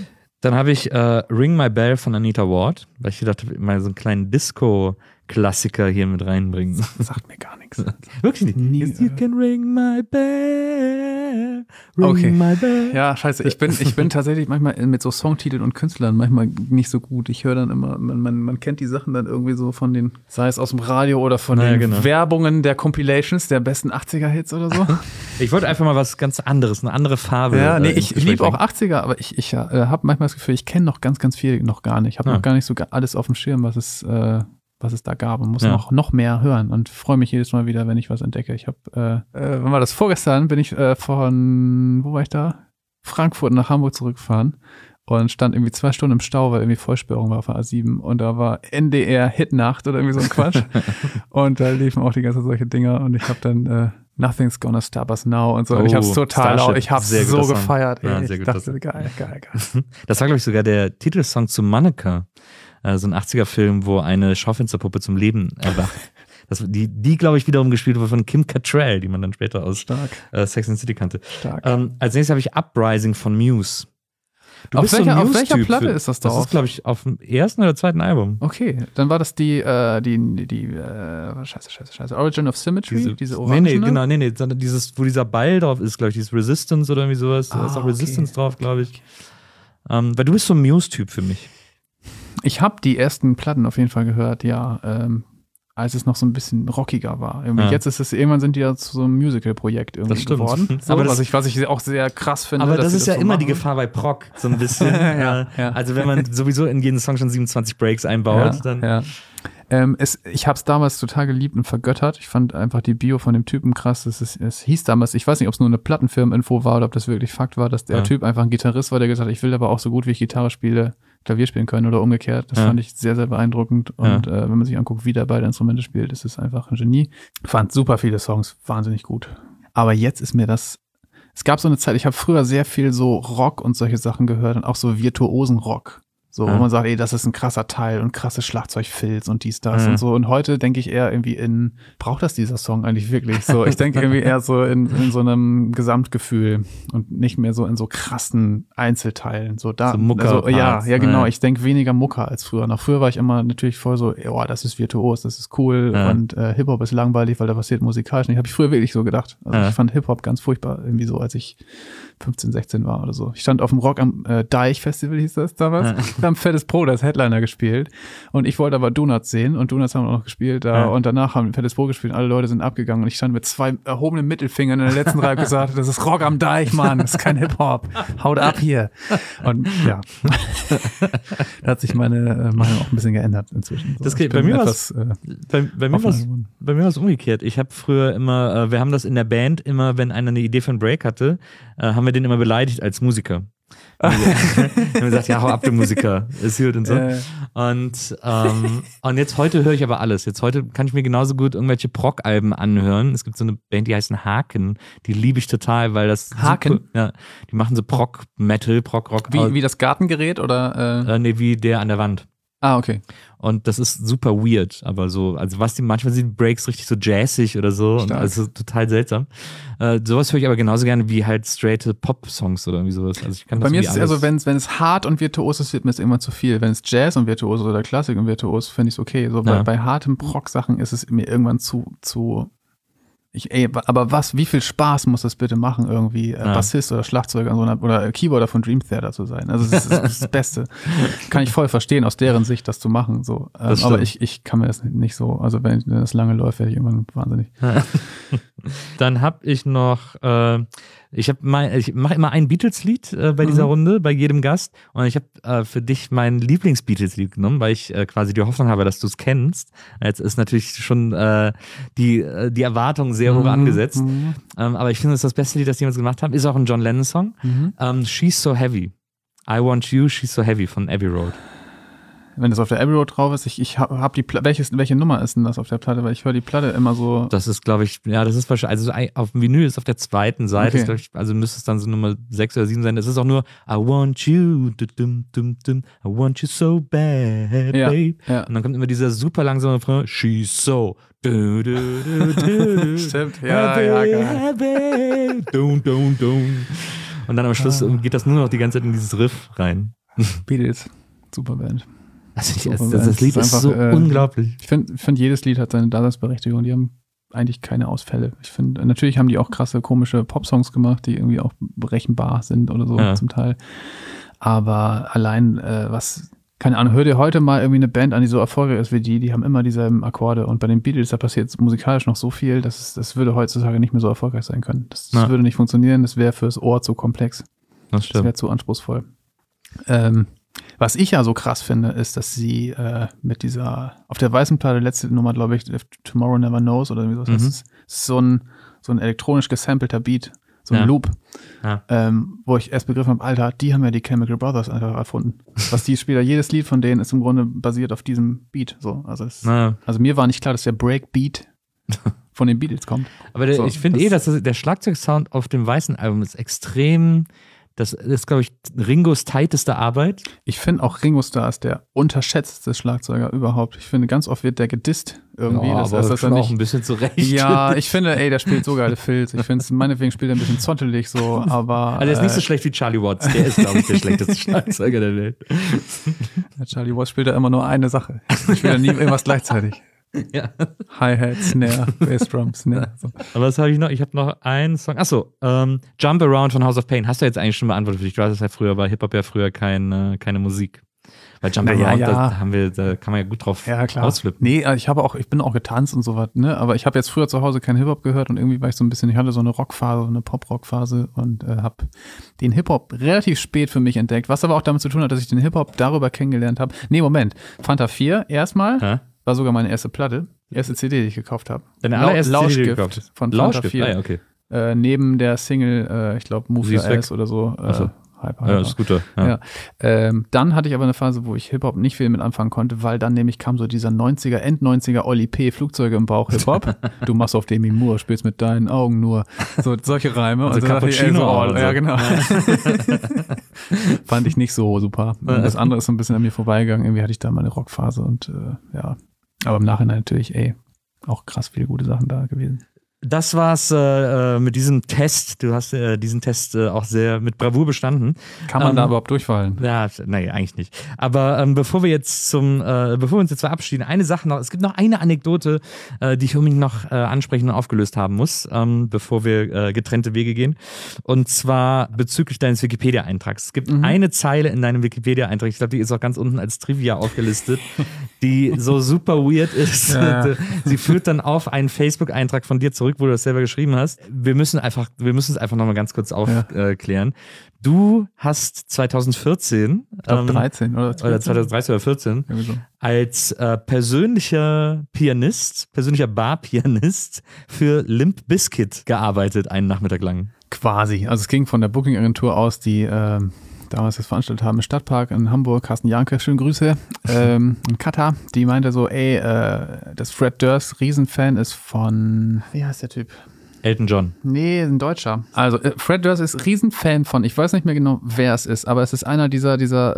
Dann habe ich Ring My Bell von Anita Ward, weil ich gedacht habe, mal so einen kleinen Disco-Klassiker hier mit reinbringen. Das sagt mir gar nichts. Wirklich nicht? Nie, You can ring my bell, ring Okay. my bell. Ja, scheiße. Ich bin tatsächlich manchmal mit so Songtiteln und Künstlern manchmal nicht so gut. Ich höre dann immer, man kennt die Sachen dann irgendwie so von den, sei es aus dem Radio oder von den genau. Werbungen der Compilations, der besten 80er-Hits oder so. Ich wollte einfach mal was ganz anderes, eine andere Farbe. Ja, nee, ins ich Gespräch liebe auch bringen. 80er, aber ich habe manchmal das Gefühl, ich kenne noch ganz, ganz viel noch gar nicht. Ich habe noch gar nicht so alles auf dem Schirm, was es da gab und muss noch mehr hören und freue mich jedes Mal wieder, wenn ich was entdecke. Ich habe, wann war das? Vorgestern bin ich wo war ich da? Frankfurt nach Hamburg zurückgefahren und stand irgendwie 2 Stunden im Stau, weil irgendwie Vollsperrung war auf der A7 und da war NDR Hitnacht oder irgendwie so ein Quatsch und da liefen auch die ganzen solche Dinger und ich habe dann Nothing's Gonna Stop Us Now und so. Und ich habe es total laut. Ich habe es so gefeiert. Ja, Ey. sehr Ich gut, dachte, geil. Das war, glaube ich, sogar der Titelsong zu Manneke. So ein 80er-Film, wo eine Schaufensterpuppe zum Leben erwacht. Die glaube ich, wiederum gespielt wurde von Kim Cattrall, die man dann später aus Sex and the City kannte. Stark. Als nächstes habe ich Uprising von Muse. Auf welcher Platte ist das drauf? Das ist, glaube ich, auf dem ersten oder zweiten Album. Okay, dann war das die Scheiße, Origin of Symmetry, diese Orange. Nee, sondern wo dieser Ball drauf ist, glaube ich, dieses Resistance oder irgendwie sowas. Da ist auch Resistance drauf, glaube ich. Weil du bist so ein Muse-Typ für mich. Ich habe die ersten Platten auf jeden Fall gehört, ja, als es noch so ein bisschen rockiger war. Jetzt ist es, irgendwann sind die ja zu so einem Musical-Projekt irgendwie geworden. So, aber was ich auch sehr krass finde. Aber das ist ja so immer machen. die Gefahr bei Prog, so ein bisschen. Ja. Also wenn man sowieso in jeden Song schon 27 Breaks einbaut, dann... Ja. Ich habe es damals total geliebt und vergöttert. Ich fand einfach die Bio von dem Typen krass. Es hieß damals, ich weiß nicht, ob es nur eine Plattenfirmen-Info war oder ob das wirklich Fakt war, dass der Typ einfach ein Gitarrist war, der gesagt hat, ich will aber auch so gut wie ich Gitarre spiele, Klavier spielen können oder umgekehrt. Das fand ich sehr, sehr beeindruckend. Und wenn man sich anguckt, wie der beide Instrumente spielt, ist es einfach ein Genie. Fand super viele Songs wahnsinnig gut. Aber jetzt ist mir es gab so eine Zeit, ich habe früher sehr viel so Rock und solche Sachen gehört und auch so virtuosen Rock. So, wo man sagt, ey, das ist ein krasser Teil und krasses Schlagzeugfilz und dies, das und so. Und heute denke ich eher irgendwie braucht das dieser Song eigentlich wirklich? So, ich denke irgendwie eher so in so einem Gesamtgefühl und nicht mehr so in so krassen Einzelteilen. So Mucker. Ja, genau. Ich denke weniger Mucker als früher. Noch früher war ich immer natürlich voll so, oh, das ist virtuos, das ist cool und Hip-Hop ist langweilig, weil da passiert musikalisch nicht. Habe ich früher wirklich so gedacht. Also ich fand Hip-Hop ganz furchtbar irgendwie so, als ich 15, 16 war oder so. Ich stand auf dem Rock am Deich Festival, hieß das damals. Da haben Fettes Brot als Headliner gespielt und ich wollte aber Donuts sehen und Donuts haben auch noch gespielt da und danach haben Fettes Brot gespielt und alle Leute sind abgegangen und ich stand mit 2 erhobenen Mittelfingern in der letzten Reihe und gesagt, das ist Rock am Deich, Mann, das ist kein Hip-Hop. Haut ab hier. Und ja, da hat sich meine Meinung auch ein bisschen geändert inzwischen. So, das geht, bei mir war es umgekehrt. Ich habe früher immer, wir haben das in der Band immer, wenn einer eine Idee für einen Break hatte, haben wir den immer beleidigt als Musiker. Wir haben gesagt, ja, hau ab, du Musiker, ist gut und so. Und jetzt heute höre ich aber alles. Heute kann ich mir genauso gut irgendwelche Prog-Alben anhören. Es gibt so eine Band, die heißt Haken. Die liebe ich total, weil das Haken? Super, ja, die machen so Prog-Metal, Prog-Rock. Wie das Gartengerät oder? Nee, wie der an der Wand. Ah, okay. Und das ist super weird, aber so, also manchmal sind die Breaks richtig so jazzig oder so, und also total seltsam. Sowas höre ich aber genauso gerne wie halt straighte Pop-Songs oder irgendwie sowas. Also ich kann das bei mir ist es also, wenn es hart und virtuos ist, wird mir es immer zu viel. Wenn es Jazz und virtuos oder Klassik und virtuos, finde ich es okay. So bei hartem Rock-Sachen ist es mir irgendwann zu aber wie viel Spaß muss das bitte machen, irgendwie Bassist oder Schlagzeuger oder Keyboarder von Dream Theater zu sein? Also das ist das Beste. Kann ich voll verstehen, aus deren Sicht das zu machen. So. Aber ich kann mir das nicht so, also wenn das lange läuft, werde ich irgendwann wahnsinnig. Dann habe ich noch, ich mache immer ein Beatles-Lied bei dieser Runde, bei jedem Gast. Und ich habe für dich mein Lieblings-Beatles-Lied genommen, weil ich quasi die Hoffnung habe, dass du es kennst. Jetzt ist natürlich schon die Erwartung sehr hoch angesetzt. Aber ich finde, es ist das beste Lied, das die jemals gemacht haben. Ist auch ein John Lennon-Song. She's So Heavy. I Want You, She's So Heavy von Abbey Road. Wenn das auf der Abbey Road drauf ist, ich habe die welche Nummer ist denn das auf der Platte? Weil ich höre die Platte immer so. Das ist, glaube ich, das ist wahrscheinlich, also auf dem Vinyl ist auf der zweiten Seite, ist, ich, also müsste es dann so Nummer 6 oder 7 sein. Es ist auch nur I want you, I want you so bad, babe. Ja. Und dann kommt immer dieser super langsame Refrain, she's so, stimmt, geil. Und dann am Schluss geht das nur noch die ganze Zeit in dieses Riff rein. Beatles, super Band. Also das Lied ist so unglaublich. Ich finde, jedes Lied hat seine Daseinsberechtigung. Die haben eigentlich keine Ausfälle. Ich finde, natürlich haben die auch krasse, komische Popsongs gemacht, die irgendwie auch berechenbar sind oder so zum Teil. Aber allein keine Ahnung, hör dir heute mal irgendwie eine Band an, die so erfolgreich ist wie die haben immer dieselben Akkorde. Und bei den Beatles, da passiert musikalisch noch so viel, das würde heutzutage nicht mehr so erfolgreich sein können. Das würde nicht funktionieren, das wäre fürs Ohr zu komplex. Das wäre zu anspruchsvoll. Was ich ja so krass finde, ist, dass sie mit dieser, auf der weißen Platte, letzte Nummer, glaube ich, Tomorrow Never Knows oder irgendwie so, das ist so ein elektronisch gesampelter Beat, so ein Loop, wo ich erst begriffen habe, Alter, die haben ja die Chemical Brothers einfach erfunden. Was die Spieler, jedes Lied von denen ist im Grunde basiert auf diesem Beat. So. Also mir war nicht klar, dass der Breakbeat von den Beatles kommt. Aber ich finde dass der Schlagzeugsound auf dem weißen Album ist extrem. Das ist, glaube ich, Ringos tighteste Arbeit. Ich finde auch Ringo Starr ist der unterschätzteste Schlagzeuger überhaupt. Ich finde, ganz oft wird der gedisst irgendwie. Ja, aber das schon auch ein bisschen zurecht. Ja, ich finde, der spielt so geile Filz. Ich finde, meinetwegen spielt er ein bisschen zottelig so, aber... Also er ist nicht so schlecht wie Charlie Watts. Der ist, glaube ich, der schlechteste Schlagzeuger der Welt. Ja, Charlie Watts spielt ja immer nur eine Sache. Ich spiele nie irgendwas gleichzeitig. Ja. Hi-Hat, Snare, Bassdrum, Snare. So. Aber was habe ich noch? Ich habe noch einen Song. Achso, Jump Around von House of Pain. Hast du jetzt eigentlich schon beantwortet für dich? Du hast es ja früher, war Hip-Hop ja früher keine Musik. Weil Jump Around, da kann man ja gut drauf ausflippen. Nee, ich bin auch getanzt und sowas, ne? Aber ich habe jetzt früher zu Hause keinen Hip-Hop gehört und irgendwie war ich ich hatte so eine Rockphase, eine Pop-Rock-Phase und habe den Hip-Hop relativ spät für mich entdeckt, was aber auch damit zu tun hat, dass ich den Hip-Hop darüber kennengelernt habe. Nee, Moment. Fanta 4 erstmal. War sogar meine erste Platte, die erste CD, die ich gekauft habe. Deine allererste CD, die du gekauft hast? Von Fanta 4. Okay. Neben der Single, ich glaube, Move Your Ass oder so. Hyper. Ja, das ist guter. Ja. Dann hatte ich aber eine Phase, wo ich Hip-Hop nicht viel mit anfangen konnte, weil dann nämlich kam so dieser 90er, End-90er Oli P. Flugzeuge im Bauch Hip-Hop. Du machst auf Demi Moore, spielst mit deinen Augen nur. So solche Reime. Also Cappuccino. Ja, genau. Fand ich nicht so super. Und das andere ist so ein bisschen an mir vorbeigegangen. Irgendwie hatte ich da meine Rockphase und aber im Nachhinein natürlich, auch krass viele gute Sachen da gewesen. Das war's mit diesem Test. Du hast diesen Test auch sehr mit Bravour bestanden. Kann man da überhaupt durchfallen? Ja, nee, eigentlich nicht. Aber bevor wir uns jetzt verabschieden, eine Sache noch. Es gibt noch eine Anekdote, die ich unbedingt noch ansprechen und aufgelöst haben muss, bevor wir getrennte Wege gehen. Und zwar bezüglich deines Wikipedia-Eintrags. Es gibt eine Zeile in deinem Wikipedia-Eintrag, ich glaube, die ist auch ganz unten als Trivia aufgelistet, die so super weird ist. Ja. Sie führt dann auf einen Facebook-Eintrag von dir zurück, wo du das selber geschrieben hast. Wir müssen es einfach nochmal ganz kurz aufklären. Du hast 2014, ich glaube 13 oder 2013 oder 14, als persönlicher Barpianist für Limp Bizkit gearbeitet, einen Nachmittag lang. Quasi. Also es ging von der Booking-Agentur aus, die damals das veranstaltet haben im Stadtpark in Hamburg, Carsten Janke, schöne Grüße, in Katar, die meinte so, dass Fred Durst Riesenfan ist von, wie heißt der Typ? Elton John. Nee, ein Deutscher. Also Fred Durst ist Riesenfan von, ich weiß nicht mehr genau, wer es ist, aber es ist einer dieser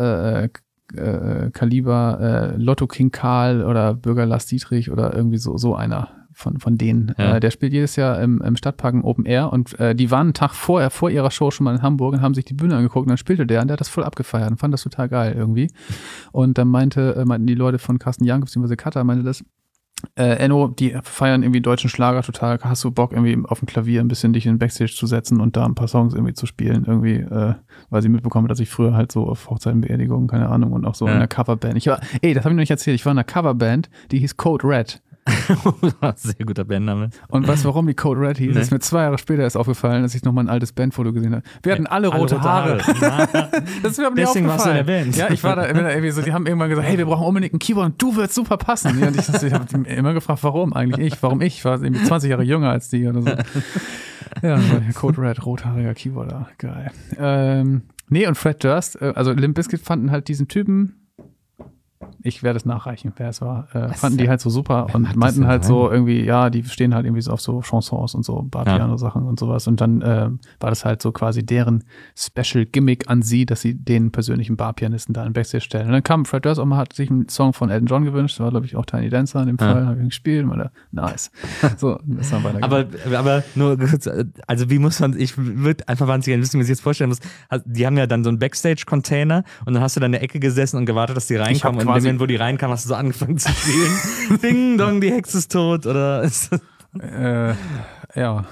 Kaliber Lotto King Karl oder Bürger Lars Dietrich oder irgendwie so einer. Von denen. Ja. Der spielt jedes Jahr im Stadtpark ein Open Air und die waren einen Tag vor ihrer Show schon mal in Hamburg und haben sich die Bühne angeguckt und dann spielte der und der hat das voll abgefeiert und fand das total geil irgendwie. Und dann meinten die Leute von Carsten Janke bzw. Katar, meinte das, Enno, die feiern irgendwie deutschen Schlager total, hast du Bock irgendwie auf dem Klavier ein bisschen dich in den Backstage zu setzen und da ein paar Songs irgendwie zu spielen, irgendwie, weil sie mitbekommen, dass ich früher halt so auf Hochzeiten, Beerdigungen, keine Ahnung, und auch so in einer Coverband. Das habe ich noch nicht erzählt, ich war in einer Coverband, die hieß Code Red. Sehr guter Bandname. Und weißt du, warum die Code Red hieß? Nee. Das ist mir 2 Jahre später erst aufgefallen, als ich nochmal ein altes Bandfoto gesehen habe. Wir hatten alle rote Haare. Das ist mir aber nicht Deswegen warst du in der Band. Ja, ich war da irgendwie so, die haben irgendwann gesagt, hey, wir brauchen unbedingt ein Keyboard und du würdest super passen. Ja, und ich habe immer gefragt, warum eigentlich ich? Warum ich? Ich war irgendwie 20 Jahre jünger als die oder so. Ja, Code Red, rothaariger Keyboarder. Geil. Nee, und Fred Durst, also Limp Bizkit fanden halt diesen Typen Ich werde es nachreichen, wer es war. Fanden die halt so super und meinten halt so irgendwie, ja, die stehen halt irgendwie so auf so Chansons und so Bar-Piano-Sachen und sowas. Und dann war das halt so quasi deren Special-Gimmick an sie, dass sie den persönlichen Barpianisten da in Backstage stellen. Und dann kam Fred Durst auch mal, hat sich einen Song von Elton John gewünscht. Das war, glaube ich, auch Tiny Dancer in dem Fall. Habe ich gespielt. Nice. So, das haben wir aber nur, also wie muss man, ich würde einfach wahnsinnig gerne wissen, wie man sich jetzt vorstellen muss. Die haben ja dann so einen Backstage-Container und dann hast du da in der Ecke gesessen und gewartet, dass die reinkommen. Und in dem Moment, wo die reinkamen, hast du so angefangen zu spielen. Ding dong, die Hexe ist tot, oder? Ja.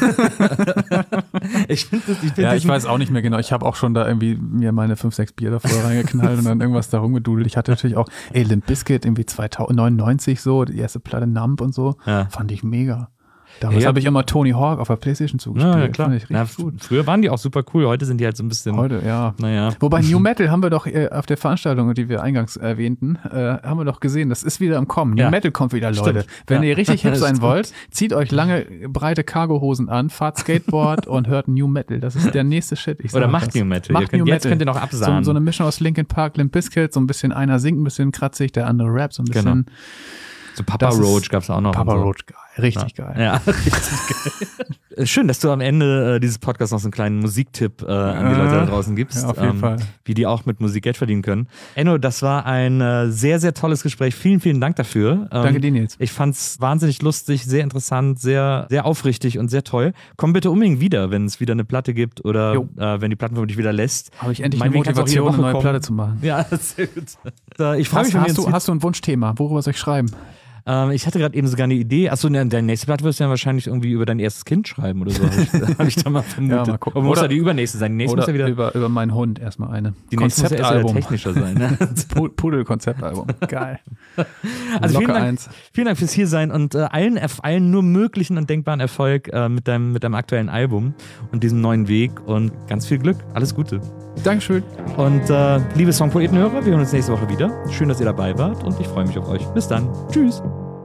Ich weiß auch nicht mehr genau. Ich habe auch schon da irgendwie mir meine 5, 6 Bier davor reingeknallt und dann irgendwas da rumgedudelt. Ich hatte natürlich auch, Limp Bizkit irgendwie 99 so, die erste Platte Numb und so. Ja. Fand ich mega. Damals habe ich immer Tony Hawk auf der PlayStation zugespielt. Ja, klar. Fand ich richtig gut. Früher waren die auch super cool, heute sind die halt so ein bisschen... Heute, ja. Naja. Wobei New Metal haben wir doch auf der Veranstaltung, die wir eingangs erwähnten, haben wir doch gesehen, das ist wieder im Kommen. New Metal kommt wieder, Leute. Stimmt. Wenn ihr richtig hip sein wollt, zieht euch lange, breite Cargohosen an, fahrt Skateboard und hört New Metal. Das ist der nächste Shit. Oder macht New Metal. Jetzt könnt ihr noch absagen. So eine Mischung aus Linkin Park, Limp Bizkit, so ein bisschen einer singt ein bisschen kratzig, der andere rappt so ein bisschen... Genau. So Papa Roach gab es auch noch. Papa Roach, geil. Richtig geil. Ja, richtig geil. Schön, dass du am Ende dieses Podcasts noch so einen kleinen Musiktipp an die Leute da draußen gibst. Ja, auf jeden Fall. Wie die auch mit Musik Geld verdienen können. Enno, das war ein sehr, sehr tolles Gespräch. Vielen, vielen Dank dafür. Danke dir, Nils. Ich fand's wahnsinnig lustig, sehr interessant, sehr, sehr aufrichtig und sehr toll. Komm bitte unbedingt wieder, wenn es wieder eine Platte gibt oder wenn die Plattenfirma dich wieder lässt. Habe ich endlich eine Motivation, eine neue Platte zu machen. Ja, sehr gut. Ich freue mich, hast du ein Wunschthema? Worüber soll ich schreiben? Ich hatte gerade eben sogar eine Idee. Achso, deine nächste Platte wirst du ja wahrscheinlich irgendwie über dein erstes Kind schreiben oder so. Habe ich da mal vermutet. Ja, mal gucken. Aber muss ja die übernächste sein. Die nächste muss ja wieder über meinen Hund erstmal eine. Die nächste muss ja technischer sein. Ne? Pudel-Konzeptalbum. Geil. Also vielen Dank fürs Hiersein und allen nur möglichen und denkbaren Erfolg mit deinem aktuellen Album und diesem neuen Weg und ganz viel Glück. Alles Gute. Dankeschön. Und liebe Songpoeten-Hörer, wir hören uns nächste Woche wieder. Schön, dass ihr dabei wart und ich freue mich auf euch. Bis dann. Tschüss.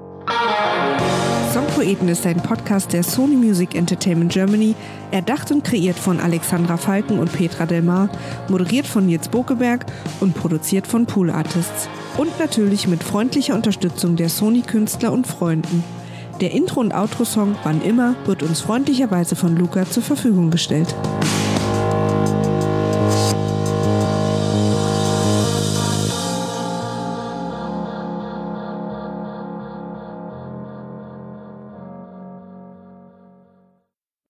Songpoeten ist ein Podcast der Sony Music Entertainment Germany, erdacht und kreiert von Alexandra Falken und Petra Delmar, moderiert von Nils Bokeberg und produziert von Pool Artists. Und natürlich mit freundlicher Unterstützung der Sony-Künstler und Freunden. Der Intro- und Outro-Song Wann immer wird uns freundlicherweise von Luca zur Verfügung gestellt.